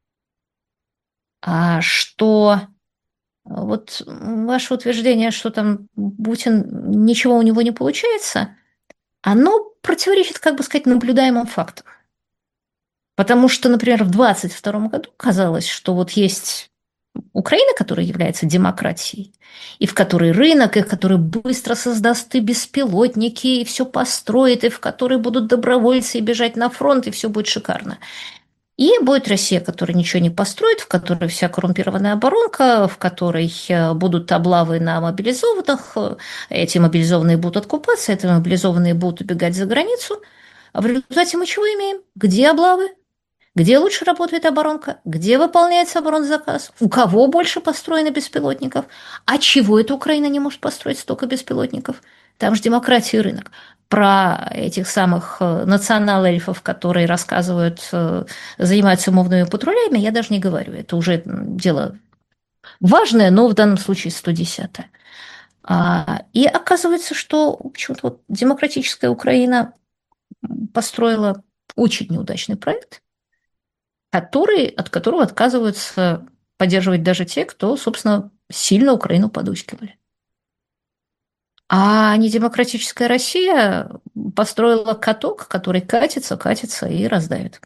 [SPEAKER 1] а что вот ваше утверждение, что там Путин, ничего у него не получается, оно противоречит, как бы сказать, наблюдаемым фактам. Потому что, например, в двадцать втором году казалось, что вот есть Украина, которая является демократией, и в которой рынок, и в которой быстро создаст и беспилотники, и все построит, и в которой будут добровольцы и бежать на фронт, и все будет шикарно. И будет Россия, которая ничего не построит, в которой вся коррумпированная оборонка, в которой э, будут облавы на мобилизованных, э, эти мобилизованные будут откупаться, эти мобилизованные будут убегать за границу. А в результате мы чего имеем? Где облавы? Где лучше работает оборонка? Где выполняется оборонзаказ? У кого больше построено беспилотников? А чего эта Украина не может построить столько беспилотников? Там же демократия и рынок. Про этих самых э, национал-эльфов, которые рассказывают, э, занимаются умовными патрулями, я даже не говорю. Это уже дело важное, но в данном случае сто десятое. А, и оказывается, что почему-то вот демократическая Украина построила очень неудачный проект, который, от которого отказываются поддерживать даже те, кто, собственно, сильно Украину подучкивали. А недемократическая Россия построила каток, который катится, катится и раздавит.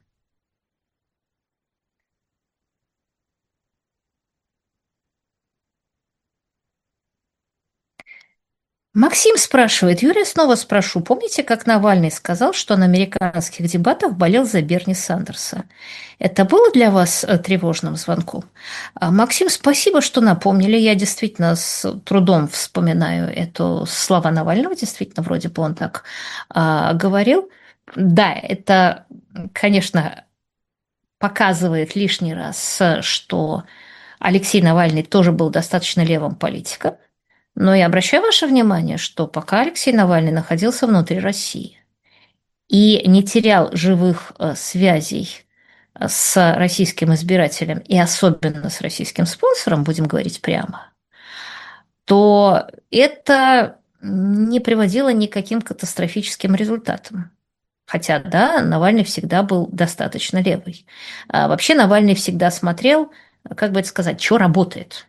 [SPEAKER 1] Максим спрашивает, Юрия снова спрошу, помните, как Навальный сказал, что на американских дебатах болел за Берни Сандерса? Это было для вас э, тревожным звонком? А, Максим, спасибо, что напомнили. Я действительно с трудом вспоминаю это слова Навального. Действительно, вроде бы он так а, говорил. Да, это, конечно, показывает лишний раз, э, что Алексей Навальный тоже был достаточно левым политиком. Но я обращаю ваше внимание, что пока Алексей Навальный находился внутри России и не терял живых э, связей э, с российским избирателем и особенно с российским спонсором, будем говорить прямо, то это не приводило ни к каким катастрофическим результатам. Хотя, да, Навальный всегда был достаточно левый. А вообще Навальный всегда смотрел, как бы это сказать, что работает,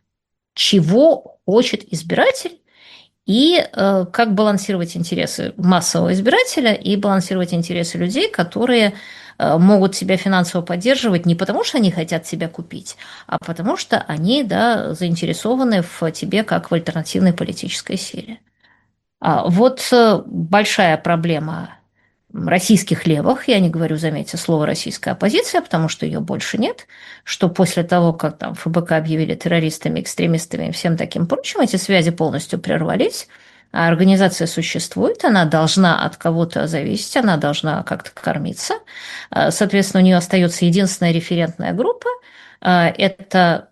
[SPEAKER 1] чего хочет избиратель, и э, как балансировать интересы массового избирателя и балансировать интересы людей, которые э, могут себя финансово поддерживать не потому, что они хотят тебя купить, а потому что они, да, заинтересованы в тебе как в альтернативной политической силе. А вот э, большая проблема российских левых, я не говорю, заметьте, слово «российская оппозиция», потому что ее больше нет, что после того, как там эф бэ ка объявили террористами, экстремистами и всем таким прочим, эти связи полностью прервались, а организация существует, она должна от кого-то зависеть, она должна как-то кормиться. А, соответственно, у нее остается единственная референтная группа, а, это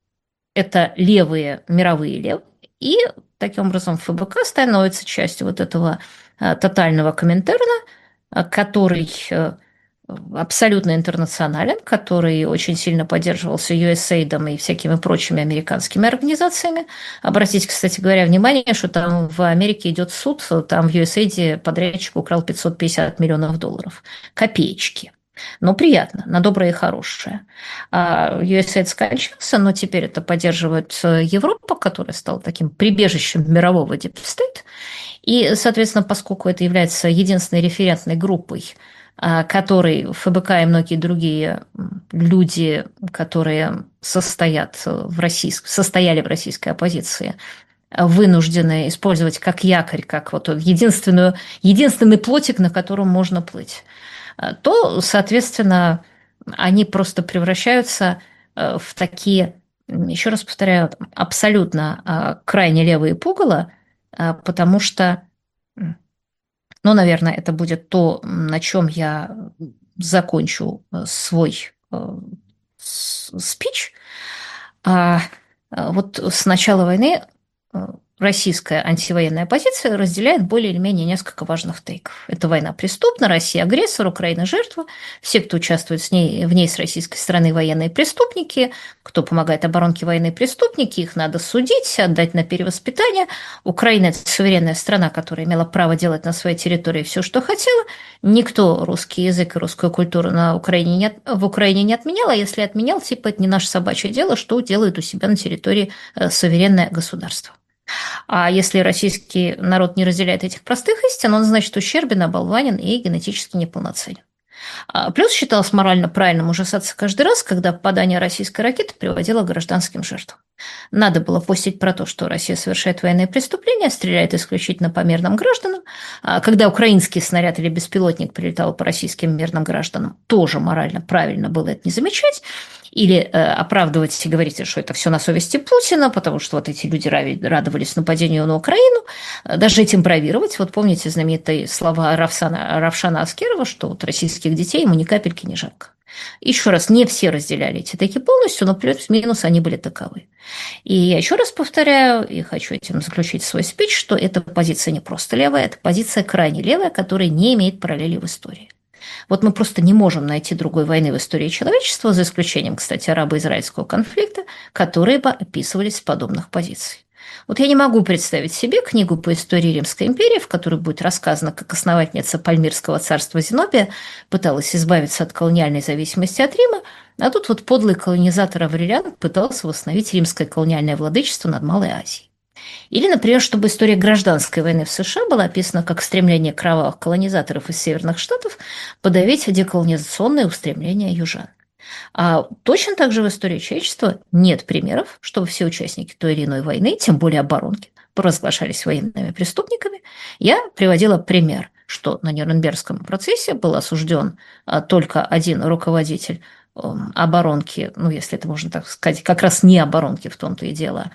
[SPEAKER 1] это левые, мировые левые, и таким образом эф бэ ка становится частью вот этого а, тотального Коминтерна, а, который э, абсолютно интернационален, который очень сильно поддерживался ю эс эй ай ди и всякими прочими американскими организациями. Обратите, кстати говоря, внимание, что там в Америке идет суд, там в ю эс эй ай ди подрядчик украл пятьсот пятьдесят миллионов долларов. Копеечки. Но приятно, на доброе и хорошее. А ю эс эй ай ди скончался, но теперь это поддерживает э, Европа, которая стала таким прибежищем мирового дипстейт. И, соответственно, поскольку это является единственной референтной группой, а, которой эф бэ ка и многие другие люди, которые состоят в российск... состояли в российской оппозиции, вынуждены использовать как якорь, как вот единственную, единственный плотик, на котором можно плыть, то, соответственно, они просто превращаются э, в такие, еще раз повторяю, абсолютно э, крайне левые пугало, э, потому что, ну, наверное, это будет то, на чем я закончу э, свой э, с- спич. А, э, вот с начала войны э, российская антивоенная позиция разделяет более или менее несколько важных тейков. Это война преступна, Россия агрессор, Украина жертва. Все, кто участвует с ней, в ней с российской стороны, военные преступники. Кто помогает оборонке, военные преступники. Их надо судить, отдать на перевоспитание. Украина – это суверенная страна, которая имела право делать на своей территории все, что хотела. Никто русский язык и русскую культуру на Украине не, в Украине не отменял, а если отменял, типа это не наше собачье дело, что делает у себя на территории суверенное государство. А если российский народ не разделяет этих простых истин, он, значит, ущербен, оболванен и генетически неполноценен. Плюс считалось морально правильным ужасаться каждый раз, когда попадание российской ракеты приводило к гражданским жертвам. Надо было постить про то, что Россия совершает военные преступления, стреляет исключительно по мирным гражданам. А когда украинский снаряд или беспилотник прилетал по российским мирным гражданам, тоже морально правильно было это не замечать. Или э, оправдывать и говорить, что это все на совести Путина, потому что вот эти люди радовались нападению на Украину. Даже этим бравировать. Вот помните знаменитые слова Равсана, Равшана Аскерова, что вот российских детей ему ни капельки не жалко. Еще раз, не все разделяли эти таки полностью, но плюс-минус они были таковы. И я еще раз повторяю, и хочу этим заключить свой спич, что эта позиция не просто левая, это позиция крайне левая, которая не имеет параллели в истории. Вот мы просто не можем найти другой войны в истории человечества, за исключением, кстати, арабо-израильского конфликта, которые бы описывались с подобных позиций. Вот я не могу представить себе книгу по истории Римской империи, в которой будет рассказано, как основательница Пальмирского царства Зенобия пыталась избавиться от колониальной зависимости от Рима, а тут вот подлый колонизатор Аврелиан пытался восстановить римское колониальное владычество над Малой Азией. Или, например, чтобы история гражданской войны в США была описана как стремление кровавых колонизаторов из северных штатов подавить деколонизационные устремления южан. А точно так же в истории человечества нет примеров, чтобы все участники той или иной войны, тем более оборонки, провозглашались военными преступниками. Я приводила пример, что на Нюрнбергском процессе был осужден только один руководитель оборонки, ну, если это можно так сказать, как раз не оборонки в том-то и дело,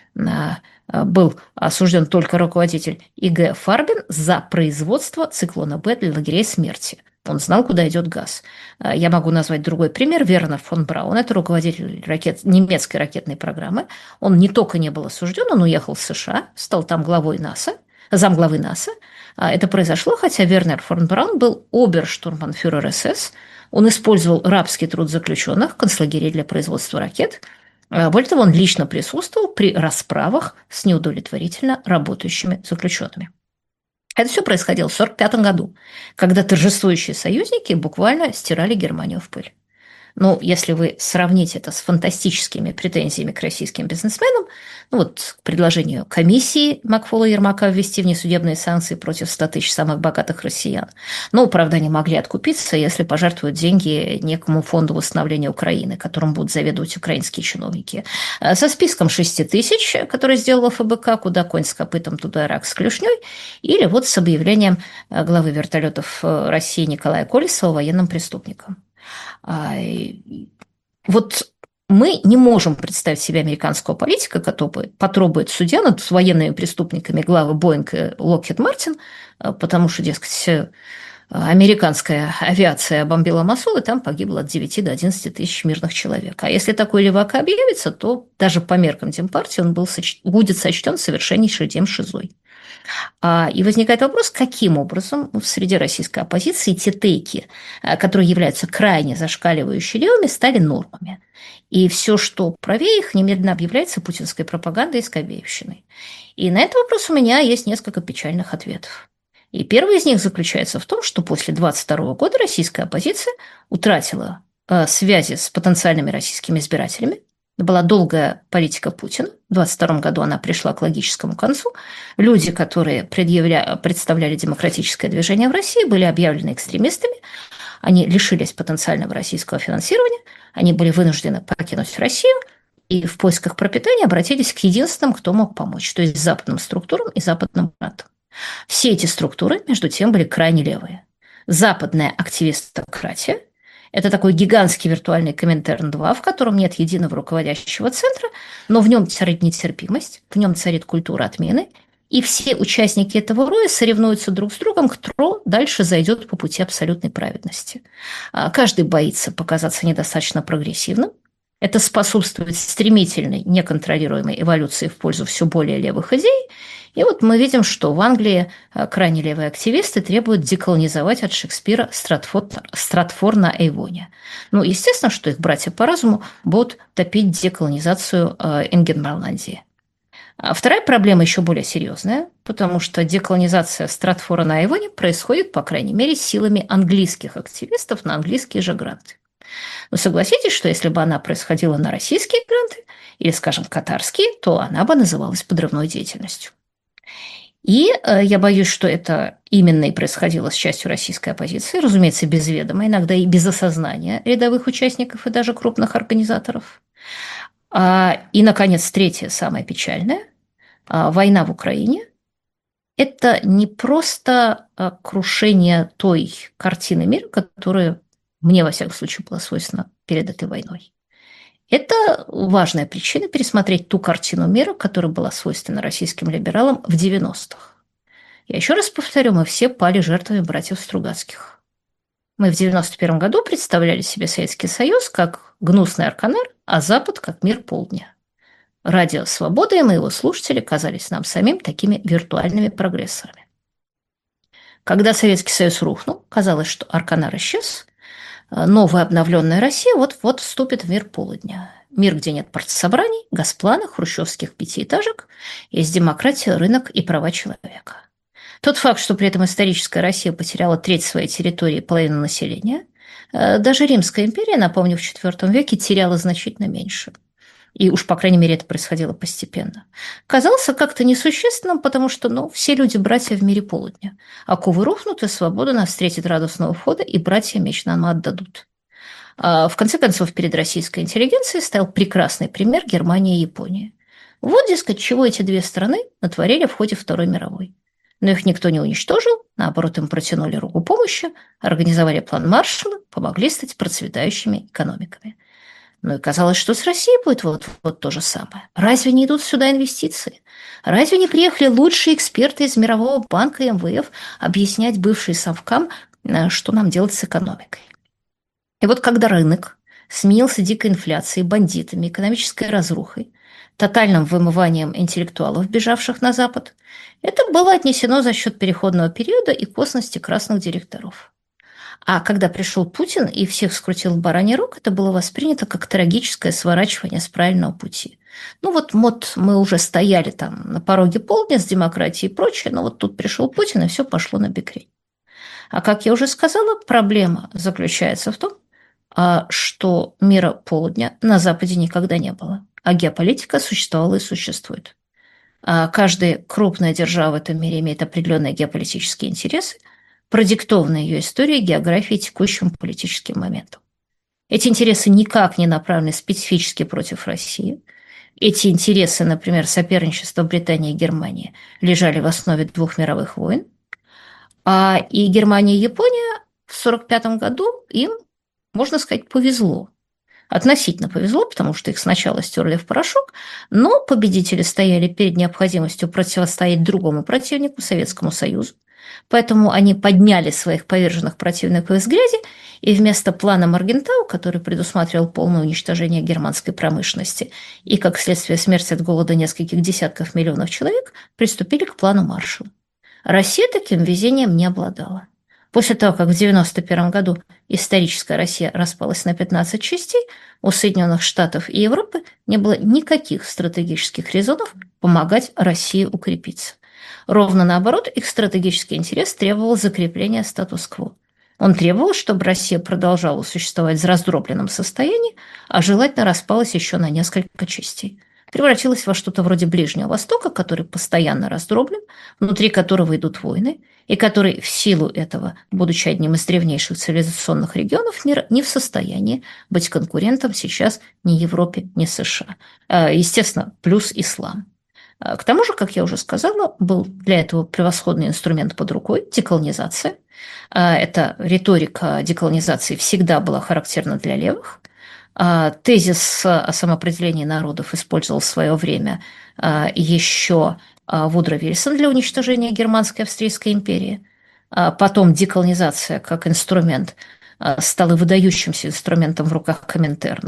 [SPEAKER 1] был осужден только руководитель И Г Фарбин за производство циклона Б для лагерей смерти. Он знал, куда идет газ. Я могу назвать другой пример. Вернер фон Браун, это руководитель ракет, немецкой ракетной программы. Он не только не был осужден, он уехал в США, стал там главой НАСА, замглавы НАСА. Это произошло, хотя Вернер фон Браун был оберштурмбанфюрер СС. Он использовал рабский труд заключенных, концлагерей для производства ракет. Более того, он лично присутствовал при расправах с неудовлетворительно работающими заключенными. Это все происходило в сорок пятом году, когда торжествующие союзники буквально стирали Германию в пыль. Ну, если вы сравните это с фантастическими претензиями к российским бизнесменам, ну вот к предложению комиссии Макфола и Ермака ввести внесудебные санкции против ста тысяч самых богатых россиян. Ну, правда, они могли откупиться, если пожертвуют деньги некому фонду восстановления Украины, которым будут заведовать украинские чиновники. Со списком шести тысяч, который сделала Ф Б К, куда конь с копытом, туда рак с клешней, или вот с объявлением главы вертолетов России Николая Колесова военным преступником. Вот мы не можем представить себе американского политика, который потребует судья над военными преступниками главы Боинг и Локхид Мартин, потому что, дескать, американская авиация бомбила Мосул, и там погибло от девяти до одиннадцати тысяч мирных человек. А если такой левак объявится, то даже по меркам Демпартии он был, будет сочтен совершеннейшей демшизой. И возникает вопрос, каким образом в среде российской оппозиции те тейки, которые являются крайне зашкаливающими левыми, стали нормами. И все, что правее их, немедленно объявляется путинской пропагандой и скобеевщиной. И на этот вопрос у меня есть несколько печальных ответов. И первый из них заключается в том, что после двадцать второго года российская оппозиция утратила связи с потенциальными российскими избирателями. Была долгая политика Путина. В двадцать втором году она пришла к логическому концу. Люди, которые предъявля... представляли демократическое движение в России, были объявлены экстремистами. Они лишились потенциального российского финансирования. Они были вынуждены покинуть Россию. И в поисках пропитания обратились к единственным, кто мог помочь, то есть западным структурам и западным братам. Все эти структуры, между тем, были крайне левые. Западная активистократия – это такой гигантский виртуальный Коминтерн-два, в котором нет единого руководящего центра, но в нем царит нетерпимость, в нем царит культура отмены, и все участники этого роя соревнуются друг с другом, кто дальше зайдет по пути абсолютной праведности. Каждый боится показаться недостаточно прогрессивным, Это способствует стремительной, неконтролируемой эволюции в пользу все более левых идей. И вот мы видим, что в Англии э, крайне левые активисты требуют деколонизовать от Шекспира Стратфорд, Стратфор на Эйвоне. Ну, естественно, что их братья по разуму будут топить деколонизацию э, Ингерманландии. А вторая проблема еще более серьезная, потому что деколонизация Стратфора на Эйвоне происходит, по крайней мере, силами английских активистов на английские же гранты. Но согласитесь, что если бы она происходила на российские гранты или, скажем, катарские, то она бы называлась подрывной деятельностью. И э, я боюсь, что это именно и происходило с частью российской оппозиции, разумеется, без ведома, иногда и без осознания рядовых участников и даже крупных организаторов. А, и, наконец, третье, самое печальное, а, война в Украине. Это не просто а, крушение той картины мира, которая мне, во всяком случае, была свойственна перед этой войной. Это важная причина пересмотреть ту картину мира, которая была свойственна российским либералам в девяностых. Я еще раз повторю, мы все пали жертвами братьев Стругацких. Мы в девяносто первом году представляли себе Советский Союз как гнусный Арканар, а Запад как мир полдня. Радио «Свобода» и мы его слушатели казались нам самим такими виртуальными прогрессорами. Когда Советский Союз рухнул, казалось, что Арканар исчез, новая обновленная Россия вот-вот вступит в мир полудня. Мир, где нет партсобраний, госплана, хрущевских пятиэтажек, есть демократия, рынок и права человека. Тот факт, что при этом историческая Россия потеряла треть своей территории и половину населения, даже Римская империя, напомню, в четвёртом веке теряла значительно меньше. И уж, по крайней мере, это происходило постепенно. Казался как-то несущественным, потому что, ну, все люди братья в мире полудня. Оковы рухнут, и свобода нас встретит радостного входа, и братья меч нам отдадут. А в конце концов, перед российской интеллигенцией стоял прекрасный пример Германии и Японии. Вот, дескать, чего эти две страны натворили в ходе Второй мировой. Но их никто не уничтожил, наоборот, им протянули руку помощи, организовали план Маршалла, помогли стать процветающими экономиками. Ну и казалось, что с Россией будет вот-вот то же самое. Разве не идут сюда инвестиции? Разве не приехали лучшие эксперты из Мирового банка и эм вэ эф объяснять бывший совкам, что нам делать с экономикой? И вот когда рынок сменился дикой инфляцией, бандитами, экономической разрухой, тотальным вымыванием интеллектуалов, бежавших на Запад, это было отнесено за счет переходного периода и косности красных директоров. А когда пришел Путин и всех скрутил в бараний рог, это было воспринято как трагическое сворачивание с правильного пути. Ну вот, вот мы уже стояли там на пороге полдня с демократией и прочее, но вот тут пришел Путин, и все пошло на бекрень. А как я уже сказала, проблема заключается в том, что мира полдня на Западе никогда не было, а геополитика существовала и существует. Каждая крупная держава в этом мире имеет определенные геополитические интересы, продиктованные ее историей, географией, текущим политическим моментом. Эти интересы никак не направлены специфически против России. Эти интересы, например, соперничество Британии и Германии, лежали в основе двух мировых войн. А и Германия и Япония в сорок пятом году им, можно сказать, повезло. Относительно повезло, потому что их сначала стерли в порошок, но победители стояли перед необходимостью противостоять другому противнику, Советскому Союзу. Поэтому они подняли своих поверженных противников из грязи, и вместо плана Моргентау, который предусматривал полное уничтожение германской промышленности и, как следствие, смерть от голода нескольких десятков миллионов человек, приступили к плану Маршалла. Россия таким везением не обладала. После того, как в девяносто первом году историческая Россия распалась на пятнадцать частей, у Соединенных Штатов и Европы не было никаких стратегических резонов помогать России укрепиться. Ровно наоборот, их стратегический интерес требовал закрепления статус-кво. Он требовал, чтобы Россия продолжала существовать в раздробленном состоянии, а желательно распалась еще на несколько частей. Превратилась во что-то вроде Ближнего Востока, который постоянно раздроблен, внутри которого идут войны, и который в силу этого, будучи одним из древнейших цивилизационных регионов мира, не в состоянии быть конкурентом сейчас ни Европе, ни США. Естественно, плюс ислам. К тому же, как я уже сказала, был для этого превосходный инструмент под рукой – деколонизация. Эта риторика деколонизации всегда была характерна для левых. Тезис о самоопределении народов использовал в свое время еще Вудро Вильсон для уничтожения Германской и Австрийской империи. Потом деколонизация как инструмент стала выдающимся инструментом в руках Коминтерна.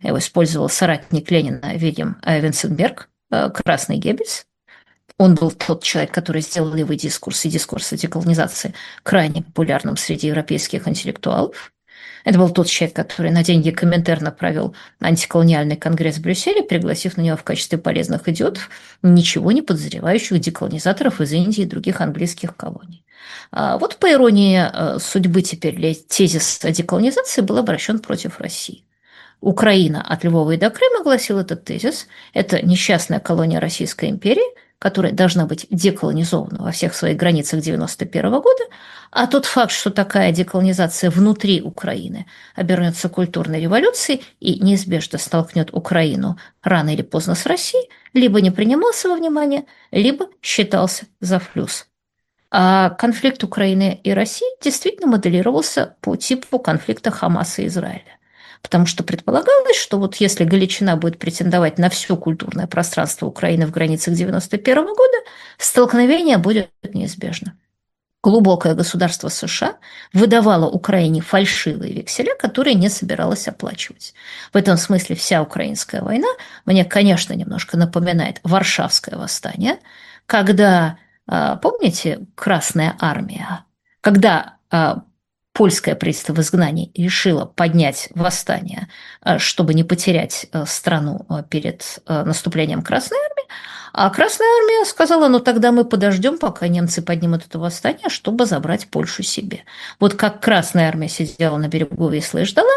[SPEAKER 1] Его использовал соратник Ленина Вильям Винценберг, э, красный Геббельс. Он был тот человек, который сделал левый дискурс и дискурс о деколонизации крайне популярным среди европейских интеллектуалов. Это был тот человек, который на деньги Коминтерна провел антиколониальный конгресс в Брюсселе, пригласив на него в качестве полезных идиотов ничего не подозревающих деколонизаторов из Индии и других английских колоний. А вот по иронии судьбы теперь тезис о деколонизации был обращен против России. Украина от Львова и до Крыма, гласил этот тезис, это несчастная колония Российской империи, которая должна быть деколонизована во всех своих границах девяносто первого года, а тот факт, что такая деколонизация внутри Украины обернется культурной революцией и неизбежно столкнет Украину рано или поздно с Россией, либо не принимался во внимание, либо считался за флюс. А конфликт Украины и России действительно моделировался по типу конфликта Хамаса и Израиля. Потому что предполагалось, что вот если Галичина будет претендовать на все культурное пространство Украины в границах девяносто первого года, столкновение будет неизбежно. Глубокое государство США выдавало Украине фальшивые векселя, которые не собиралось оплачивать. В этом смысле вся украинская война мне, конечно, немножко напоминает Варшавское восстание, когда, помните, Красная армия, когда польское правительство в изгнании решило поднять восстание, чтобы не потерять страну перед наступлением Красной армии, а Красная армия сказала, ну тогда мы подождем, пока немцы поднимут это восстание, чтобы забрать Польшу себе. Вот как Красная армия сидела на берегу Вислы и ждала,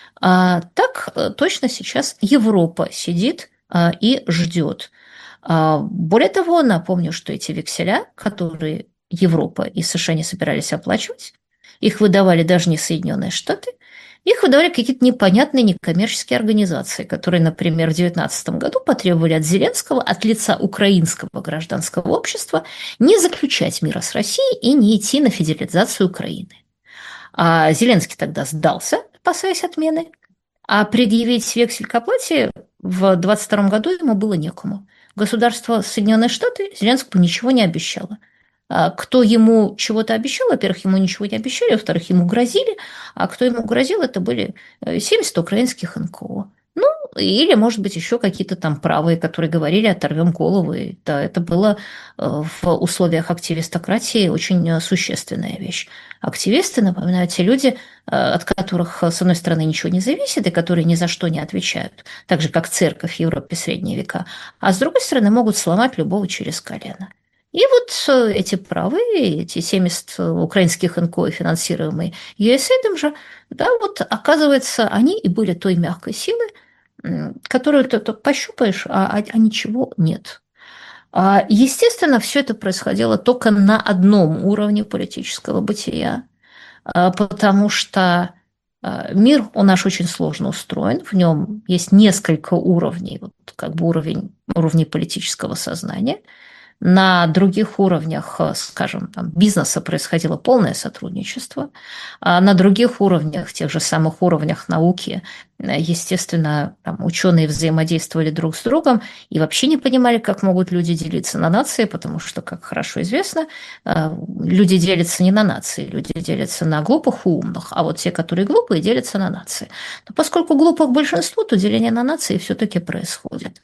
[SPEAKER 1] так точно сейчас Европа сидит и ждет. Более того, напомню, что эти векселя, которые Европа и США не собирались оплачивать, их выдавали даже не Соединенные Штаты, их выдавали какие-то непонятные некоммерческие организации, которые, например, в две тысячи девятнадцатом году потребовали от Зеленского, от лица украинского гражданского общества, не заключать мира с Россией и не идти на федерализацию Украины. А Зеленский тогда сдался, опасаясь отмены, а предъявить вексель к оплате в две тысячи двадцать втором году ему было некому. Государство Соединенные Штаты Зеленскому ничего не обещало. Кто ему чего-то обещал, во-первых, ему ничего не обещали, во-вторых, ему грозили, а кто ему грозил, это были семьдесят украинских эн ка о. Ну, или, может быть, еще какие-то там правые, которые говорили, оторвем головы. Да, это было в условиях активистократии очень существенная вещь. Активисты, напоминаю, те люди, от которых, с одной стороны, ничего не зависит и которые ни за что не отвечают, так же, как церковь в Европе средние века, а с другой стороны, могут сломать любого через колено. И вот эти правые, эти семьдесят украинских эн ка о, финансируемые ю эс эй ай же, да, вот оказывается, они и были той мягкой силой, которую ты пощупаешь, а, а ничего нет. Естественно, все это происходило только на одном уровне политического бытия, потому что мир, он наш очень сложно устроен, в нем есть несколько уровней, вот как бы уровень, уровней политического сознания. На других уровнях, скажем, там, бизнеса происходило полное сотрудничество, а на других уровнях, тех же самых уровнях науки, естественно, там, ученые взаимодействовали друг с другом и вообще не понимали, как могут люди делиться на нации, потому что, как хорошо известно, люди делятся не на нации, люди делятся на глупых и умных, а вот те, которые глупые, делятся на нации. Но поскольку глупых большинство, то деление на нации все-таки происходит.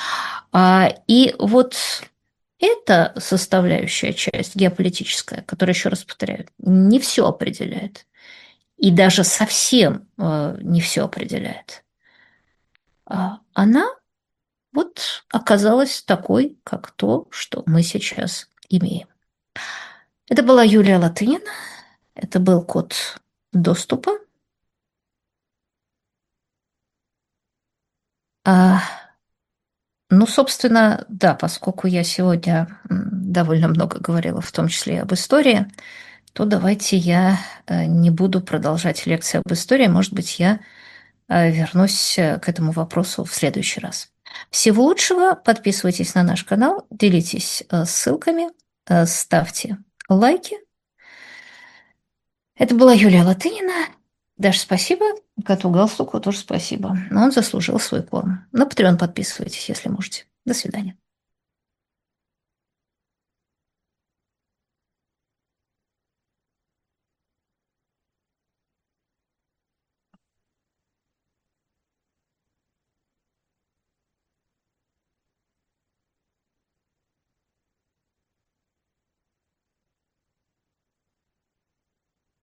[SPEAKER 1] И вот эта составляющая часть геополитическая, которая, еще раз повторяю, не все определяет, и даже совсем э, не все определяет, а она вот оказалась такой, как то, что мы сейчас имеем. Это была Юлия Латынина, это был код доступа. А, ну, собственно, да, поскольку я сегодня довольно много говорила, в том числе и об истории, то давайте я не буду продолжать лекцию об истории. Может быть, я вернусь к этому вопросу в следующий раз. Всего лучшего. Подписывайтесь на наш канал, делитесь ссылками, ставьте лайки. Это была Юлия Латынина. Даша, спасибо. Коту Галстуку тоже спасибо. Но он заслужил свой корм. На Patreon подписывайтесь, если можете. До свидания.